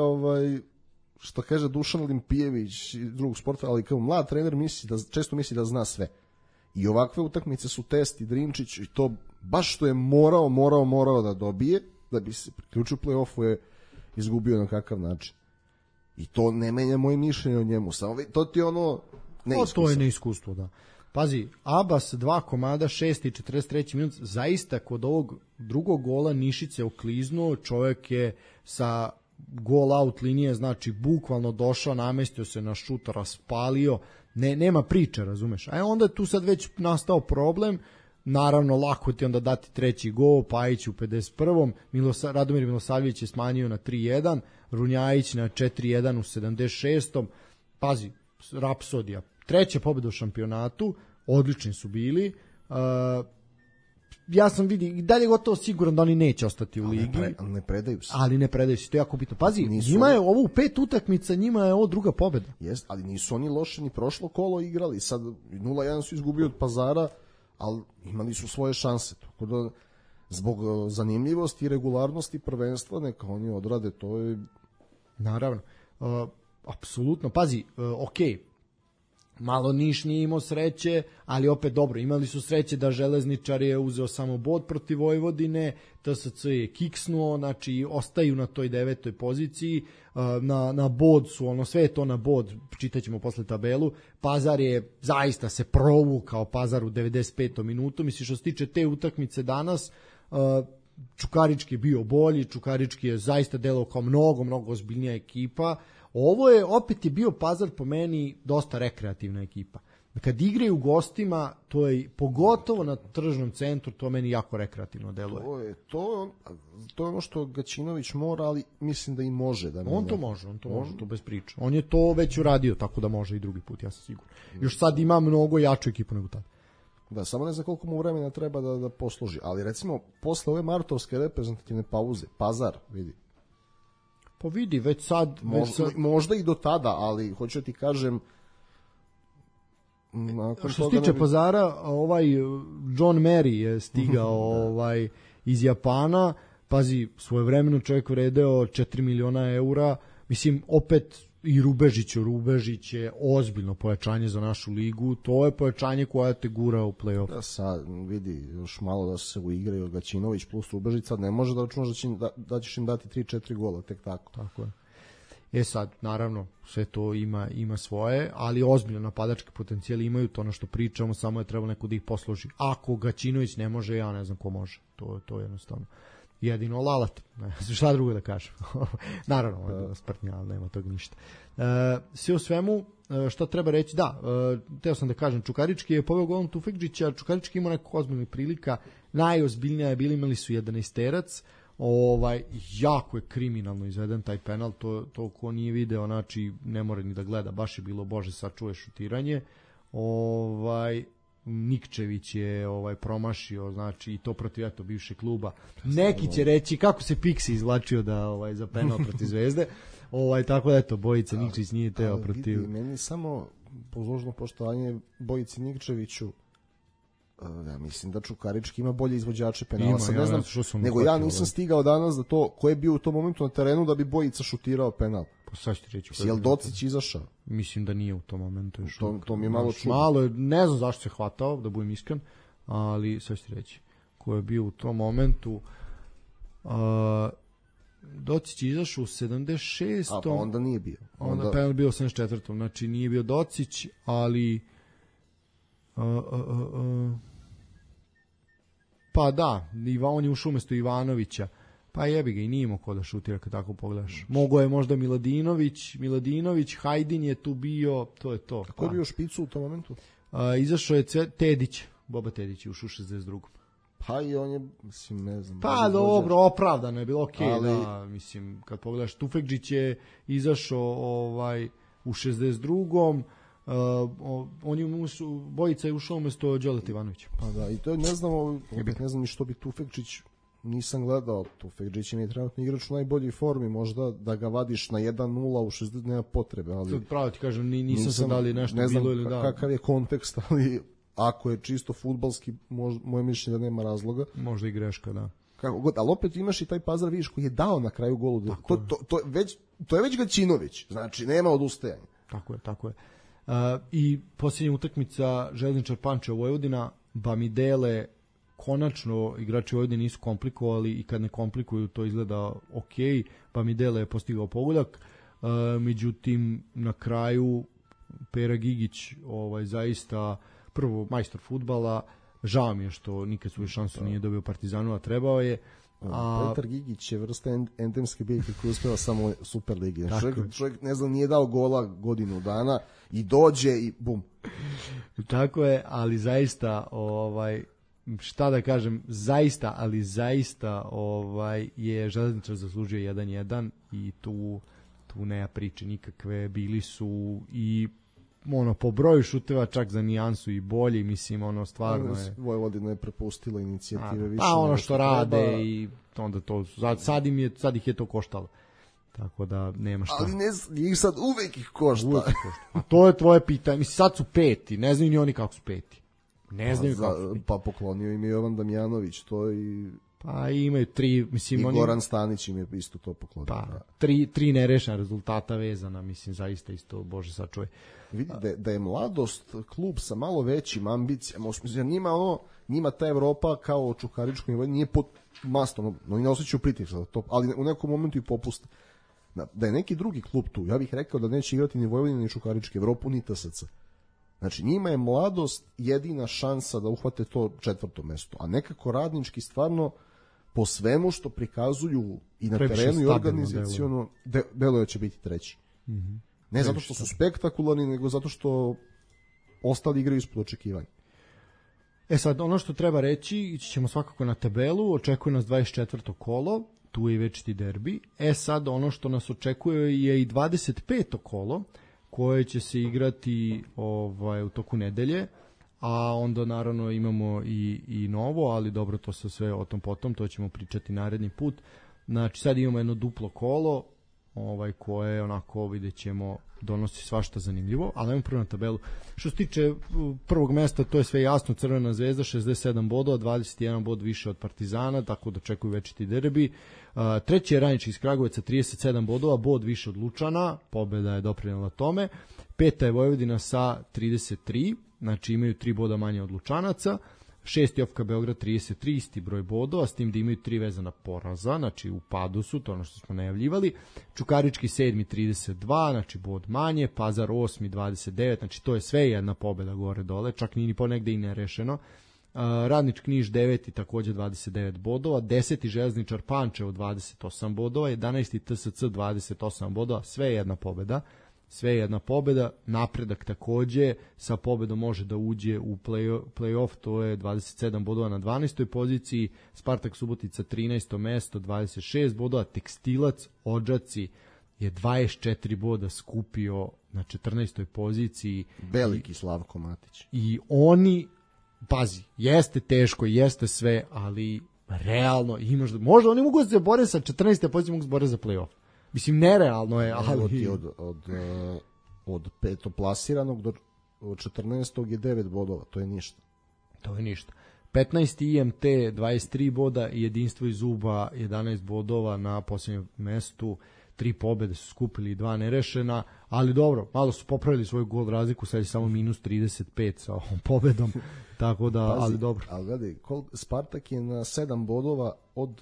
što kaže Dušan Olimpijević i drugog sporta, ali kao mlad trener često misli da zna sve. I ovakve utakmice su Test i Drinčić i to baš što je morao da dobije da bi se priključio play-offu je izgubio na kakav način. I to ne menja moje mišljenje o njemu. Samo to ti je ono neiskustvo. To je neiskustvo, da. Pazi, Abbas 2 komada, 6. i 43. minut, zaista kod ovog drugog gola Nišice okliznuo, čovjek je sa goal out linije, znači bukvalno došao, namestio se na šut, raspalio, nema priče, razumeš. A onda je tu sad već nastao problem, naravno lako ti onda dati treći gol, Pajić u 51. Radomir Milosavljević je smanjio na 3-1, Runjajić na 4-1 u 76. Pazi, rapsodija. Treća pobjeda u šampionatu, odlični su bili. Ja sam vidi i dalje gotovo siguran da oni neće ostati u ligi. Ne predaju se. Ali ne predaju se, to je jako bitno. Pazi, njima je ovo u 5 utakmica, njima je ovo druga pobjeda. Jest, ali nisu oni loše ni prošlo kolo igrali. Sad 0-1 su izgubili od Pazara, ali imali su svoje šanse. Tako da, zbog zanimljivosti i regularnosti prvenstva, neka oni odrade, to je... Naravno. Apsolutno. Pazi, okej. Malo Niš nije imao sreće, ali opet dobro, imali su sreće da Železničar je uzeo samo bod protiv Vojvodine, TSC je kiksnuo, znači ostaju na toj 9. poziciji, na bod su, sve je to na bod, čitaćemo posle tabelu, Pazar je zaista se provukao Pazar u 95. minutu, mislim što se tiče te utakmice danas, Čukarički je bio bolji, Čukarički je zaista delao kao mnogo ozbiljnija ekipa. Ovo je, opet je bio Pazar po meni dosta rekreativna ekipa. Kad igraju gostima, to je pogotovo na tržnom centru, to meni jako rekreativno deluje. To je ono što Gaćinović mora, ali mislim da i može. On to može, to bez priče. On je to već uradio, tako da može i drugi put, ja sam siguran. Još sad ima mnogo jaču ekipu nego tada. Da, samo ne znam koliko mu vremena treba da posluži, ali recimo posle ove martovske reprezentativne pauze, Pazar, vidi. Pa vidi, već sad... Možda i do tada, ali hoću ti kažem... Što se tiče Pazara, John Mary je stigao iz Japana, pazi, svojevremeno čovjek vredeo 4 miliona eura, mislim, opet i Rubežić je ozbiljno pojačanje za našu ligu, to je pojačanje koja te gura u play-off. Da, sad vidi, još malo da se uigraju Gaćinović plus Rubežić, sad ne može da računaš da ćeš im dati 3-4 gola, tek tako. Tako je. Sad, naravno, sve to ima svoje, ali ozbiljno napadački potencijali imaju, to ono što pričamo, samo je trebalo neko da ih posloži. Ako Gaćinović ne može, ja ne znam ko može, to je jednostavno. Jedino Lalat, šta drugo da kažem. Naravno, sprtnja, ali nema toga ništa. Sve u svemu, šta treba reći, teo sam da kažem, Čukarički je poveo golom Tufekđića, Čukarički imao nekog ozbiljnih prilika, najozbiljnija je bili, imali su 11-terac, jako je kriminalno izveden taj penal, to ko nije video, znači ne mora ni da gleda, baš je bilo, Bože, sačuje šutiranje, Nikčević je promašio, znači i to protiv bivšeg kluba. Neki će reći kako se Pixi izvlačio za penal protiv Zvezde. Tako da Bojica Nikčević nije teo protiv. Vidi, meni samo pozložno poštovanje Bojici Nikčeviću. Ja mislim da Čukarički ima bolje izvođače penala. Sad ne znam, nego ja nisam stigao danas da to ko je bio u tom momentu na terenu da bi Bojica šutirao penal. Sad ću reći. Jel Docić izašao? Mislim da nije u tom momentu. To mi je malo čudno. Malo, ne znam zašto se hvatao, da budem iskren, ali sad ću reći. Ko je bio u tom momentu... Docić je izašao u 76. A pa onda nije bio. Onda penal bio u 74. Znači nije bio Docić, ali... Pa da, on je ušao umesto Ivanovića. Pa jebi ga, i nije imao ko da šutira kad tako pogledaš. Mogo je možda Miladinović, Hajdin je tu bio, to je to. Kako je bio špicu u tom momentu? Izašao je Tedić, Boba Tedić je ušao u 62. Pa i on je, mislim, ne znam. Pa dobro, opravdano je bilo, okej, da, mislim, kad pogledaš, Tufekđić je izašao u 62. Bojica je ušao umesto Đoleta Ivanovića. Pa da, i to ne znam ni što bi Tufekđić, nisam gledao, Tufekđić je trenutno igrač u najboljoj formi, možda da ga vadiš na 1-0 u 60 nema potrebe, ali... Pravo ti kažem, nisam sad da li nešto bilo ili da... Ne znam kakav je kontekst, ali ako je čisto fudbalski, moje mišljenje da nema razloga. Možda i greška, da. Kako god, ali opet imaš i taj Pazar, vidiš, koji je dao na kraju golu. To je već Gaćinović, znači nema odustajanja. Tako je. I posljednja utakmica Železničar Pančevo Vojvodina, Bamidele, konačno igrači Vojvodine nisu komplikovali i kad ne komplikuju to izgleda ok. Bamidele je postigao pogodak, međutim na kraju Pera Gigić zaista prvo majstor fudbala, žao mi je što nikad svoju šansu nije dobio Partizanu, a trebao je. Petar Gigić je vrsta endemske biljke koja uspeva samo Super Ligi. Čovjek ne znam, nije dao gola godinu dana i dođe i bum. Tako je, ali zaista šta da kažem, zaista je Železničar zaslužio 1-1 i tu nema priče nikakve, bili su i po broju šuteva čak za nijansu i bolji, mislim, stvarno je... Vojvodina je prepustila inicijative više. Pa što rade i onda to, sad ih je to koštalo. Tako da nema šta. Ali njih sad uvek ih košta. A to je tvoje pitanje, mislim, sad su peti, ne znaju ni oni kako su peti. Ne znaju kako su peti. Pa poklonio im je Jovan Damjanović, to i... Pa imaju 3, mislim... I Goran Stanić im je isto to poklonio. Pa, 3 nerešena rezultata vezana, mislim, zaista isto, Bože sačuvaj. Vidi da je Mladost klub sa malo većim ambicijama, njima ta Evropa kao Čukaričkom nivou nije pod mastom, no ne osjećaju pritisak, ali u nekom momentu i popuste. Da je neki drugi klub tu, ja bih rekao da neće igrati ni Vojvodina ni Čukarički, Evropu ni TSC. Znači njima je Mladost jedina šansa da uhvate to 4. mesto, a nekako Radnički stvarno po svemu što prikazuju i na terenu i organizaciono deluje će biti 3. Ne zato što su spektakularni, nego zato što ostali igraju ispod očekivanja. Sad, ono što treba reći, ići ćemo svakako na tabelu, očekuje nas 24. kolo, tu je i večiti derbi. Sad, ono što nas očekuje je i 25. kolo, koje će se igrati u toku nedelje, a onda naravno imamo i novo, ali dobro, to se sve o tom potom, to ćemo pričati naredni put. Znači, sad imamo jedno duplo kolo, koje onako vidjet ćemo donosi svašta zanimljivo, ali ajmo prvo na tabelu. Što se tiče prvog mesta, to je sve jasno, Crvena zvezda 67 bodova, 21 bod više od Partizana, tako da očekuju večiti derbi. Treći je Radnički iz Kragujevca 37 bodova, bod više od Lučana, pobeda je doprinela tome. Peta je Vojvodina sa 33, znači imaju 3 boda manje od Lučanaca. 6. OFK Beograd 33, isti broj bodova, s tim da imaju 3 vezana poraza, znači u padu su, to ono što smo najavljivali. Čukarički 7. 32, znači bod manje, Pazar 8. 29, znači to je sve jedna pobeda gore dole, čak ni ponegde i nerešeno. Radnički Niš 9. također 29 bodova, 10. Železničar Pančevo 28 bodova, 11. TSC 28 bodova, sve jedna pobeda, napredak takođe, sa pobedom može da uđe u play-off, to je 27 bodova na 12. poziciji, Spartak Subotica 13. mesto, 26 bodova, Tekstilac Odžaci je 24 boda skupio na 14. poziciji. Veliki Slavko Matić. I oni, pazi, jeste teško, jeste sve, ali realno, možda oni mogu da se bore sa 14. pozicije, mogu da se bore za play-off. Mislim, nerealno je, ali... Od petoplasiranog do 14. je 9 bodova, to je ništa. 15. IMT 23 boda i Jedinstvo iz Zuba 11 bodova na posljednjem mestu, 3 pobede su skupili i 2 nerešena, ali dobro, malo su popravili svoju gol razliku, sad je samo minus 35 sa ovom pobedom, tako da, pazi, ali dobro. Ali gledaj, Spartak je na 7 bodova od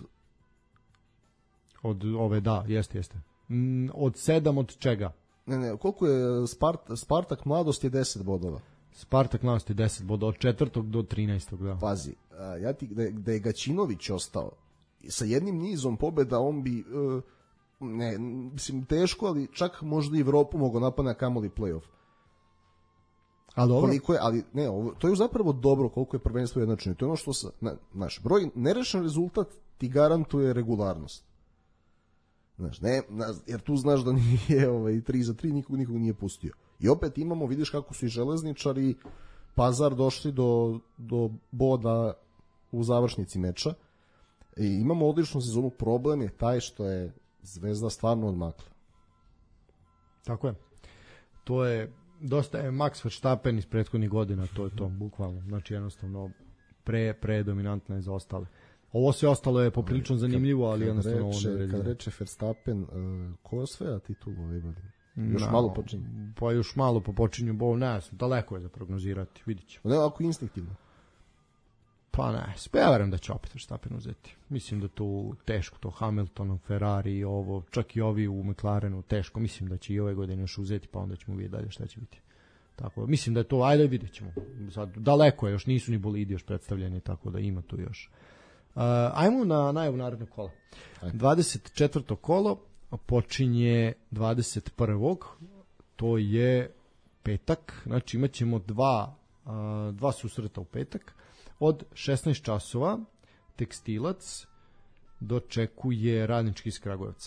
ove, da, jeste. Od 7 od čega? Ne, koliko je Spartak Mladost je 10 bodova. Spartak Mladost je 10 bodova, od 4. do 13. Da. Pazi, da je Gaćinović ostao sa jednim nizom pobeda, on bi, mislim, teško, ali čak možda i Evropu mogo napada kamoli play-off. Ali dobro. Koliko je, ali ne, to je zapravo dobro koliko je prvenstvo jednačeno. To je ono što naš broj nerešen rezultat ti garantuje regularnost. Znaš, jer tu znaš da nije 3-3, nikog nije pustio. I opet imamo, vidiš kako su i Železničari Pazar došli do boda u završnici meča. I imamo odličnu sezonu, problem je taj što je Zvezda stvarno odmakla. Tako je. To je, dosta je Max Verstappen iz prethodnih godina, to je to, bukvalno. Znači jednostavno predominantno je za ostale. Ovo sve ostalo je poprilično zanimljivo, ali jednostavno ovo ne vredi. Kad reče Verstappen, ko osvaja titulu ove godine? Još malo počinju. Pa još malo počinju, ne znam, daleko je za prognozirati, vidit ćemo. Ne, ako instinktivno. Pa ne, ja verujem da će opet Verstappen uzeti. Mislim da tu teško, to Hamilton, Ferrari i ovo, čak i ovi u McLarenu, teško. Mislim da će i ove godine još uzeti, pa onda ćemo vidjeti dalje šta će biti. Tako, mislim da je to, ajde vidjet ćemo. Sad, daleko je, još nisu ni bolidi još predstavljeni, tako da ima tu još. Ajmo na najavu narednog kola. 24. kolo počinje 21. To je petak, znači imat ćemo dva susreta u petak. Od 16 časova Tekstilac dočekuje Radnički iz Kragujevca.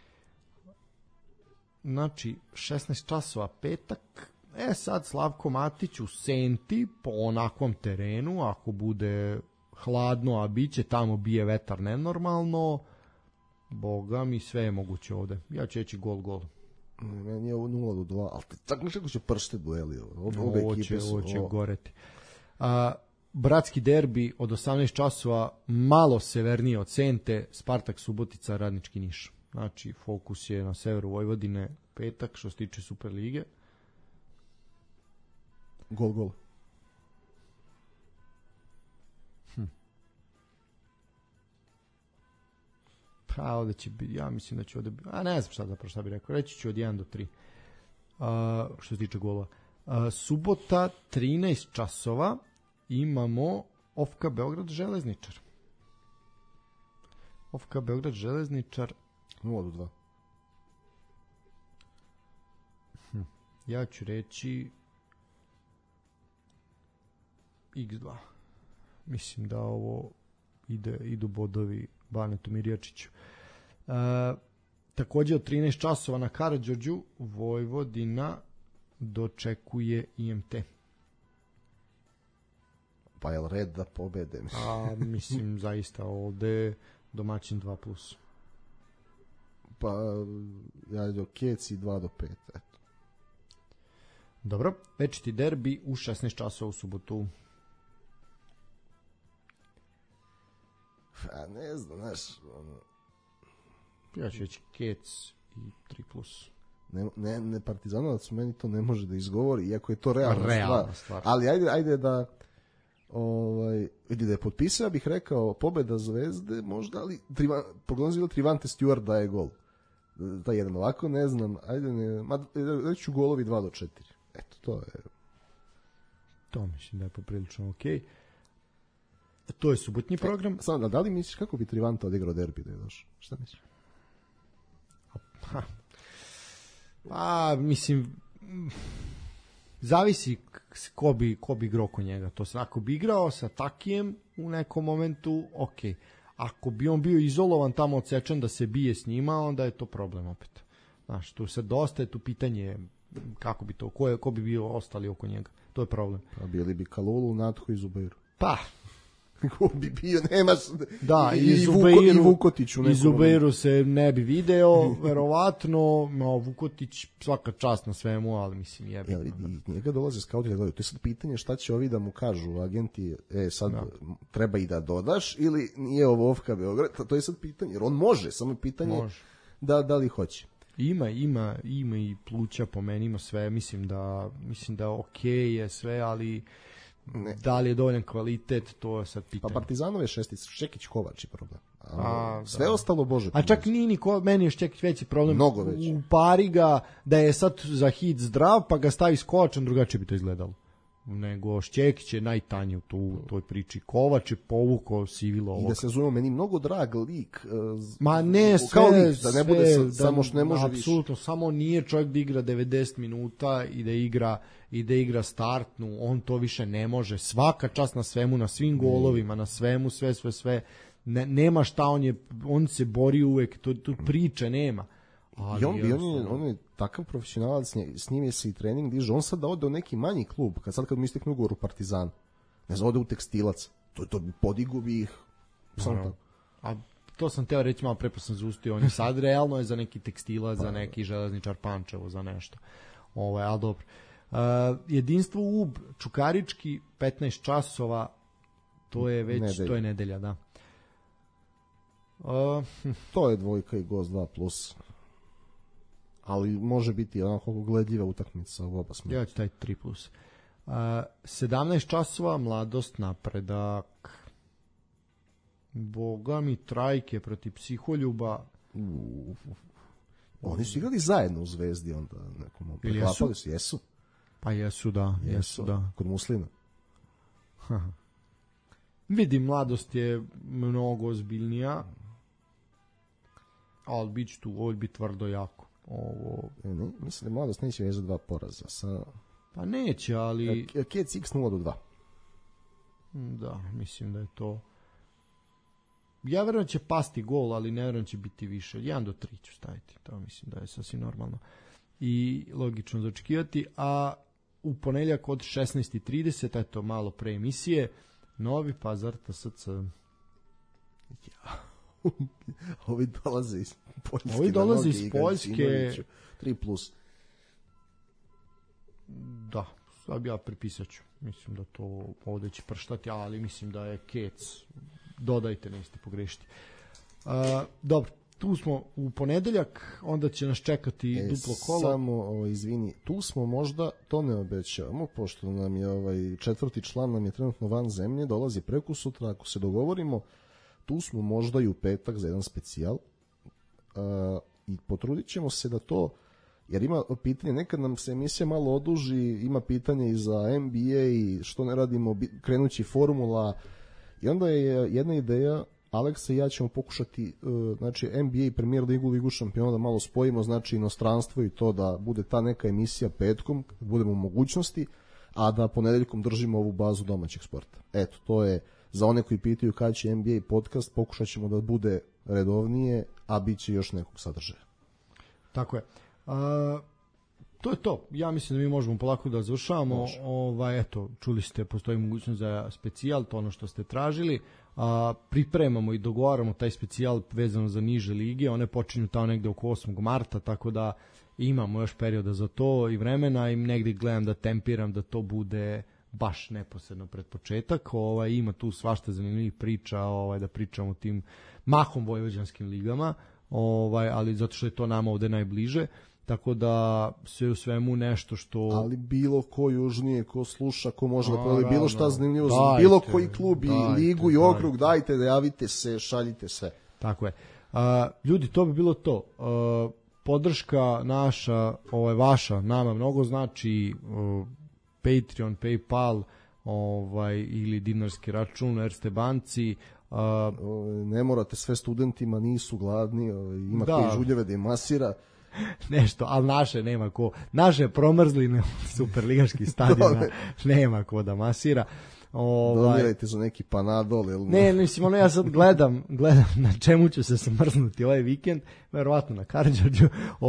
Znači 16 časova petak. Sad Slavko Matić u Senti po onakvom terenu, ako bude hladno, a biće tamo, bije vetar nenormalno, boga mi, sve je moguće ovde. Ja ću reći gol. Meni je ovo 0-2, ali tako nešto će pršte dueli. Obe ekipe su... Ovo će goreti. Bratski derbi od 18 časova, malo severnije od Sente, Spartak Subotica, Radnički Niš. Znači, fokus je na severu Vojvodine, petak, što se tiče Superlige. Gol. Pa ovde će biti, ja mislim da će ovde biti, ne znam šta bi rekao, reći ću od 1 do 3. Što se tiče golova. Subota, 13 časova, imamo OFK Beograd Železničar. OFK Beograd Železničar 0-2. Ja ću reći x2. Mislim da ovo idu bodovi Banetu Mirjačiću. Takođe od 13 časova na Karađorđu Vojvodina dočekuje IMT. Pa je red da pobede? Mislim zaista ovde domaćin 2+. Pa ja do Keci 2 do 5. Eto. Dobro, večiti derbi u 16 časova u subotu. Ne znam, znaš... Ja ću reći Kec i 3+. Ne Partizanovac, meni to ne može da izgovori, iako je to realna stvar. Ali ajde da... vidi da je potpisao, bih rekao pobeda Zvezde, možda, ali prognozio Trivante Stewart daje gol. Da jedan ovako, ne znam, reći ću golovi 2 do 4. Eto, to je... To mislim da je poprilično okej. To je subotnji program. Samo, da li misliš kako bi Trivanta odigrao derbi da je došao? Šta misliš? Mislim, zavisi ko bi igrao oko njega. To se, ako bi igrao sa Takijem u nekom momentu, okej. Ako bi on bio izolovan tamo odsečan da se bije s njima, onda je to problem opet. Znaš, tu se dosta je tu pitanje kako bi to, ko bi bio ostali oko njega. To je problem. Pa bili bi Kalulu, Natho i Zubeiru. Pa, ko bi bio, nemaš... Da, i Vukotiću. I Zubeiru se ne bi video, verovatno, Vukotić svaka čast na svemu, ali mislim jebi. Njega dolaze skauti da gledaju. To je sad pitanje šta će ovi da mu kažu, agenti, sad treba i da dodaš, ili nije ovo OFK Beograd, to je sad pitanje, jer on može, samo pitanje da li hoće. Ima i pluća po meni, ima sve, mislim da okej je sve, ali... Ne. Da li je dovoljan kvalitet, to je sad pitanje. Pa Partizanove šestic, Šćekić, Kovač je problem. Sve ostalo Bože. A čak nije meni je Šćekić veći problem. Mnogo veći. U pari ga da je sad za hit zdrav, pa ga stavi s Kovačem, drugačije bi to izgledalo. Nego Šćekić je najtanji u toj priči. Kovač je povukao sivilo ovog. I da se zovemo, meni mnogo drag lik. Ma ne, kao lik, da ne bude samo što ne može više. Apsolutno, samo nije čovjek da igra 90 minuta i da igra startnu, on to više ne može. Svaka čast na svemu, na svim golovima, na svemu, sve. Nema šta, on se bori uvek, tu priče nema. I on je takav profesionalac, s njim je se i trening diže. On sad da ode u neki manji klub, kad mu istekne ugovor u Partizan, ne znam, ode u Tekstilac, to bi podigo bi ih. A to sam teo reći malo pre, pa sam zaustio. On je sad realno je za neki Tekstilac, za neki Železničar Pančevo, za nešto. Ali dobro. Jedinstvo UB, Čukarički, 15 časova, to je već, to je nedelja, da. To je dvojka i gost 2+. Ali može biti onako gledljiva utakmica u oba smjera. Ja ću taj 3+. 17 časova, Mladost, Napredak. Boga mi, Trajke protiv Psiholjuba. Oni su igrali zajedno u Zvezdi onda. Preklapali su, jesu. Pa jesu da. Kod Muslina. Vidim, mladost je mnogo ozbiljnija, ali bit će tu, ovo bi tvrdo jako. Mislim da mladost neće već za 2 poraza. Pa neće, ali... Kec X 0-2. Da, mislim da je to... Ja verujem će pasti gol, ali ne verujem će biti više. 1-3 ću staviti, to mislim da je sasvim normalno i logično za očekivati. A u ponedeljak od 16:30, eto malo pre emisije, Novi Pazar TSC. Ovi dolaze iz Poljske. Ovi dolaze iz Poljske. 3+. Da, sad ja pripisat ću. Mislim da to ovde će prštati, ali mislim da je Kec. Dodajte, nećete pogrešiti. Dobro, tu smo u ponedeljak, onda će nas čekati duplo kolo. Samo, izvini, tu smo možda, to ne obećavamo, pošto nam je 4. član nam je trenutno van zemlje, dolazi preko sutra, ako se dogovorimo, tu smo možda i u petak za jedan specijal i potrudit ćemo se da to, jer ima pitanje, nekad nam se emisija malo oduži, ima pitanje i za NBA i što ne radimo, krenući formula, i onda je jedna ideja, Aleksa i ja ćemo pokušati, znači NBA i Premier ligu, Ligu šampiona da malo spojimo, znači inostranstvo i to da bude ta neka emisija petkom, kad budemo u mogućnosti, a da ponedeljkom držimo ovu bazu domaćeg sporta. Eto, to je za one koji pitaju kada će NBA podcast, pokušat ćemo da bude redovnije, a bit će još nekog sadržaja. Tako je. To je to. Ja mislim da mi možemo polako da završavamo. Eto, čuli ste, postoji mogućnost za specijal, to ono što ste tražili. Pripremamo i dogovaramo taj specijal vezano za niže lige. One počinju tamo negde oko 8. marta, tako da imamo još perioda za to i vremena i negde gledam da tempiram da to bude baš neposredno pred početak. Ima tu svašta zanimljivih priča, da pričamo o tim mahom vojvođanskim ligama, ali zato što je to nama ovde najbliže. Tako da sve u svemu nešto što... Ali bilo ko južnije, ko sluša, ko može da provali bilo šta zanimljivo, bilo koji klub i ligu i okrug, dajte da javite se, šaljite sve. Tako je. Ljudi, to bi bilo to. Podrška naša, vaša, nama mnogo znači, Patreon, PayPal ili dinarski račun Erste banci. Ne morate, sve studentima nisu gladni, ima koji žuljeve da im masira. Nešto, ali naše nema ko. Naše promrzline superligaških stadiona nema ko da masira. Donirajte za neki Panadol. Ne, mislim, ja sad gledam na čemu ću se smrznuti ovaj vikend, verovatno na Karađorđu,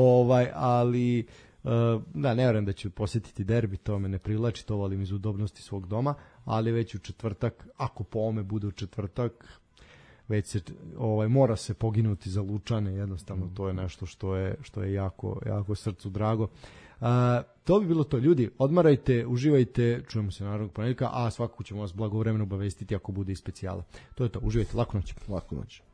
ali ne verujem da ću posjetiti derbi, to me ne privlači, to volim iz udobnosti svog doma, ali već u četvrtak, ako po ome bude u četvrtak, već se mora se poginuti za Lučane, jednostavno to je nešto što je jako, jako srcu drago. To bi bilo to, ljudi, odmarajte, uživajte, čujemo se naravnog ponedjeljka, a svakako ćemo vas blagovremeno obavestiti ako bude i specijala. To je to, uživajte, laku noć. Laku noć.